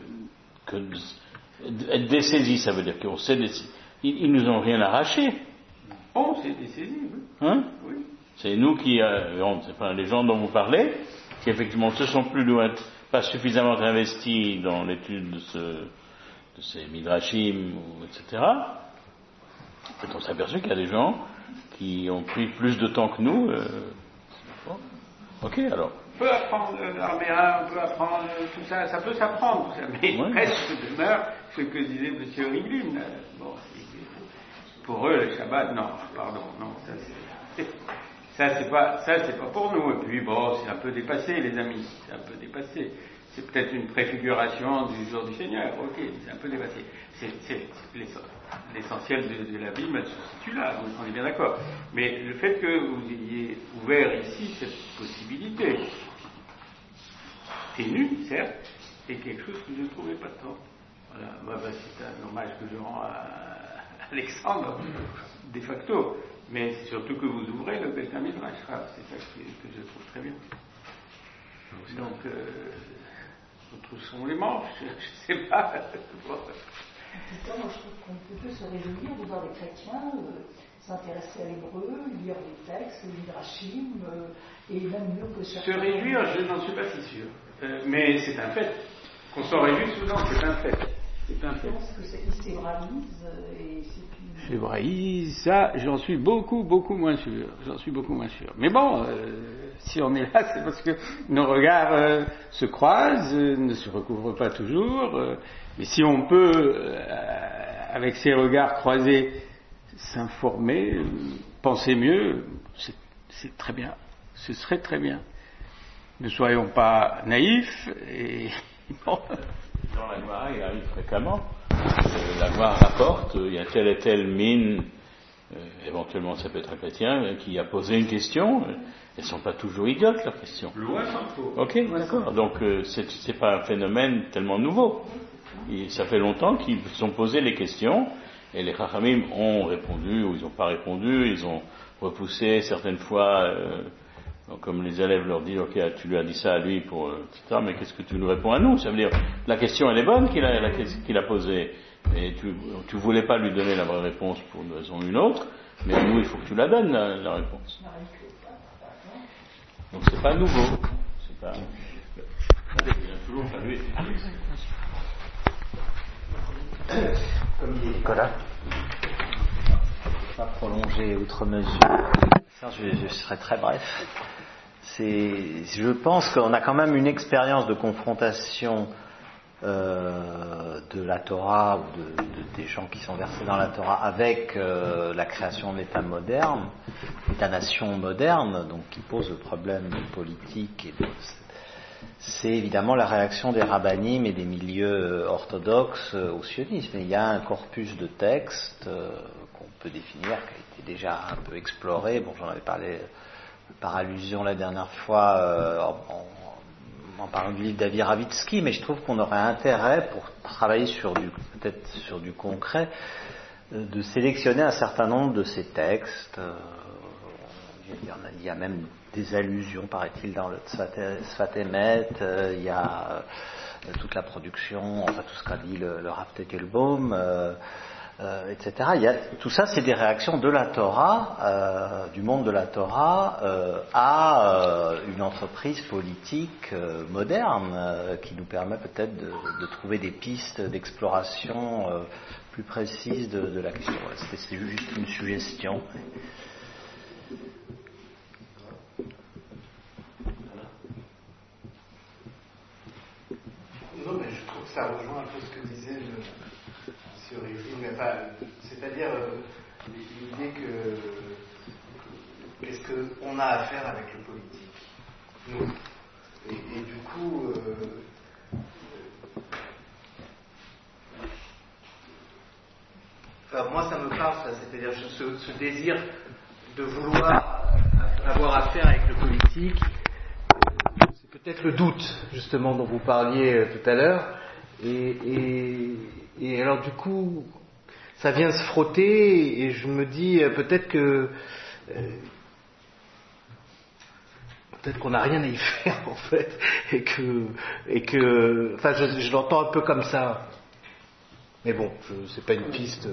être dessaisi. Ça veut dire qu'on s'est dessaisi. Ils nous ont rien arraché. On s'est dessaisi, oui. Hein? Oui. C'est nous qui, les gens dont vous parlez, qui effectivement ne se sont pas suffisamment investis dans l'étude de ces midrashim, etc. Et on s'est aperçu qu'il y a des gens qui ont pris plus de temps que nous. Ok, alors. On peut apprendre l'arméen, on peut apprendre tout ça, ça peut s'apprendre, tout ça, mais il reste demeure ce que disait M. Rivlin. Bon, pour eux, le Shabbat, non, ça c'est pas pour nous. Et puis bon, c'est un peu dépassé, les amis, c'est un peu dépassé. C'est peut-être une préfiguration du jour du Seigneur, ok, c'est un peu dépassé. C'est l'essentiel de la Bible, elle se situe là, on est bien d'accord. Mais le fait que vous ayez ouvert ici cette possibilité, ténue, certes, est quelque chose que je ne trouvais pas tant. Voilà, c'est un hommage que je rends à Alexandre, de facto. Mais c'est surtout que vous ouvrez le Beth Midrash, c'est ça que je trouve très bien. Donc, d'autres sont les manches, je ne sais pas. Moi, je trouve qu'on peut se réjouir de voir les chrétiens s'intéresser à l'hébreu, lire les textes, les midrashim, et même mieux que certains. Se réjouir, je n'en suis pas si sûr. Mais c'est un fait. Qu'on s'en réjouisse ou non, c'est un fait. Je pense que ils s'hébraïsent et c'est plus... S'hébraïsent, ça, j'en suis beaucoup moins sûr. Mais bon, si on est là, c'est parce que nos regards se croisent, ne se recouvrent pas toujours. Mais si on peut, avec ces regards croisés, s'informer, penser mieux, c'est très bien. Ce serait très bien. Ne soyons pas naïfs et bon. Dans la Gemara, il arrive fréquemment. La Gemara rapporte, il y a telle et telle mine, éventuellement ça peut être un chrétien, qui a posé une question. Elles ne sont pas toujours idiotes, leurs questions. Loin s'en faut. Ok, d'accord. Donc c'est pas un phénomène tellement nouveau. Ça fait longtemps qu'ils se sont posé les questions, et les Chachamim ont répondu, ou ils n'ont pas répondu, ils ont repoussé certaines fois, comme les élèves leur disent, ok, tu lui as dit ça à lui, etc., mais qu'est-ce que tu nous réponds à nous? Ça veut dire, la question elle est bonne qu'il a posée, et tu voulais pas lui donner la vraie réponse pour une raison ou une autre, mais à nous il faut que tu la donnes, la réponse. Donc c'est pas nouveau. C'est pas... Il a toujours fallu... Comme dit Nicolas, pas prolonger outre mesure. Ça, je serai très bref. Je pense qu'on a quand même une expérience de confrontation de la Torah ou des gens qui sont versés dans la Torah avec la création de l'État moderne, l'État-nation moderne, donc qui pose le problème politique. C'est évidemment la réaction des rabbinim et des milieux orthodoxes au sionisme. Il y a un corpus de textes qu'on peut définir, qui a été déjà un peu exploré. Bon, j'en avais parlé par allusion la dernière fois en parlant du livre d'Avi Ravitsky, mais je trouve qu'on aurait intérêt, pour travailler peut-être sur du concret, de sélectionner un certain nombre de ces textes. Il y a même des allusions, paraît-il, dans le Sfat Emet, il y a toute la production, enfin tout ce qu'a dit le Rav Teitelbaum, etc. Tout ça, c'est des réactions de la Torah, du monde de la Torah, à une entreprise politique moderne qui nous permet peut-être de trouver des pistes d'exploration plus précises de la question. C'est juste une suggestion. Non, mais je trouve que ça rejoint un peu ce que disait M. Rivlin, c'est-à-dire l'idée que qu'est-ce qu'on a à faire avec le politique, nous. Et du coup, moi ça me parle, ça, c'est-à-dire ce désir de vouloir avoir affaire avec le politique. Peut-être le doute, justement, dont vous parliez tout à l'heure. Et alors, du coup, ça vient se frotter, et je me dis peut-être qu'on n'a rien à y faire, en fait, et que enfin, je l'entends un peu comme ça. Mais bon, c'est pas une piste.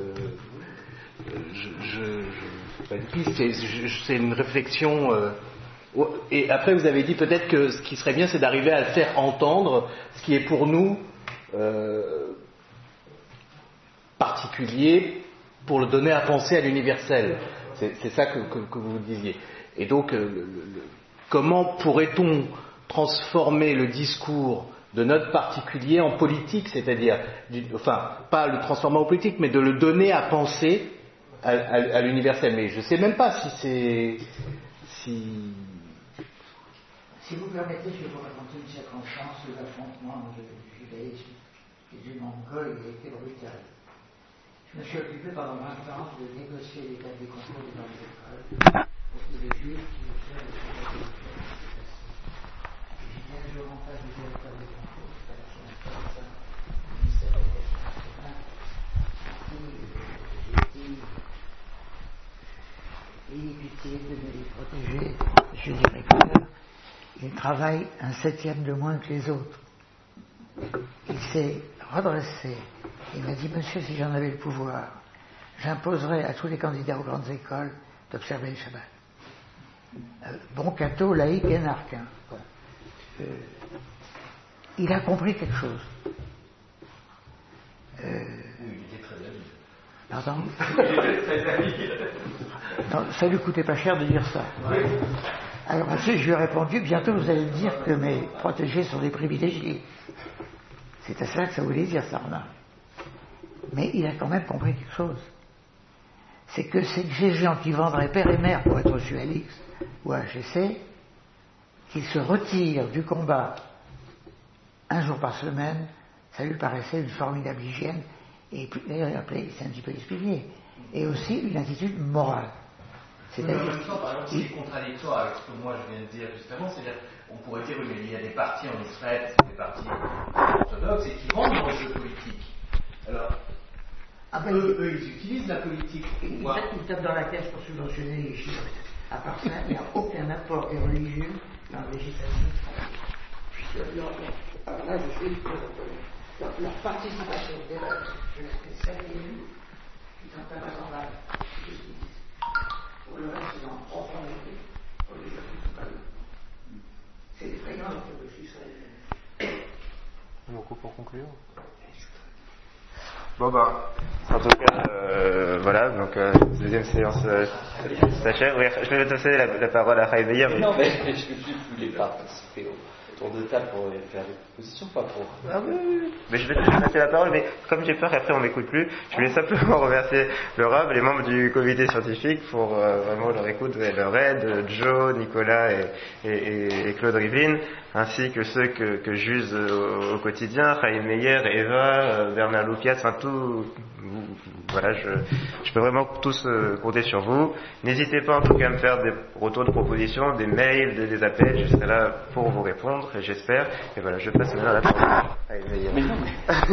C'est pas une piste, c'est une réflexion. Et après, vous avez dit peut-être que ce qui serait bien, c'est d'arriver à faire entendre ce qui est pour nous particulier, pour le donner à penser à l'universel. C'est ça que vous disiez. Et donc, comment pourrait-on transformer le discours de notre particulier en politique, c'est-à-dire, enfin, pas le transformer en politique, mais de le donner à penser à l'universel. Mais je ne sais même pas si vous permettez, je vais vous raconter une circonstance de l'affrontement du judaïsme et du mongol qui a été brutal. Je me suis occupé pendant 20 ans de négocier les tas des concours dans les écoles pour que les juifs qui faisaient le travail de j'ai dit un jour en face du directeur des concours, c'est assez intéressant, le ministère de l'Éducation nationale, et éviter de les protéger, je dirais que il travaille un 7e de moins que les autres. Il s'est redressé. Il m'a dit, monsieur, si j'en avais le pouvoir, j'imposerais à tous les candidats aux grandes écoles d'observer le Shabbat. Bon catho, laïque et narquin. Il a compris quelque chose. Il était très habile. Pardon? Il était très habile. Non, ça lui coûtait pas cher de dire ça. Oui. Alors ensuite, je lui ai répondu, bientôt vous allez me dire que mes protégés sont des privilégiés. C'est à ça que ça voulait dire, ça, Sarna. Mais il a quand même compris quelque chose. C'est que ces gens qui vendraient père et mère pour être reçus à l'X ou à HEC, qu'ils se retirent du combat un jour par semaine, ça lui paraissait une formidable hygiène, et d'ailleurs, c'est un petit peu expliqué, et aussi une attitude morale. C'est-à-dire, en même temps, par exemple, c'est contradictoire avec ce que moi je viens de dire justement, c'est-à-dire, on pourrait dire, oui, mais il y a des partis en Israël qui sont des partis orthodoxes et qui rendent dans le jeu politique. Alors, eux, ils utilisent la politique. Ils tapent dans la caisse pour subventionner les chiffres. À part ça, il n'y a aucun apport religieux dans la législation. Alors là, je suis leur participation directe, je l'ai fait 5 élus, qui sont un rassemblement. Pour le reste, c'est en profanité, pour les autres. C'est effrayant que je suis israélien. Beaucoup pour conclure. Bon en tout cas, voilà, donc deuxième séance s'achève. Oui, je vais passer la parole à Chaim Meir. Non, mais je ne voulais pas participer tour de table pour faire des propositions, pas pour... Ah oui. Mais je vais te passer la parole, mais comme j'ai peur qu'après on m'écoute plus, je voulais simplement remercier le RAB, les membres du comité scientifique pour vraiment leur écoute et leur aide, Joe, Nicolas et Claude Rivlin, ainsi que ceux que j'use au quotidien, Chaim Meyer, Eva, Bernard Loupias, enfin tout. Voilà, je peux vraiment tous compter sur vous. N'hésitez pas en tout cas à me faire des retours de propositions, des mails, des appels, je serai là pour vous répondre, et j'espère. Et voilà, je passe maintenant à la parole. Mais non,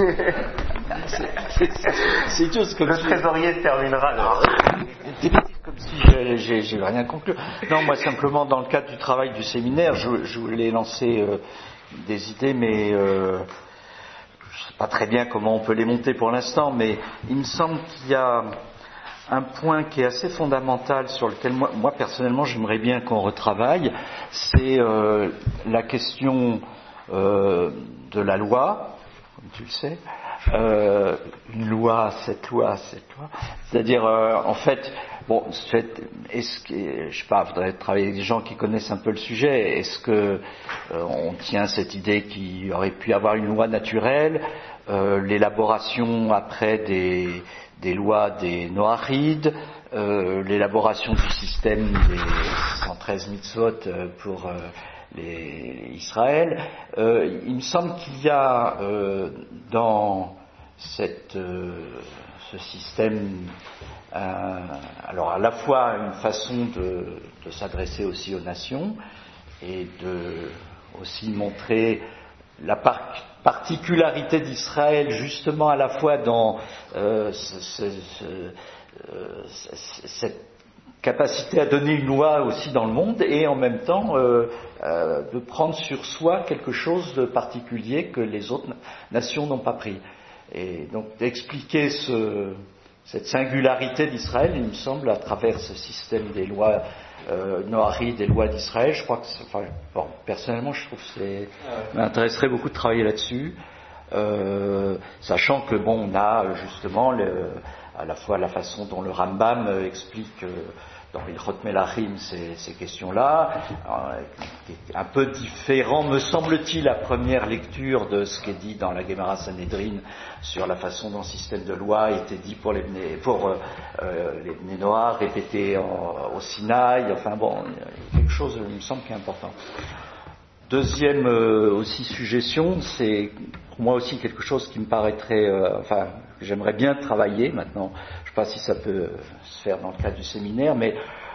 c'est juste comme le trésorier terminera. C'est comme si j'ai rien conclu. Non, moi simplement dans le cadre du travail du séminaire, je voulais lancer des idées, mais je ne sais pas très bien comment on peut les monter pour l'instant, mais il me semble qu'il y a un point qui est assez fondamental sur lequel moi personnellement j'aimerais bien qu'on retravaille, c'est la question de la loi, comme tu le sais, une loi, cette loi, c'est-à-dire en fait, bon, est-ce que, je sais pas, faudrait travailler avec des gens qui connaissent un peu le sujet. Est-ce que on tient cette idée qu'il aurait pu y avoir une loi naturelle, l'élaboration après des lois des Noachides, l'élaboration du système des 113 mitzvot pour Israël. Il me semble qu'il y a dans ce système alors à la fois une façon de s'adresser aussi aux nations et de aussi montrer la particularité d'Israël justement à la fois dans cette capacité à donner une loi aussi dans le monde et en même temps de prendre sur soi quelque chose de particulier que les autres nations n'ont pas pris. Et donc d'expliquer cette singularité d'Israël, il me semble, à travers ce système des lois Noachides, des lois d'Israël, je crois que, personnellement, je trouve que m'intéresserait beaucoup de travailler là-dessus, sachant que bon, on a justement à la fois la façon dont le Rambam explique dans Ilchot Melachim ces questions-là, qui est un peu différent, me semble-t-il, à première lecture de ce qui est dit dans la Gemara Sanhedrin sur la façon dont le système de loi était dit pour les Bnei Noach, répété au Sinaï. Enfin bon, il y a quelque chose, il me semble, qui est important. Deuxième aussi suggestion, c'est pour moi aussi quelque chose qui me paraîtrait, que j'aimerais bien travailler maintenant. Je ne sais pas si ça peut se faire dans le cadre du séminaire, mais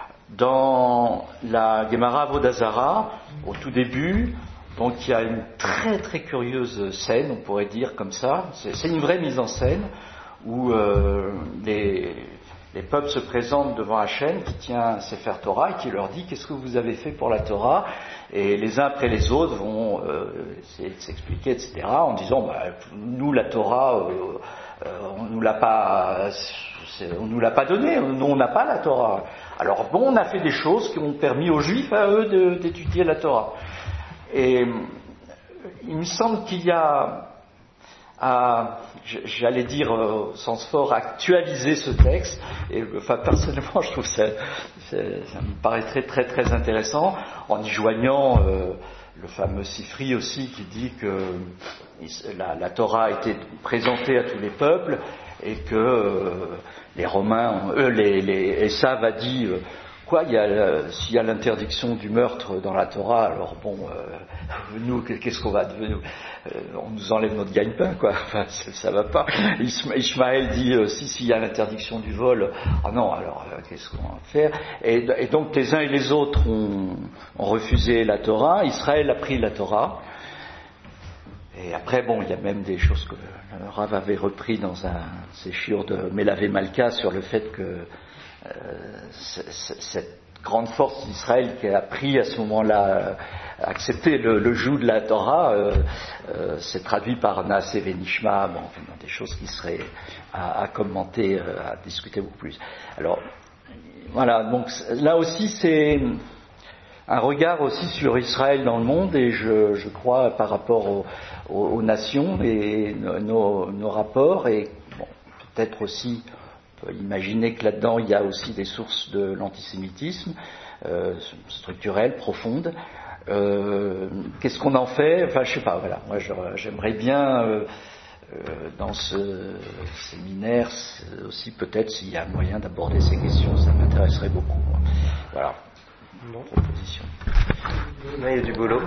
dans la Gemara Avodah Zarah, au tout début, donc il y a une très très curieuse scène, on pourrait dire comme ça. C'est une vraie mise en scène où les peuples se présentent devant Hachem qui tient un Sefer Torah et qui leur dit qu'est-ce que vous avez fait pour la Torah, et les uns après les autres vont essayer de s'expliquer, etc., en disant nous la Torah on nous l'a pas donnée, nous on n'a pas la Torah. Alors bon, on a fait des choses qui ont permis aux Juifs à eux d'étudier la Torah. Et il me semble qu'il y a j'allais dire au sens fort, actualiser ce texte, et personnellement je trouve ça me paraîtrait très très intéressant, en y joignant le fameux Sifri aussi qui dit que la Torah a été présentée à tous les peuples et que les Romains, Esav a dit s'il y a l'interdiction du meurtre dans la Torah, alors bon, nous, qu'est-ce qu'on va devenir? On nous enlève notre gagne-pain, quoi. Enfin, ça va pas. Ishmaël dit s'il y a l'interdiction du vol, non, alors qu'est-ce qu'on va faire? Et donc les uns et les autres ont refusé la Torah. Israël a pris la Torah. Et après, bon, il y a même des choses que le Rav avait repris dans ses shiur de Melavé Malka sur le fait que cette grande force d'Israël qui a pris à ce moment-là, accepté le joug de la Torah, s'est traduit par Naaseh Venishma, des choses qui seraient à commenter, à discuter beaucoup plus. Alors, voilà, donc là aussi c'est un regard aussi sur Israël dans le monde, et je crois par rapport aux nations et nos rapports, et bon, peut-être aussi on peut imaginer que là-dedans il y a aussi des sources de l'antisémitisme structurelles, profondes, Qu'est-ce qu'on en fait? Enfin, je sais pas. Voilà. Moi, j'aimerais bien dans ce séminaire aussi peut-être s'il y a moyen d'aborder ces questions. Ça m'intéresserait beaucoup. Voilà. Bon. Proposition. Là, il y a du boulot.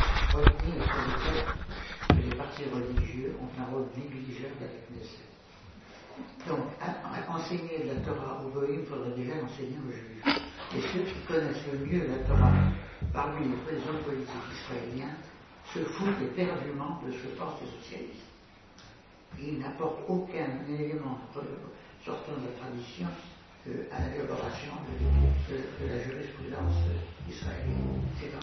Les partis religieux ont un rôle négligeable avec Knesset. Donc, enseigner la Torah aux goïms, il faudrait déjà l'enseigner aux juifs. Et ceux qui connaissent le mieux la Torah parmi les hommes politiques israéliens se foutent éperdument de ce parti socialiste. Ils n'apportent aucun élément sortant de la tradition à l'élaboration de la jurisprudence israélienne.